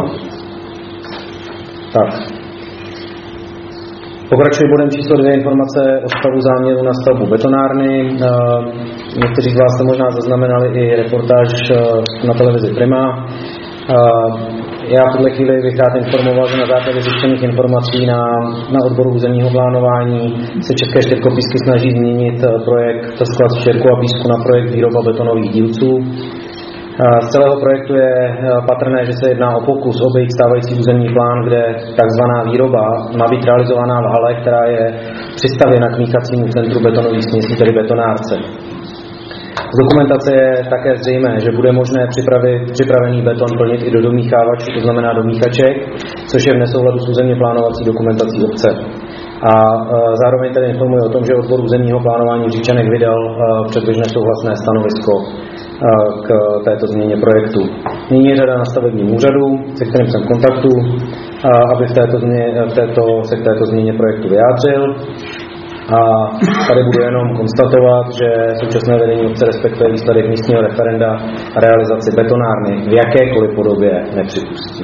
Tak. Pokračuji bodem číslo dvě, informace o stavu záměru na stavbu betonárny. Uh, někteří z vás jste možná zaznamenali i reportáž uh, na televizi Prima. Uh, Já v tuhle chvíli bych rád informoval, že na základě zjištěných informací na, na odboru územního plánování se České štěrkopísky snaží změnit projekt sklad štěrku a písku na projekt výroba betonových dílců. Z celého projektu je patrné, že se jedná o pokus obejít stávající územní plán, kde takzvaná výroba má být realizovaná v hale, která je přistavěna k míchacímu centru betonových směsí, tedy betonárce. Z dokumentace je také zřejmé, že bude možné připravit připravený beton plnit i do domíchávačů, to znamená do míchaček, což je v nesouladu s územně plánovací dokumentací obce. A e, zároveň tedy informuji o tom, že odbor územního plánování v Říčanech vydal e, předběžné souhlasné stanovisko e, k této změně projektu. Nyní je řada na stavebním úřadu, se kterým jsem v kontaktu, e, aby v této změně, v této, se k této změně projektu vyjádřil. A tady budu jenom konstatovat, že současné vedení obce respektuje výsledek místního referenda a realizaci betonárny v jakékoliv podobě nepřipustí.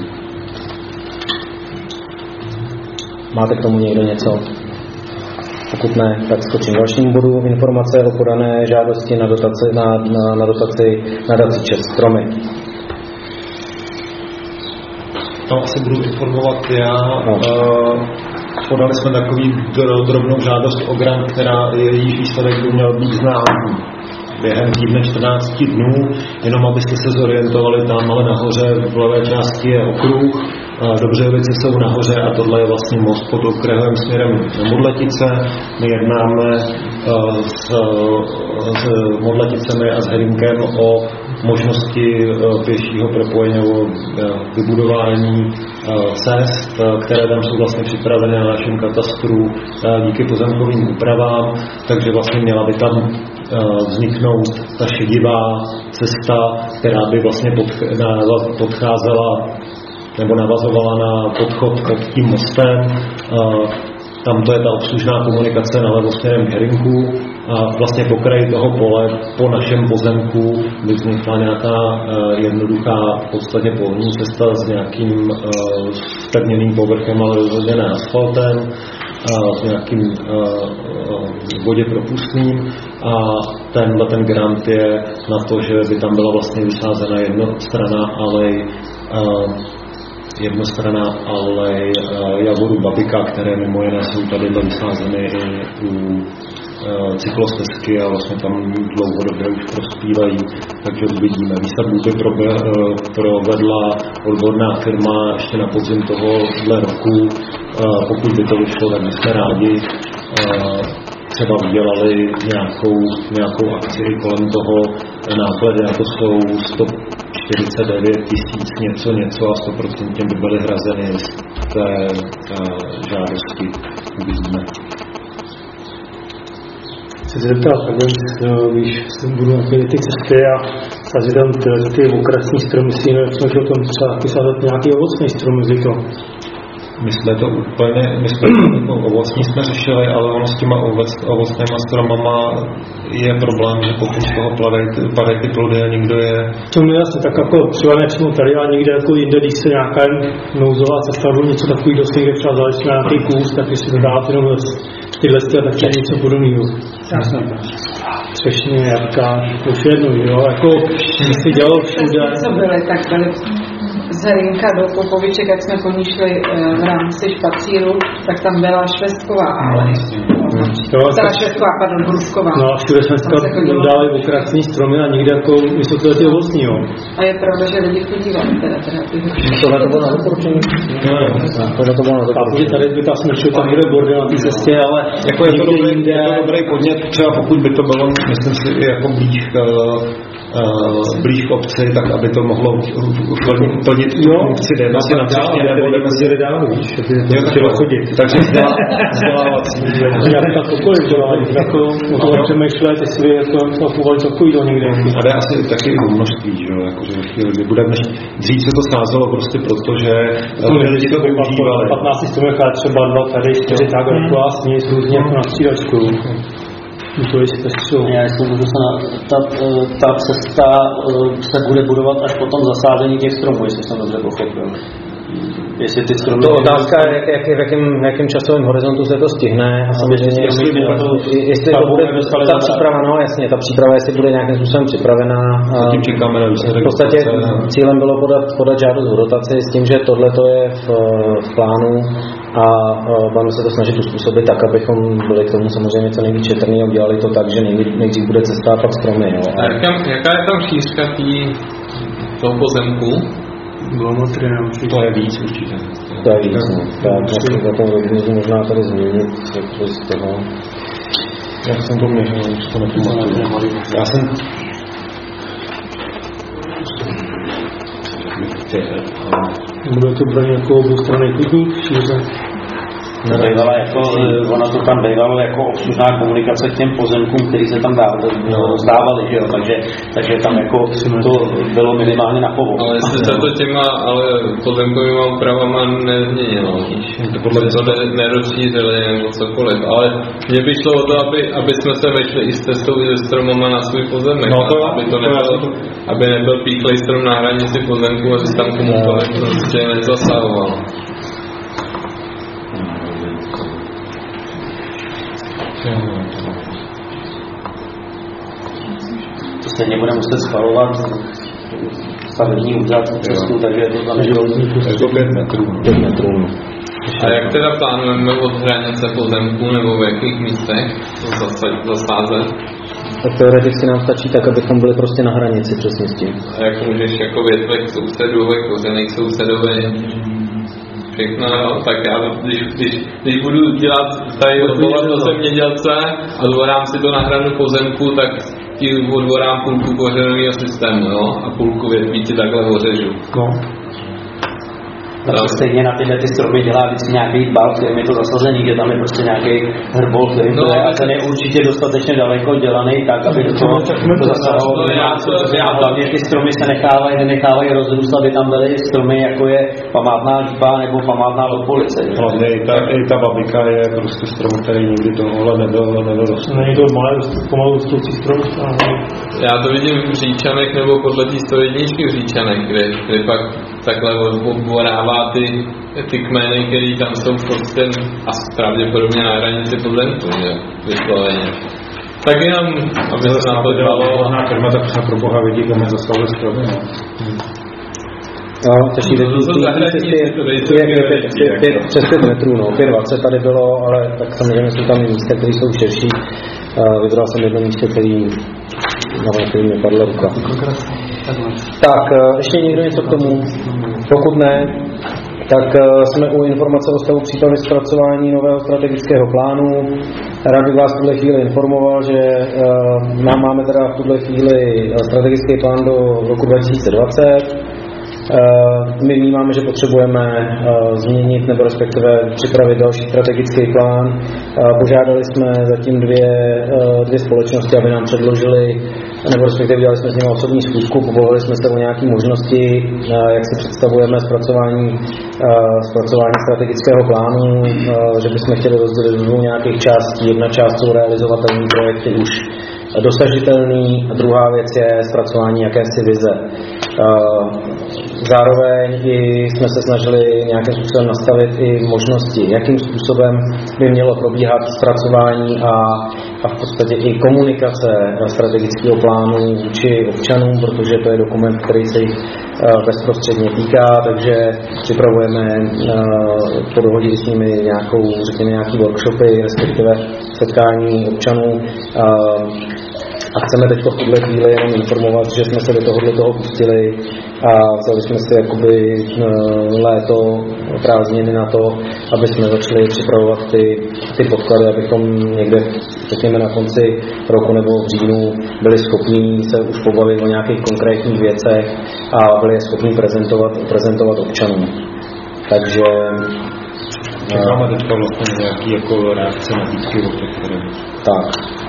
Máte k tomu někdo něco? Pokud ne, tak skočím dalším bodu. Informace o podané žádosti na dotaci na, na, na dotaci na daci Čes stromy. To asi budu informovat já. No. Uh, Podali jsme takový drobnou žádost o grant, která jejíž výsledek by měl být znám během týdne čtrnáct dnů, jenom abyste se zorientovali, tam ale nahoře v levé části je okruh, Dobřejovice jsou nahoře a tohle je vlastně most pod okruhem směrem do Modletice. My jednáme s, s Modleticemi a s Herinkem o možnosti pěšího propojení nebo vybudování cest, které tam jsou vlastně připravené na našem katastru díky pozemkovým úpravám, takže vlastně měla by tam vzniknout ta šedivá cesta, která by vlastně podcházela nebo navazovala na podchod pod tím mostem. Tam to je ta obslužná komunikace na levo směrem k Herinku a vlastně po kraji toho pole, po našem pozemku by vznikla nějaká jednoduchá v podstatě polní cesta s nějakým spevněným povrchem, ale rozhodně ne asfaltem, s nějakým vodě propustným a tenhle ten grant je na to, že by tam byla vlastně vysázena jednostranná alej jednostranná alej javoru babika, které mimo jiné jsou tady vysázeny i u cyklostezky a vlastně tam dlouhodobě už prospívají, takže uvidíme. Výsadbu by provedla odborná firma ještě na podzim tohohle roku. Pokud by to vyšlo, tak bychom rádi třeba udělali nějakou, nějakou akci kolem toho. Náklady na to jsou sto čtyřicet devět tisíc něco něco a sto procent by byly hrazeny z té žádosti. Uvidíme. Chci se zeptat, když budu na ty cesty a sází tam ty, ty okrasní stromy, si jsme o tom třeba vysázet nějaký ovocný strom mezi to. My jsme to úplně, my jsme to ovocní jsme řešili, ale ono s těma ovocnýma stromama je problém, že pokud z toho padají ty plody a nikdo je... To mi jasně, tak jako třeba nepřímo tady a někde jako jinde, když se nějaká nouzová cesta nebo něco takový dost někde třeba zalečí na nějaký kus, tak když se to dá jenom tyhle sty a tak je něco podobného. Třešně, jabka, to už jedno, jo, jako se dělalo všude. Co byly, tak byly z Herinka do Popoviček, jak jsme po ní šli v rámci špacíru, tak tam byla švestková ale. Teda švestková, pardon, brusková. No a všude jsme dali okrasní stromy a někde jako myslím, že to je vlastní, jo. A je pravda, že lidi chodívali teda teda ty tohle to bylo na doporučení? Tohle to bylo na doporučení. Tady by ta smrčil tam někde bordel na té cestě, ale jako je to dobrý, jinde... je to dobrý podnět, třeba pokud by to bylo, myslím si, jako blíž k, uh, blíž k obci, tak aby to mohlo plnit, plnit tu funkci demasi na příště, nebo demasi dál, víš, že ty to chtělo chodit. Takže vzdělávací. Já tak cokoliv dělali, jako o toho přemýšlet, jestli jako nakupovali cokoliv do někde. A jde asi taky o množství, že jo, jakože ve chvíli, kdy budeme, dřív se to sázelo prostě proto, že lidi to využívali. patnáct stromech, ale třeba dva tady, čtyři tak, jako vlastně s různě jako na střídačku. To je zpestřil. Já jestli můžu se na, ta, ta cesta se bude budovat až po tom zasázení těch stromů, jestli jsem dobře pochopil. Jestli ty stromy... To otázka je, jak, jak, v jakém, jakém časovém horizontu se to stihne a samozřejmě, jestli, jestli to bude ta příprava, no jasně, ta příprava, jestli bude nějakým způsobem připravená. Zatím čekáme na výsledek. V podstatě cílem bylo podat, podat žádost o dotaci s tím, že tohle to je v, v plánu a budeme se to snažit uspůsobit tak, abychom byli k tomu samozřejmě co nejvíc četrný a udělali to tak, že nejdřív bude cesta a pak stromy. Jo. A jaká, jaká je tam šířka toho pozemku? To je víc určitě. To je víc, no. Tak, za to můžu možná tady změnit, co z toho. Já jsem to měřil, už to nepamatuju. Já jsem... Bude to brát jako oboustranný chodník, šíře? Bývala jako, ona to tam bývalo jako obslužná komunikace k těm pozemkům, který se tam zdávaly, že jo, takže, takže tam jako to bylo minimálně na povo. Ale jestli se to těma, ale pozemkovýma úpravama nezměnilo, podle to nerozšířili nebo cokoliv, ale mě by šlo o to, aby, aby jsme se vešli i s testou i se stromama na svůj pozemek, no to, aby to nebylo, aby nebyl píchlej strom na hranici pozemku a že tam komukoliv prostě nezasahoval. To stejně bude muset schvalovat stavební úřad cestu, takže je to tam je to pět metrů. pět metrů. A jak teda plánujeme od hranice pozemku nebo v jakých místech to zasázet? Tak teoreticky nám stačí tak, abychom byli prostě na hranici přesně s tím. A jak můžeš jako větvek sousedů, kořených sousedové všechno, jo, tak já, když, když, když budu dělat tady odvolat do zemědělce a odvorám si to na hranu pozemku, tak ti odvorám půlku kořenového systému, jo, a půlku větví ti takhle ořežu. No. Takže stejně na tyhle ty stromy dělá vždycky nějaký bal, kterým je to zasazení, že tam je prostě nějaký hrbol, který no, to je, a ten je určitě dostatečně daleko dělaný tak, aby do toho to zasahovalo. No, a hlavně ty stromy se nechávají, nenechávají rozrůst, aby tam byly stromy, jako je památná lípa nebo památná lopolice. Hlavně i ta, i ta babika je prostě strom, který nikdy tohle nebyl, nebyl rostl. Není to malé, pomalu rostoucí strom. Já to vidím v Říčanech nebo podle té sto jedničky v Říčanech, kde, kde pak takhle odborává ty, ty kmeny, které tam jsou prostě a pravděpodobně na hranici pozemku, že vysloveně. Tak jenom, aby se na to dělalo. Možná firma tak se pro boha vidí, kam je zastavili stromy. No, těžší přes pět metrů, no, pět dvacet tady bylo, ale tak samozřejmě jsou tam místa, které jsou širší. Vybral jsem jedno místo, který na kterým mi padla ruka. Tak, ještě někdo něco k tomu? Pokud ne, tak jsme u informace o stavu přípravy zpracování nového strategického plánu. Rád bych vás v tuhle chvíli informoval, že nám máme teda v tuhle chvíli strategický plán do roku dva tisíce dvacet. My vnímáme, že potřebujeme změnit nebo respektive připravit další strategický plán. Požádali jsme zatím dvě, dvě společnosti, aby nám předložili, nebo respektive dělali jsme s nimi osobní schůzku, pobavili jsme se o nějaké možnosti, jak si představujeme zpracování, zpracování strategického plánu, že bychom chtěli rozdělit do nějakých částí. Jedna část jsou realizovatelné projekty už dosažitelný a druhá věc je zpracování jakési vize. Zároveň i jsme se snažili nějakým způsobem nastavit i možnosti, jakým způsobem by mělo probíhat zpracování a, a v podstatě i komunikace strategického plánu vůči občanům, protože to je dokument, který se jich bezprostředně týká, takže připravujeme po dohodě s nimi nějakou, řekněme, nějaký workshopy, respektive setkání občanů. A chceme teď v tuhle chvíli jenom informovat, že jsme se do tohohle toho pustili a vzali jsme si jakoby léto, prázdniny na to, aby jsme začali připravovat ty, ty podklady, abychom někde, řekněme, na konci roku nebo v říjnu byli schopni se už pobavit o nějakých konkrétních věcech a byli schopni prezentovat, prezentovat občanům. Takže máme teďka vlastně nějaký jako reakce na výzky od těch firm. Tak.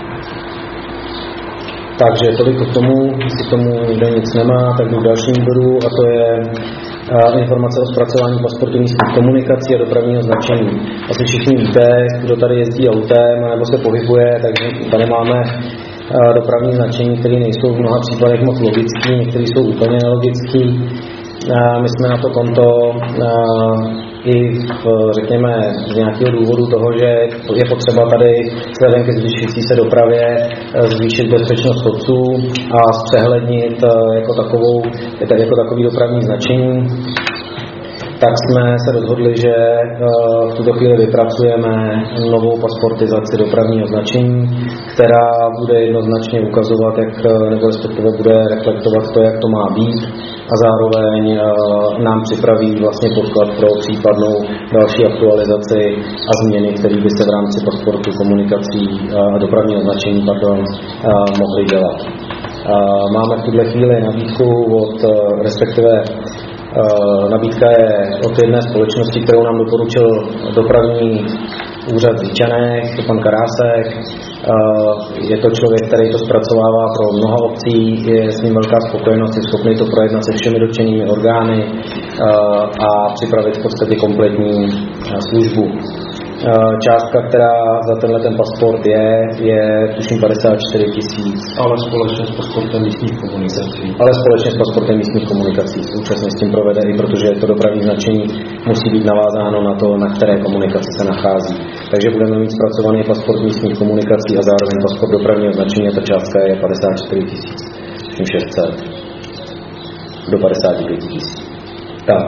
Takže toliko k tomu, jestli k tomu nikdo nic nemá, tak jdu k dalším bodu, a to je a, informace o zpracování pasportu místních komunikací a dopravního značení. Asi všichni víte, kdo tady jezdí autem nebo se pohybuje, takže tady máme a, dopravní značení, které nejsou v mnoha případech moc logický, některé jsou úplně nelogický. A my jsme na to konto a, i v, řekněme, z nějakého důvodu toho, že je potřeba tady vzhledem ke zvyšující se dopravě zvýšit bezpečnost chodců a zpřehlednit jako, takovou, jako takový dopravní značení, tak jsme se rozhodli, že v tuto chvíli vypracujeme novou pasportizaci dopravního značení, která bude jednoznačně ukazovat, jak, nebo respektive bude reflektovat to, jak to má být, a zároveň nám připraví vlastně podklad pro případnou další aktualizaci a změny, které by se v rámci pasportu komunikací a dopravního značení pardon, mohly dělat. Máme v tuhle chvíli nabídku od, respektive nabídka je od jedné společnosti, kterou nám doporučil dopravní úřad v Líčanech, pan Karásek. Je to člověk, který to zpracovává pro mnoha obcí, je s ním velká spokojenost, je schopný to projednat se všemi dotčenými orgány a připravit v podstatě kompletní službu. Částka, která za tenhle ten pasport je, je tuším padesát čtyři tisíc. Ale společně s pasportem místních komunikací. Ale společně s pasportem místních komunikací. Současně s tím provede, i protože to dopravní značení musí být navázáno na to, na které komunikaci se nachází. Takže budeme mít zpracovaný pasport místních komunikací a zároveň pasport dopravního značení a ta částka je padesát čtyři tisíc šest set do padesát pět tisíc. Tak.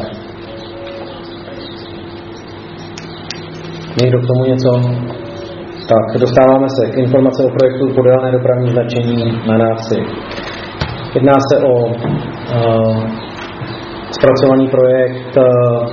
Někdo k tomu něco? Tak, dostáváme se k informace o projektu podélné dopravní značení na návsi. Jedná se o uh, zpracovaný projekt uh,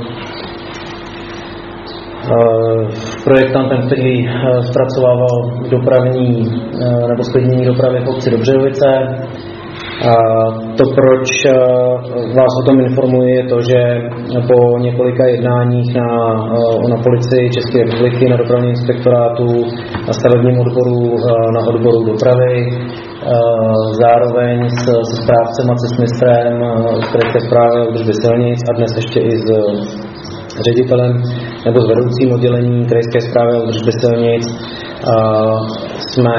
uh, projektantem, který uh, zpracovával dopravní uh, nebo sklidnění dopravy v obci Dobřejovice. A to, proč vás o tom informuji, je to, že po několika jednáních na, na policii České republiky, na dopravním inspektorátu, na stavebním odboru, na odboru dopravy, zároveň s, se správcem a cestmistrem z krajské správy a údržby silnic a dnes ještě i s ředitelem nebo s vedoucím oddělení krajské správy a údržby silnic jsme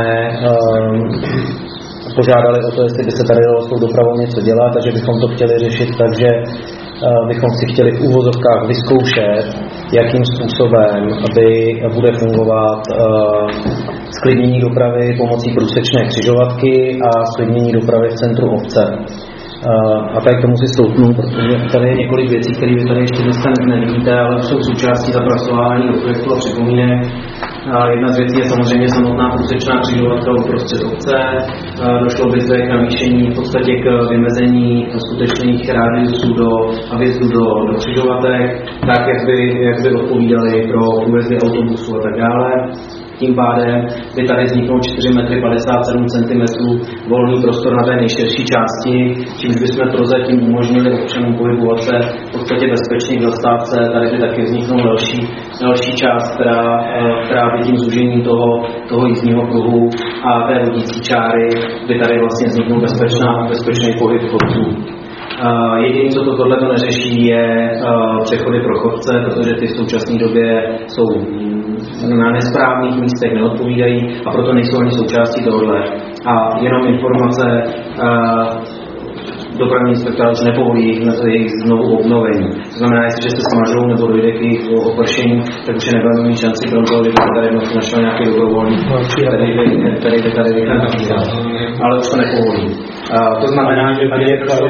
požádali o to, jestli by se tady dalo s tou dopravou něco dělat, takže bychom to chtěli řešit, takže uh, bychom si chtěli v úvozovkách vyzkoušet, jakým způsobem by bude fungovat uh, sklidnění dopravy pomocí průsečné křižovatky a sklidnění dopravy v centru obce. Uh, a tady k tomu si stoupnu, protože tady je několik věcí, které vy tady ještě dneska nevidíte, ale jsou součástí zapracování do projektu a připomínek. Jedna z věcí je samozřejmě samotná průsečná křižovatka uprostřed obce. Došlo by zde k navýšení v podstatě k vymezení skutečných rádiusů do a vjezdu do, do křižovatek, tak jak by, jak by odpovídaly pro průjezdy autobusů a tak dále. Tím pádem by tady vzniknou čtyři metry padesát sedm centimetrů volný prostor na té nejširší části, čímž bychom prozatím umožnili občanům pohybovat se v podstatě bezpečně k zastávce. Tady by taky vzniknou další, další část, která, která by tím zúžením toho, toho jízdního pruhu a té vodící čáry by tady vlastně vzniknul bezpečná, bezpečný pohyb chodců. Uh, jediné, co to tohle neřeší, je uh, přechody pro chodce, protože ty v současné době jsou na nesprávných místech, neodpovídají a proto nejsou ani součástí tohohle. A jenom informace, uh, dopravní inspektor už nepovolí jejich znovu obnovení. To znamená, jestliže se smažou nebo dojde k jejich opršení, tak už je nebudeme mít šanci pro to, kdyby se tady našel nějaký dobrovolník, který by, který by tady vycházel. Ale už to nepovolí. Uh, to znamená, že tady by došlo,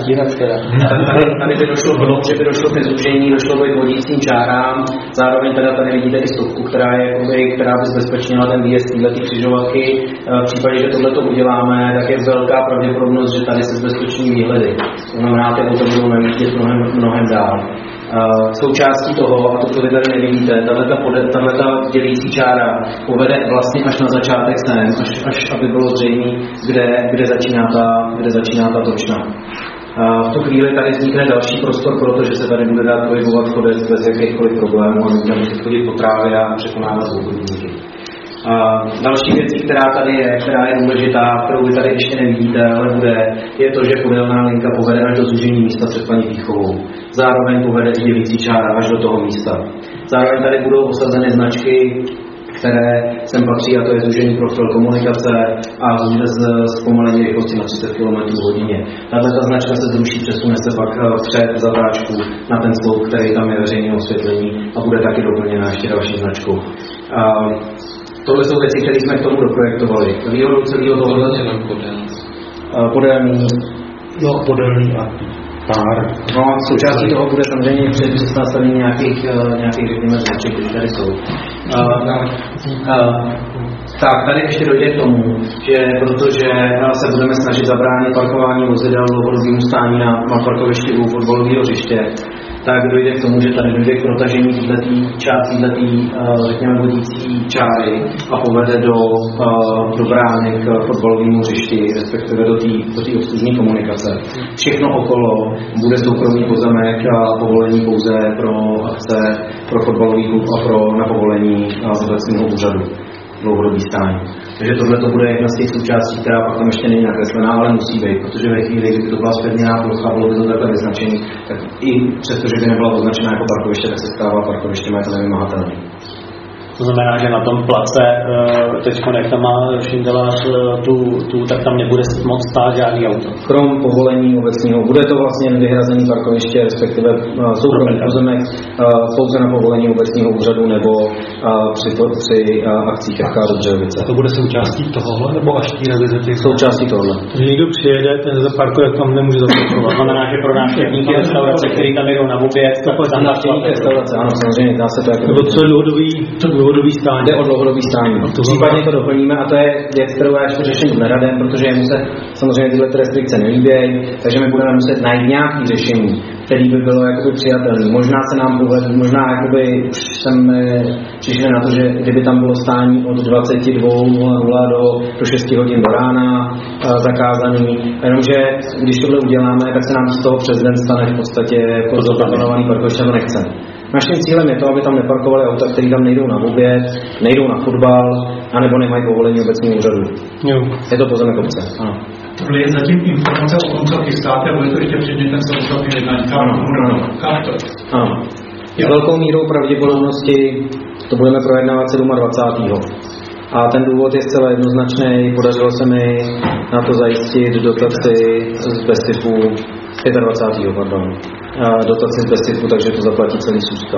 tady by došlo, že by došlo ke zúžení, došlo by k vodícím čárám, zároveň teda tady vidíte i stopku, která je, která by zbezpečnila ten výjezd této křižovatky. V případě, že tohle to uděláme, tak je velká pravděpodobnost, že tady se zbezpeční výhledy. To znamená, ty auto budou namístit mnohem, mnohem dál. Uh, součástí toho, a to, co vy tady nevidíte, tato dělící čára povede vlastně až na začátek sem, až, až aby bylo zřejmé, kde, kde, začíná ta, kde začíná ta točna. Uh, v tu chvíli tady vznikne další prostor, protože se tady bude dát pohybovat chodec bez jakýchkoliv problémů a nebudeme muset chodit po trávě a překonávat souchodníky. Uh, další věcí, která tady je, která je důležitá, kterou vy tady ještě nevidíte, ale bude, je to, že podélná linka povede až do zúžení místa před paní Píchovou. Zároveň povede dělící čára až do toho místa. Zároveň tady budou osazeny značky, které sem patří, a to je zúžení profil komunikace a zpomalení rychlosti na třicet kilometrů v hodině. Tato značka se zruší, přesune se pak před zatáčku na ten sloup, který tam je veřejné osvětlení a bude taky doplněna ještě další značkou. Uh, Tohle jsou věci, které jsme k tomu doprojektovali. Výhodou celého tohohle podélný, no, podélný a pár. No, součástí toho bude samozřejmě před nastavení nějakých, nějakých řekněme, značek, které tady jsou. Uh, uh, tak, tady ještě dojde k tomu, že protože se budeme snažit zabránit parkování vozidel dlouhodobému stání na, na parkovišti u fotbalového hřiště, tak dojde k tomu, že tady dojde k protažení této části, řekněme, vodící čáry a povede do, do brány k fotbalovému hřišti, respektive do té do obslužní komunikace. Všechno okolo bude soukromý pozemek a povolení pouze pro akce, pro fotbalový klub a pro na povolení z obecního úřadu dlouhodobý stání. Takže tohle to bude jedna z těch součástí, která pak tam ještě není nakreslená, ale musí být, protože ve chvíli, kdy to byla zpevněná plocha, bylo by to takhle vyznačení, tak i přesto, že by nebyla označená jako parkoviště, tak se stává parkoviště majetele vymahatelný. To znamená, že na tom place, teď jak tam má Šindelář tu, tu, tak tam nebude moc stát žádný auto. Krom povolení obecního. Bude to vlastně vyhrazený parkoviště, respektive soukromý pozemek pouze na povolení obecního úřadu nebo při, při akcích F K Dobřejovice. A to bude součástí tohohle nebo až tí revize těch? Součástí tohohle. Když někdo přijede, ten zaparkuje, tam nemůže zaparkovat. To znamená, že pro návštěvníky restaurace, který tam jdou na oběd, takové tam návštěvníky restaurace, ano, samozřejmě, dá se to jako... Nebo co je dlouhodobý, dlouhodobý stání. Jde o dlouhodobý stání. Případně to doplníme a to je věc, kterou já ještě řešení neradím, protože jemu se samozřejmě tyhle restrikce nelíbějí, takže my budeme muset najít nějaké řešení, který by bylo jakoby přijatelný. Možná se nám povede, možná jakoby už jsme přišli na to, že kdyby tam bylo stání od dvacet dva do, do šest hodin do rána zakázaný, jenomže když tohle uděláme, tak se nám z toho přes den stane v podstatě jako zabetonovaný parkoviště, to nechceme. Naším cílem je to, aby tam neparkovali auta, které tam nejdou na oběd, nejdou na fotbal, anebo nemají povolení obecního úřadu. Jo. Je to pozemek obce, ano. Tohle je zatím informace o tom, co chystáte, a bude to ještě předmětem samostatného jednání. Ano, ano. Ano. S velkou mírou pravděpodobnosti to budeme projednávat dvacátého sedmého A ten důvod je zcela jednoznačný. Podařilo se mi na to zajistit dotaci z BESIFu dvacátého pátého pardon. Dotaci z BESIFu, takže to zaplatí celý Súska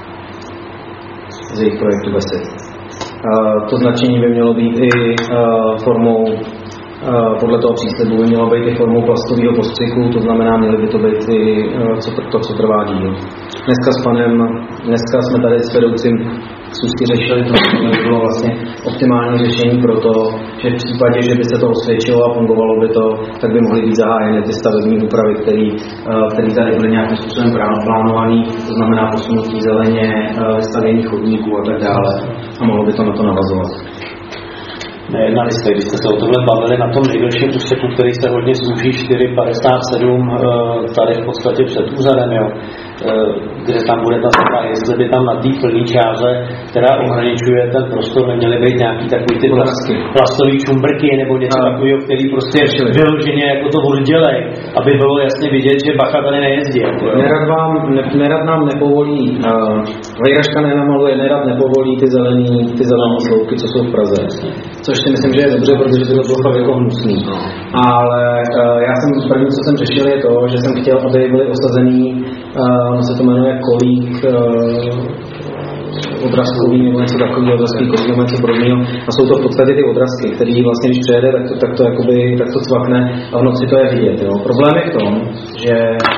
z jejich projektu BESIF. To značení by mělo být i formou, podle toho příslibu by mělo být i formou plastového postřiku, to znamená, měly by to být i to, co trvá díl. Dneska s panem, dneska jsme tady s vedoucím Súsky řešili to, že by bylo vlastně optimální řešení pro to, že v případě, že by se to osvědčilo a fungovalo by to, tak by mohly být zahájeny ty stavební úpravy, které tady byly nějakým způsobem plánované, to znamená posunutí zeleně, stavění chodníků a tak dále. A mohlo by to na to navazovat. Nejednali jste, když jste se o tohle bavili na tom nejdelším úseku, který se hodně zúží čtyři padesát sedm tady v podstatě před úřadem, jo, kde tam bude ta zóna, jestli by tam na té plný čáře, která ohraničuje ten prostor, neměly být nějaký takový ty plastový čumbrky nebo něco takového, který prostě vyloženě jako to oddělej, aby bylo jasně vidět, že bacha tady nejezdí. Nerad, vám, ne, nerad nám nepovolí, uh, Vejraška nenamaluje, nerad nepovolí ty zelený, ty zelený slouky, co jsou v Praze. Což si myslím, že je dobře, protože to bylo fakt jako hnusný. Ale uh, já jsem, první, co jsem řešil, je to, že jsem chtěl, aby byly osazený, uh, ono se to jmenuje kolík, uh, odrazkový nebo něco takového, odrazkový kozy nebo něco podobného. A jsou to v podstatě ty odrazky, které vlastně, když přejede, tak to, tak to, jakoby, tak to cvakne a v noci to je vidět. Jo. Problém je v tom, že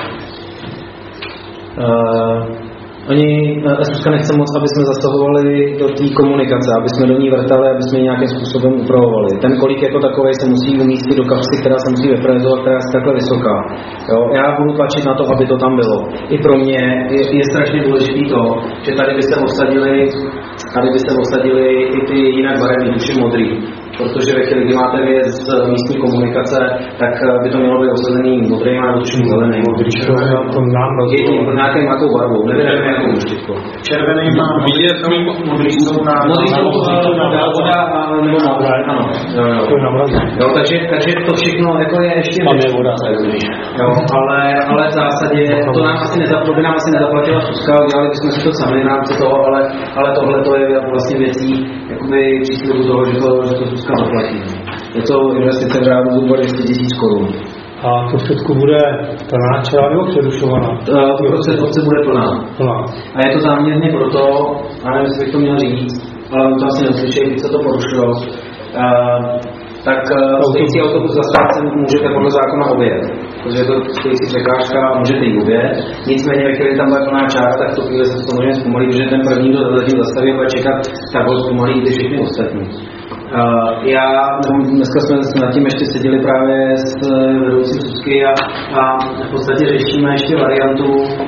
uh, oni, Esuska nechce moc, aby jsme zasahovali do té komunikace, aby jsme do ní vrtali, aby jsme ji nějakým způsobem upravovali. Ten kolik jako takovej se musí umístit do kapsy, která se musí vyprezovat, která je takhle vysoká. Jo? Já budu tlačit na to, aby to tam bylo. I pro mě je, je strašně důležité to, že tady by se osadili, tady by se osadili i ty jinak barevný, tuším modrý. Protože ve chvíli, kdy máte věc z místní komunikace, tak by to mělo být osazený modrý a tuším zelený. Modrý, to nám rozhodí. Pod nějakým jakou barvou, nevím, jakou už teďko. Červený má modrý jsou na voda nebo modrá, ano. Jo, takže, takže to všechno jako je ještě voda. Jo, ale, ale v zásadě to nám asi nezaplatila, nám asi nezaplatila Suska, udělali bychom si to sami v rámci toho, ale, ale tohle to je vlastně věcí jakoby příslibu toho, že to, že to Suska zaplatí. Je to investice v řádu zhruba dvě stě tisíc korun. A to všechno bude plná čela nebo přerušovaná? Prostě obce bude plná. plná. A je to záměrně proto, a nevím, jestli bych to měl říct, ale to asi neuslyšejí, když se to porušilo, uh, tak stojící autobus zastávce můžete podle zákona objet. Protože je to stojící překážka, můžete ji objet. Nicméně, ve chvíli tam bude plná čára, tak to chvíli se to samozřejmě zpomalí, protože ten první, kdo zatím zastaví a bude čekat, tak ho zpomalí i ty všechny ostatní. Uh, já, dneska jsme nad tím ještě seděli právě s vedoucím Susky a, a v podstatě řešíme ještě variantu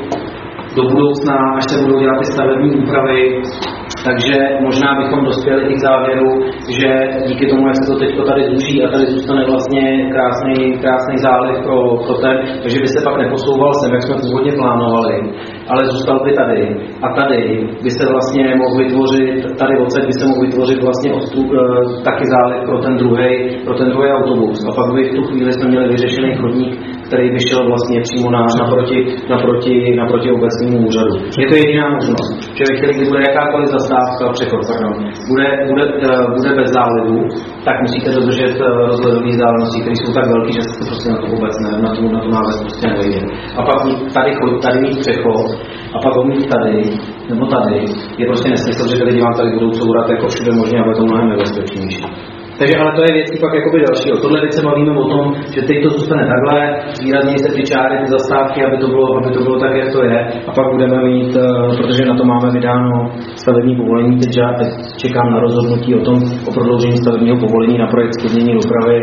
do budoucna, až se budou dělat ty stavební úpravy, takže možná bychom dospěli i k závěru, že díky tomu, jak se to teďko tady zúží a tady zůstane vlastně krásný, krásný záliv pro, pro ten, takže by se pak neposouval sem, jak jsme původně plánovali, ale zůstal by tady. A tady by se vlastně mohl vytvořit, tady odsaď by se mohl vytvořit vlastně odstup, e, taky záliv pro ten druhý, pro ten druhý autobus. A pak by v tu chvíli jsme měli vyřešený chodník, který by šel vlastně přímo na, naproti, naproti, naproti obecnímu úřadu. Je to jediná možnost, že ve chvíli, kdy bude jakákoliv zastávka, přechod, pardon, bude, bude, bude bez zálivu, tak musíte dodržet rozhledové vzdálenosti, které jsou tak velké, že se prostě na to vůbec ne, na tu, na tu náves prostě nevejde. A pak tady, tady mít přechod, a pak ho mít tady, nebo tady, je prostě nesmysl, že ty lidi vám tady budou courat jako všude možně a bude to mnohem nebezpečnější. Takže ale to je věcí pak jakoby dalšího. Tohle teď se bavíme o tom, že teď to zůstane takhle, výrazněji se ty čáry, ty zastávky, aby to bylo, aby to bylo tak, jak to je. A pak budeme mít, protože na to máme vydáno stavební povolení, teď, já, teď čekám na rozhodnutí o tom, o prodloužení stavebního povolení na projekt zklidnění dopravy,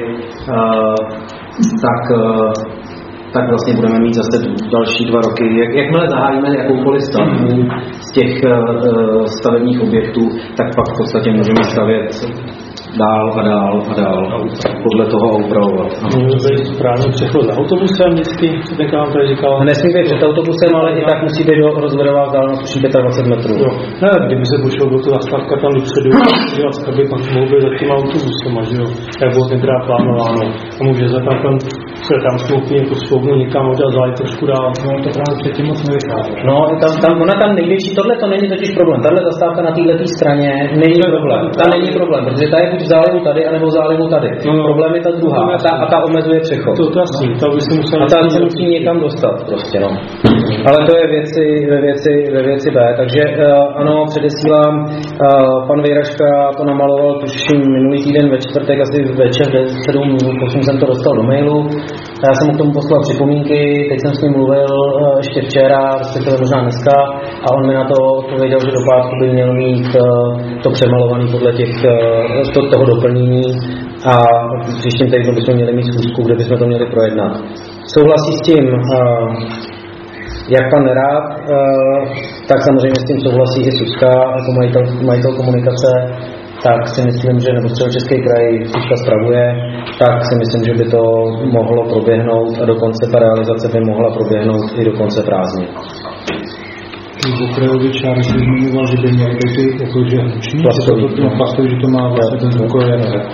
tak tak vlastně budeme mít zase další dva roky. Jak, jakmile zahájíme jakoukoliv stavbu z těch uh, stavebních objektů, tak pak v podstatě můžeme stavět dál a dál a dál podle toho upravovat. Může být správný přechod za autobusem vždycky, jak vám tady říkal? Nesmí být před autobusem, ale i tak musí být rozvodová vzdálenost dvacet pět metrů. Jo. Ne, kdyby se pošel do toho zastavka tam dopředu, aby pak mohl být za tím autobusem, že jo, jak bylo tenkrát plánováno. A může za tam, tam se tam stoupí, jako stoupnu někam a zále trošku dál. No to právě předtím moc nevychází. No, tam, tam, ona tam největší, tohle to není totiž problém. Tahle zastávka na této straně není problém. Ta není problém, protože ta je buď v zálivu tady, anebo v zálivu tady. No, problém je ta druhá a ta, a ta omezuje přechod. To, to jasný, to by se musel... A ta se musí někam dostat prostě, no. Ale to je věci, ve věci, ve věci B, takže uh, ano, předesílám, uh, pan Vejraška to namaloval tuším minulý týden ve čtvrtek, asi večer v sedm, osm jsem to dostal do mailu. Já jsem mu k tomu poslal připomínky, teď jsem s ním mluvil uh, ještě včera, respektive možná dneska, a on mi na to odpověděl, že do pátku by měl mít uh, to přemalovaný podle těch, uh, to, toho doplnění a v příštím týdnu bychom měli mít schůzku, kde bychom to měli projednat. Souhlasí s tím uh, jak pan Nerád, uh, tak samozřejmě s tím souhlasí i Suska jako majitel, majitel komunikace, tak si myslím, že nebo Středočeský kraj Suska spravuje, tak si myslím, že by to mohlo proběhnout a dokonce ta realizace by mohla proběhnout i do konce prázdnin. Okrajový čáry si zmiňoval, že by měl být jakože hlučný, plastový, že to má vlastně ten zvukový efekt.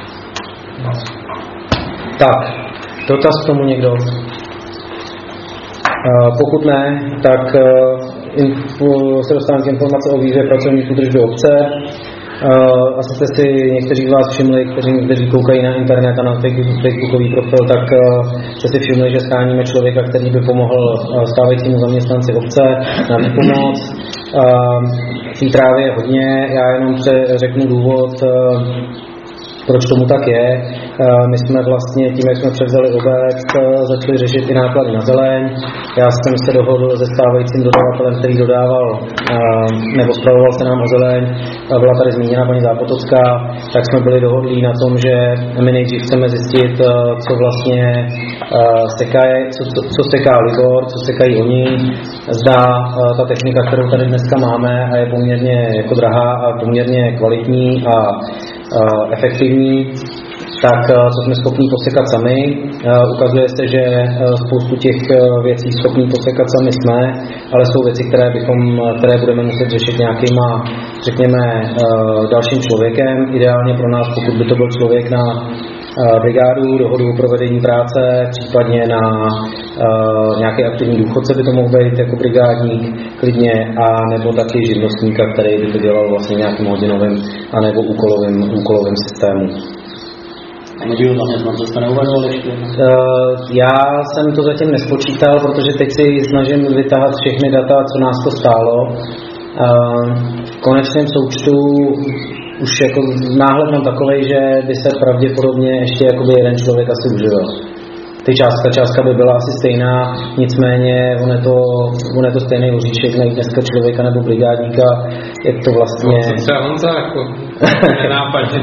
Tak, dotaz k tomu někdo? Uh, pokud ne, tak uh, info, se dostávám k informace o výzvě pracovníků držby obce. Uh, asi jste si někteří z vás všimli, kteří, kteří koukají na internet a na facebookový profil, tak uh, jste si všimli, že scháníme člověka, který by pomohl uh, stávajícímu zaměstnanci obce na výpomoc. Uh, v té trávě je hodně, já jenom řeknu důvod, proč tomu tak je. My jsme vlastně tím, jak jsme převzali obec, začali řešit i náklady na zeleň. Já jsem se dohodl se stávajícím dodavatelem, který dodával nebo spravoval se nám o zeleň. Byla tady zmíněna paní Zápotocká, tak jsme byli dohodlí na tom, že my nejdřív chceme zjistit, co vlastně seká, co, co, co seká Libor, co sekají oni. Zda ta technika, kterou tady dneska máme a je poměrně jako drahá a poměrně kvalitní a efektivní, tak co jsme schopni posekat sami. Ukazuje se, že spoustu těch věcí schopni posekat sami jsme, ale jsou věci, které, bychom, které budeme muset řešit nějakýma, řekněme, dalším člověkem. Ideálně pro nás, pokud by to byl člověk na brigádu, dohodu o provedení práce, případně na uh, nějaký aktivní důchodce by to mohl být jako brigádník klidně, a nebo taky živnostníka, který by to dělal vlastně nějakým hodinovým a nebo úkolovým, úkolovým systému. Já jsem to zatím nespočítal, protože teď si snažím vytáhat všechny data, co nás to stálo. V konečném součtu už jako náhled mám takovej, že by se pravděpodobně ještě jakoby jeden člověk asi uživil. Ty částka, částka by byla asi stejná, nicméně on je to, on je to stejný voříček, najít dneska člověka nebo brigádníka, je to vlastně... No, třeba Honza, jako nenápadně.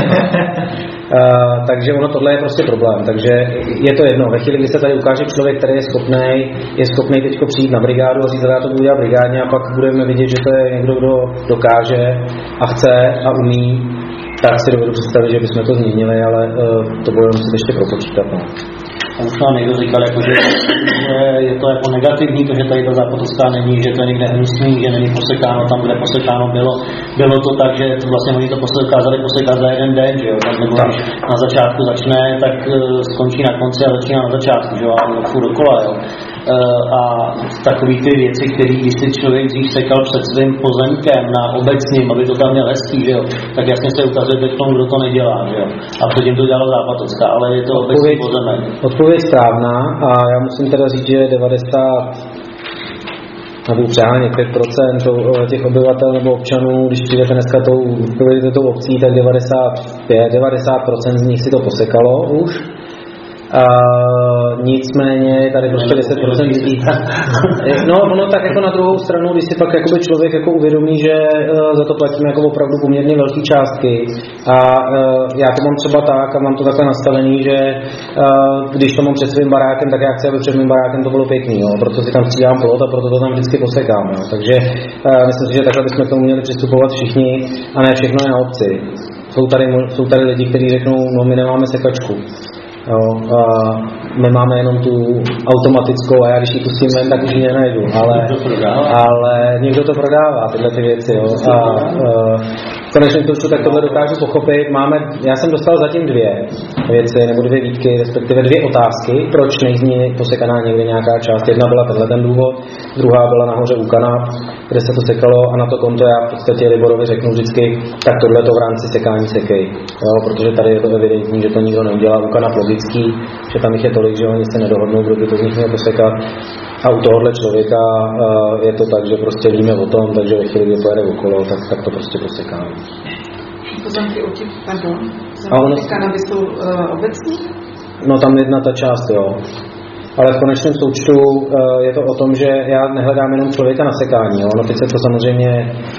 Uh, takže ono tohle je prostě problém, takže je to jedno, ve chvíli, kdy se tady ukáže člověk, který je schopný, je schopný teďko přijít na brigádu a říct, že já to budu dělat brigádně, a pak budeme vidět, že to je někdo, kdo dokáže a chce a umí, tak si dovedu představit, že bychom to změnili, ale uh, to budeme muset ještě propočítat. No. A už nám někdo říkal, jako, že je to jako negativní, to, že tady ta Zápotocká není, že to je někde hnusný, že není posekáno tam, kde posekáno bylo. Bylo to tak, že to vlastně oni to dokázali posekat za jeden den, že jo, tak nebo když na začátku začne, tak skončí na konci a začíná na začátku, že jo, a furt dokola, jo. A takové ty věci, které když si člověk dřív sekal před svým pozemkem na obecním, aby to tam měl hezký, že jo, tak jasně se ukazuje teď tomu, kdo to nedělá, že jo. A předtím to dělala Zápotocká, ale je to obecný pozemek. Odpověď správná, a já musím teda říct, že devadesát nebo přáhně pět procent těch obyvatel nebo občanů, když přijdete dneska tou, tou obcí, tak devadesát pět devadesát procent z nich si to posekalo už. Uh, nicméně tady prostě deset procent lidí. No, ono tak jako na druhou stranu, když si pak jakoby člověk jako uvědomí, že uh, za to platíme jako opravdu poměrně velké částky, a uh, já to mám třeba tak a mám to takhle nastavený, že uh, když to mám před svým barákem, tak já chci, aby před mým barákem to bylo pěkný, jo, proto si tam střídám plot a proto to tam vždycky posekám, jo. Takže uh, myslím si, že takhle bychom k tomu měli přistupovat všichni, a ne všechno je na obci. Jsou tady, jsou tady lidi, kteří řeknou, no my nemáme sekačku. Jo, a my máme jenom tu automatickou, a já když ji pustím ven, tak už ji nenajdu, ale, ale někdo to prodává, tyhle ty věci, jo. A uh, konečně to, co tak tohle dokážu pochopit. Máme, já jsem dostal zatím dvě věci, nebo dvě výtky, respektive dvě otázky, proč nejzní posekaná někde nějaká část. Jedna byla tenhle ten důvod, druhá byla nahoře u kanáp, kde se to sekalo, a na to konto já v podstatě Liborovi řeknu vždycky, tak tohle to v rámci sekání sekej, jo, protože tady je to evidentní, že to nikdo neudělá, u kanáp logický, že tam jich je tolik, že oni se nedohodnou, kdo by to z nich měl posekat. A u tohohle člověka uh, je to tak, že prostě víme o tom, takže ve chvíli, kdy pojede okolo, tak, tak to prostě posekáme. Pozemky u těch, pardon, pozemky kanabis jsou uh, obecní? No tam jedna ta část, jo. Ale v konečném součtu uh, je to o tom, že já nehledám jenom člověka na sekání. Jo. No teď se to samozřejmě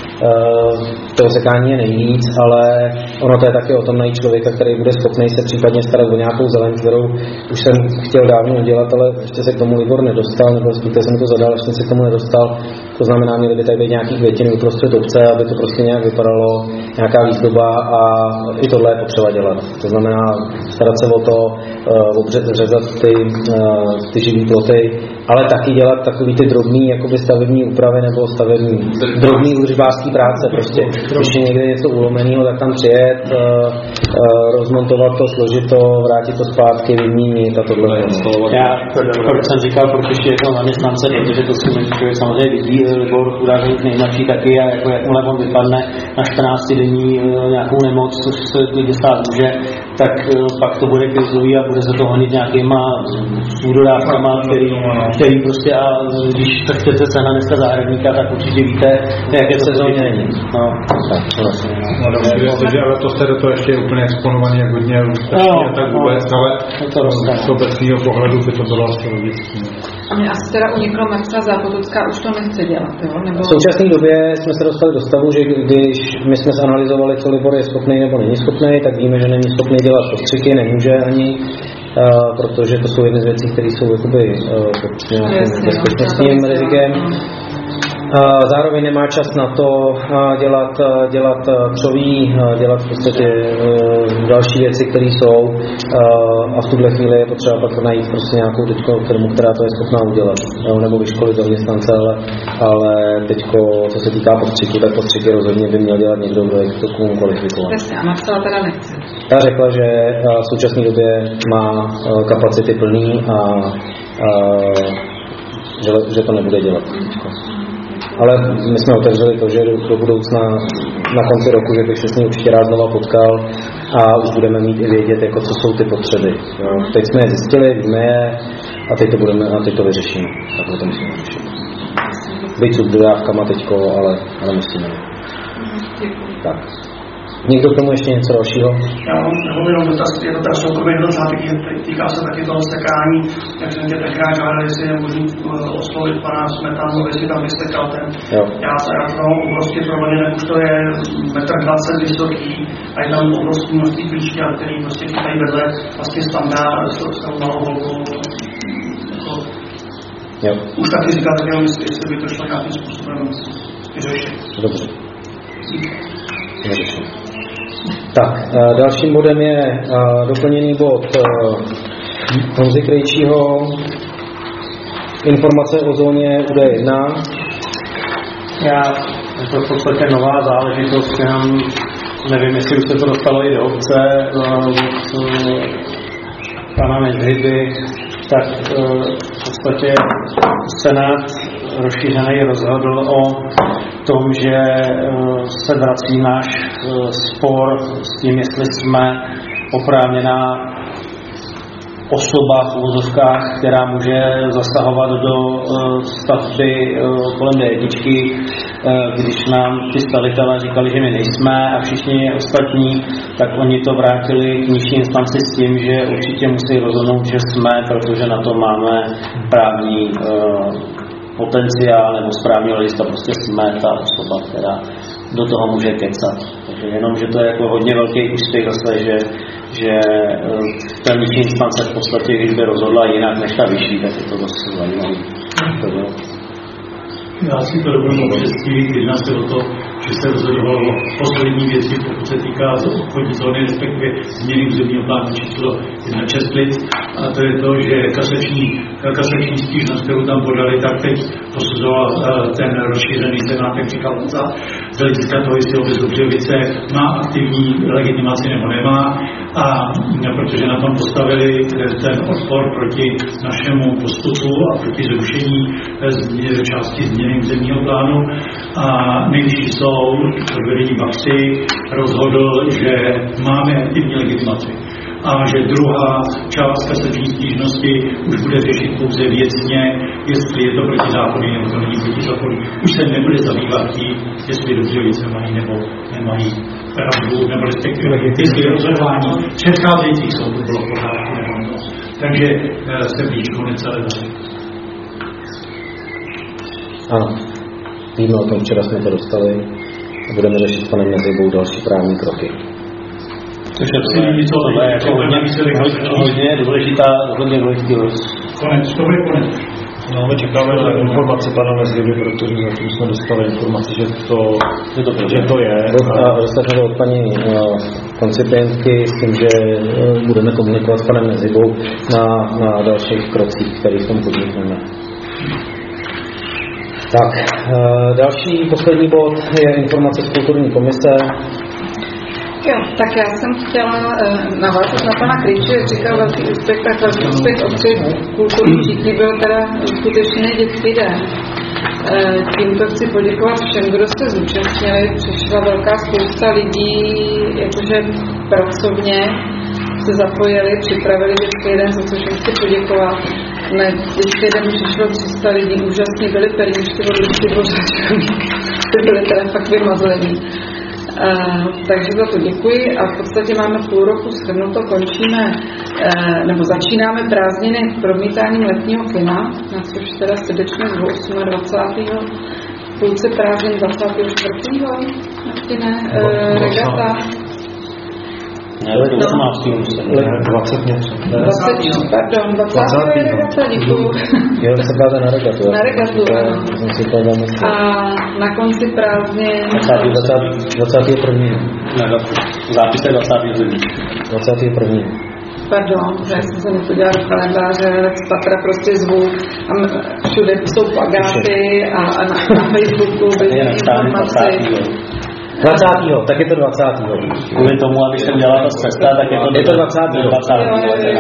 uh, toho sekání je nejvíc, ale ono to je taky o tom najít člověka, který bude schopný se případně starat o nějakou zeleň, kterou už jsem chtěl dávno udělat, ale ještě se k tomu Libor nedostal, nebo respektive jsem to zadal, ještě se k tomu nedostal. To znamená, měly by tady být nějaký květiny uprostřed obce, aby to prostě nějak vypadalo, nějaká výzdoba, a i tohle je potřeba dělat. To znamená starat se o to, uh, obřezat ty uh, ty živý ploty, ale taky dělat takový ty drobný jakoby stavební úpravy nebo stavební drobný údržbářský práce prostě. Když je někde něco ulomeného, tak tam přijet, uh, uh, rozmontovat to, složit to, vrátit to zpátky, vyměnit a tohle. Já, proč jsem říkal, proč ještě jednou zaměstnance, protože to si člověk samozřejmě vidí, Libor Chudák nejmladší taky, a jako jakmile on vypadne na čtrnáct denní nějakou nemoc, což se lidi stát může, tak pak to bude krizový a bude se to honit nějakýma údodávkama, který který prostě a když tak chcete se na dneska zahradníka, tak určitě víte, jaké sezóně není. No, tak vlastně. No, dobře, ale to se do toho ještě je úplně exponovaný, jak hodně úspěšný a tak vůbec, ale z obecného pohledu by to bylo asi logické. A mě asi teda uniklo Marcela Zápotocká už to nechce dělat, jo? Nebo... V současné době jsme se dostali do stavu, že když my jsme zanalizovali, co Libor je schopný nebo není schopný, tak víme, že není schopný dělat postřiky, nemůže ani, uh, protože to jsou jedny z věcí, které jsou jakoby uh, pod nějakým bezpečnostním no, rizikem. Uh, zároveň nemá čas na to uh, dělat, uh, dělat uh, křoví, uh, dělat v podstatě uh, další věci, které jsou uh, a v tuhle chvíli je potřeba pak najít prostě nějakou teďko firmu, která to je schopná udělat, uh, nebo vyškolit zaměstnance, ale, ale teďko, co se týká postřiky, tak postřiky rozhodně by měl dělat někdo, kdo je to komu kvalifikovat. Jasně, a Marcela teda nechce. Ta řekla, že uh, v současné době má uh, kapacity plný a uh, že, že to nebude dělat. Ale my jsme otevřeli to, že do budoucna na konci roku, že bych se s ní určitě rád znova potkal a už budeme mít i vědět, jako co jsou ty potřeby. Jo. Teď jsme je zjistili, víme je a teď to, budeme, a teď to vyřešíme. Tak to musíme vyřešit. Být s dodávkama teďko, ale, ale musíme. Tak. Někdo k tomu ještě něco dalšího? Já mám jenom dotaz, je to teda soukromý dotaz, týká se taky toho sekání, jak jsem tě tenkrát žádal, jestli je možný oslovit pana Smetanu, jestli tam vysekal ten. Jo. Já se já to mám obrovský problém, už to je metr dvacet vysoký a je tam obrovský množství klíčky, který prostě chytají vedle vlastně standard s tou malou holkou. Jo. Už taky říká, tak jenom jestli by to šlo nějakým způsobem vyřešit. Dobře. Vyřešit. Tak, dalším bodem je doplněný bod Honzy Krejčího, informace o zóně U D jedna. Já, je to v podstatě nová záležitost, jenom nevím, jestli už se to dostalo i do obce od pana Medhyby, tak v podstatě Senát rozšířený rozhodl o tom, že se vrací náš spor s tím, jestli jsme oprávněná osoba v úvozovkách, která může zasahovat do stavby kolem D jedna, když nám ty stavitelé říkali, že my nejsme a všichni ostatní, tak oni to vrátili k nižší instanci s tím, že určitě musí rozhodnout, že jsme, protože na to máme právní potenciál nebo správního hlediska, prostě jsme ta osoba, která do toho může kecat. Takže jenom, že to je jako hodně velký úspěch zase, že, že ta nižší instance v podstatě, když by rozhodla jinak než ta vyšší, tak je to dost zajímavé. Já si to dovolím obřestit, jedná se o to, že se rozhodovalo o poslední věci, pokud se týká obchodní zóny, respektive změny územního plánu číslo jedna Česplic. A to je to, že kasační, kasační stížnost, kterou tam podali, tak teď posuzoval ten rozšířený senát, jak říkal za z hlediska toho, jestli obec Dobřevice má aktivní legitimaci nebo nemá. A protože na tom postavili ten odpor proti našemu postupu a proti zrušení části změny územního plánu. A nejvyšší soud pod vedením Baxy rozhodl, že máme aktivní legitimaci a že druhá část kasační stížnosti už bude řešit pouze věcně, jestli je to protizákonný nebo to není protizákonný. Už se nebude zabývat tím, jestli Dobřevice mají nebo nemají pravdu, nebo respektive jestli rozhodování předcházejících soudů bylo v pořádku nebo ne. Takže se blíží konec celé doby. Ano, víme o tom, včera jsme to dostali a budeme řešit s panem Nezibou další právní kroky. Což je přijde něco, to je jako hodně, hodně důležitá, hodně důležitý věc. Konec, to bude konec. No, my čekáme na informaci pana Neziby, protože zatím jsme dostali informaci, že to, že to, že to je. Dostali jsme od paní no, koncipientky s tím, že no, budeme komunikovat s panem Nezibou na, na dalších krocích, které v tom podnikneme. Tak, další poslední bod je informace z kulturní komise. Jo, tak já jsem chtěla uh, navázat na pana Krejčí, jak říkal velký úspěch, tak velký úspěch obci kulturní díky byl teda skutečný dětský den. Uh, tímto chci poděkovat všem, kdo se zúčastnili. Přišla velká spousta lidí, jakože pracovně se zapojili, připravili dětský den, za což chci poděkovat. ne, vždycky jeden přišlo tři sta lidí, úžasní byli perníčky od lidí dvořáčkový, ty byly teda fakt vymazlení. Uh, takže za to děkuji a v podstatě máme půl roku shrnuto, končíme, uh, nebo začínáme prázdniny promítáním letního kina, na což teda srdečně zvu dvacátého osmého v půlce prázdnin dvacátého čtvrtého Martine, uh, regata. Ne, dvacet něco. dvacet, pardon, dvacátého regata, děkuju. Jo, se ptáte na regatu. Na regatu, ano. A na konci prázdnin dvacátého prvního Zápis je dvacátého prvního dvacátého prvního Pardon, že jsem se nepodívala do kalendáře, tak z patra prostě zvu a všude jsou plagáty a, a na, na Facebooku byly informace. dvacátého tak je to dvacátého Kvůli tomu, aby se dělala ta cesta, tak je to, je to dvacátého dvacátého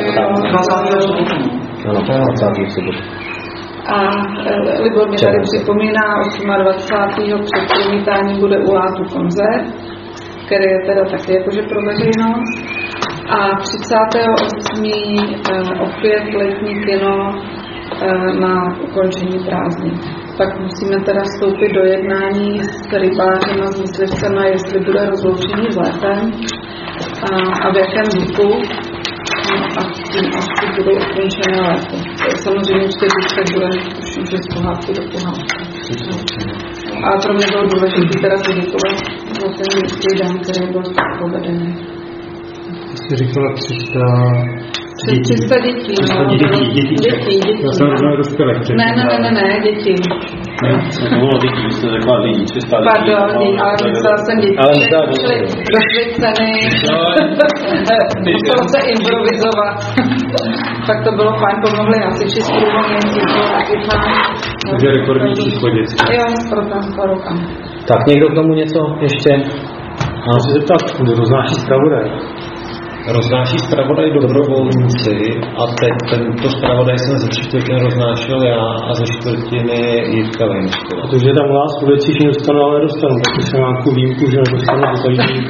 Ano, to je dvacátého sobotu. A e, Libor mi tady připomíná dvacátého osmého před promítání bude u Látu koncert, který je teda taky jakože pro veřejnost. A třicátého osmého E, opět letní kino e, na ukončení prázdnin. Pak musíme teda vstoupit do jednání s rybářem a s myslivcema, jestli bude rozloučení s létem a, a v jakém duchu. No a tím asi budou ukončené léto. Samozřejmě čtyři tak bude tuším, že z pohádky do pohádky. A pro mě bylo důležité teda poděkovat za ten dětský den, který byl povedený. Jsi říkala tři sta tři sta dětí, no. Dětí, dětí. Dětí, dětí. Já jsem znamená dospělých. Ne, ne, ne, ne, ne, děti. To bylo dětí, jste řekla lidí, tři sta lidí. Pardon, ale myslela jsem děti, šli do Šviceny, muselo se improvizovat. Pak to bylo fajn, pomohli hasiči s průvodnějci, to bylo taky fajn. Takže rekordní číslo dětí. Jo, pro ten rokama. Tak někdo k tomu něco ještě? Mám se zeptat, kdo roznáší zpravodaj? Roznáší zpravodaj dobrovolníci a teď tento zpravodaj jsem ze čtvrtiny roznášel já a ze čtvrtiny Jitka Vejnsková. Protože tam u nás vůbec všichni dostanu, ale dostanu, takže jsem mám tu výjimku, že nedostanu do toho jiný.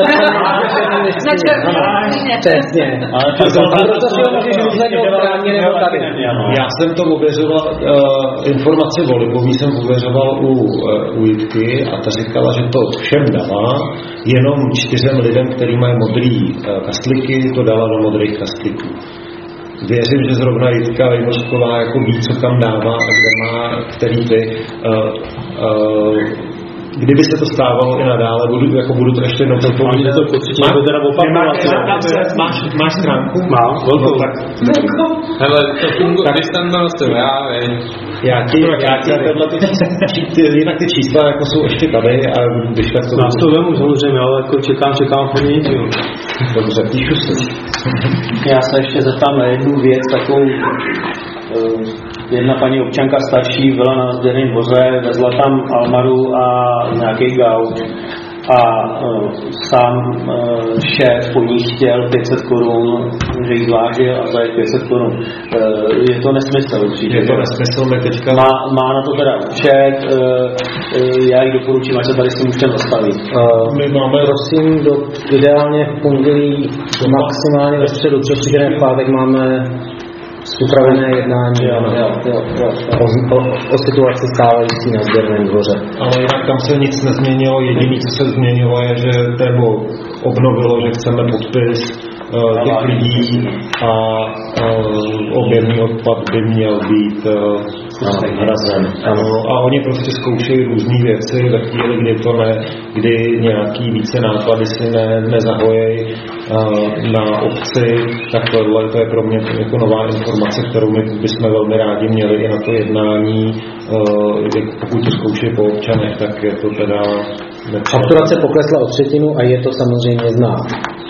Přesně. Ale proto si ho můžeš rozhlednout správně nebo tady. Já jsem to ověřoval, uh, informaci volibový jsem ověřoval u, uh, u Jitky a ta říkala, že to všem dala, jenom čtyřem lidem, který mají modrý uh, kastlíky, to dala do modrých kastlíků. Věřím, že zrovna Jitka Vejnosková jako ví, co tam dává a kde má, který ty uh, uh, kdyby se to stávalo i nadále, budu, jako budu to ještě jednou připomínat. Máš, máš stránku? Mám, velkou. No, tak. Hele, to funguje, když tam byl já, vej. Já ti, já ti tohle ty, ty, jinak ty čísla jako jsou ještě tady a když tak to... Nás to vemu samozřejmě, ale jako čekám, čekám po nic, jo. Dobře, píšu si. Já se ještě zeptám na jednu věc, takovou uh, jedna paní občanka starší byla na sběrném voze, vezla tam Almaru a nějaký gauč a uh, sám uh, šéf po ní chtěl pět set korun, že jí zvážil a za pět set korun. Uh, je to nesmysl určitě. Je to nesmysl, my teďka... Má, má na to teda účet, uh, uh, já jí doporučím, ať se tady s tím účtem zastaví. Uh, my máme, prosím, do, ideálně v pondělí, maximálně ve středu, což v pátek máme upravené jednání jo, jo, jo, jo, jo. O, o, o situaci stávající na sběrném dvoře. Ale jinak tam se nic nezměnilo, jediné, co se změnilo, je, že nebo obnovilo, že chceme podpis uh, těch lidí a uh, objemný odpad by měl být uh, hrazen. Ano, a oni prostě zkoušejí různé věci ve chvíli, kdy to ne, kdy nějaký více náklady si ne, nezahojejí uh, na obci, tak tohle to je pro mě jako nová informace, kterou my bychom velmi rádi měli i na to jednání. Uh, pokud to zkouší po občanech, tak je to teda... Fakturace poklesla o třetinu a je to samozřejmě znát.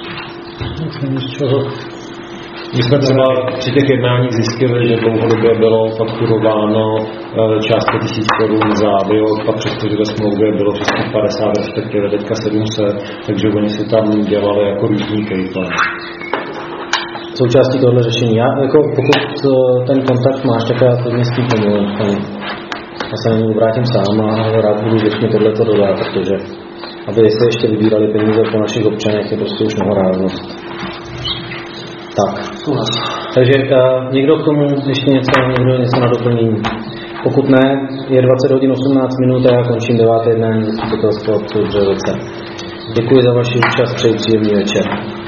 My jsme třeba při těch jednáních zjistili, že dlouhodobě bylo fakturováno částka tisíc korun za bioodpad, přestože ve smlouvě bylo přes padesát, respektive teďka sedm set, takže oni si tam dělali jako různý kejtle. Součástí tohle řešení. Já, jako pokud ten kontakt máš, tak já to s tím pomůžu. Já se na něj obrátím sám a rád budu vždycky tohleto dodat, protože aby se ještě vybírali peníze po našich občanech, je prostě už nehoráznost. Tak. Takže uh, někdo k tomu ještě něco, někdo něco na doplnění. Pokud ne, je dvacet hodin osmnáct minut a já končím deváté jednání zastupitelstva obce Dobřejovice. Děkuji za vaši účast, přeji příjemný večer.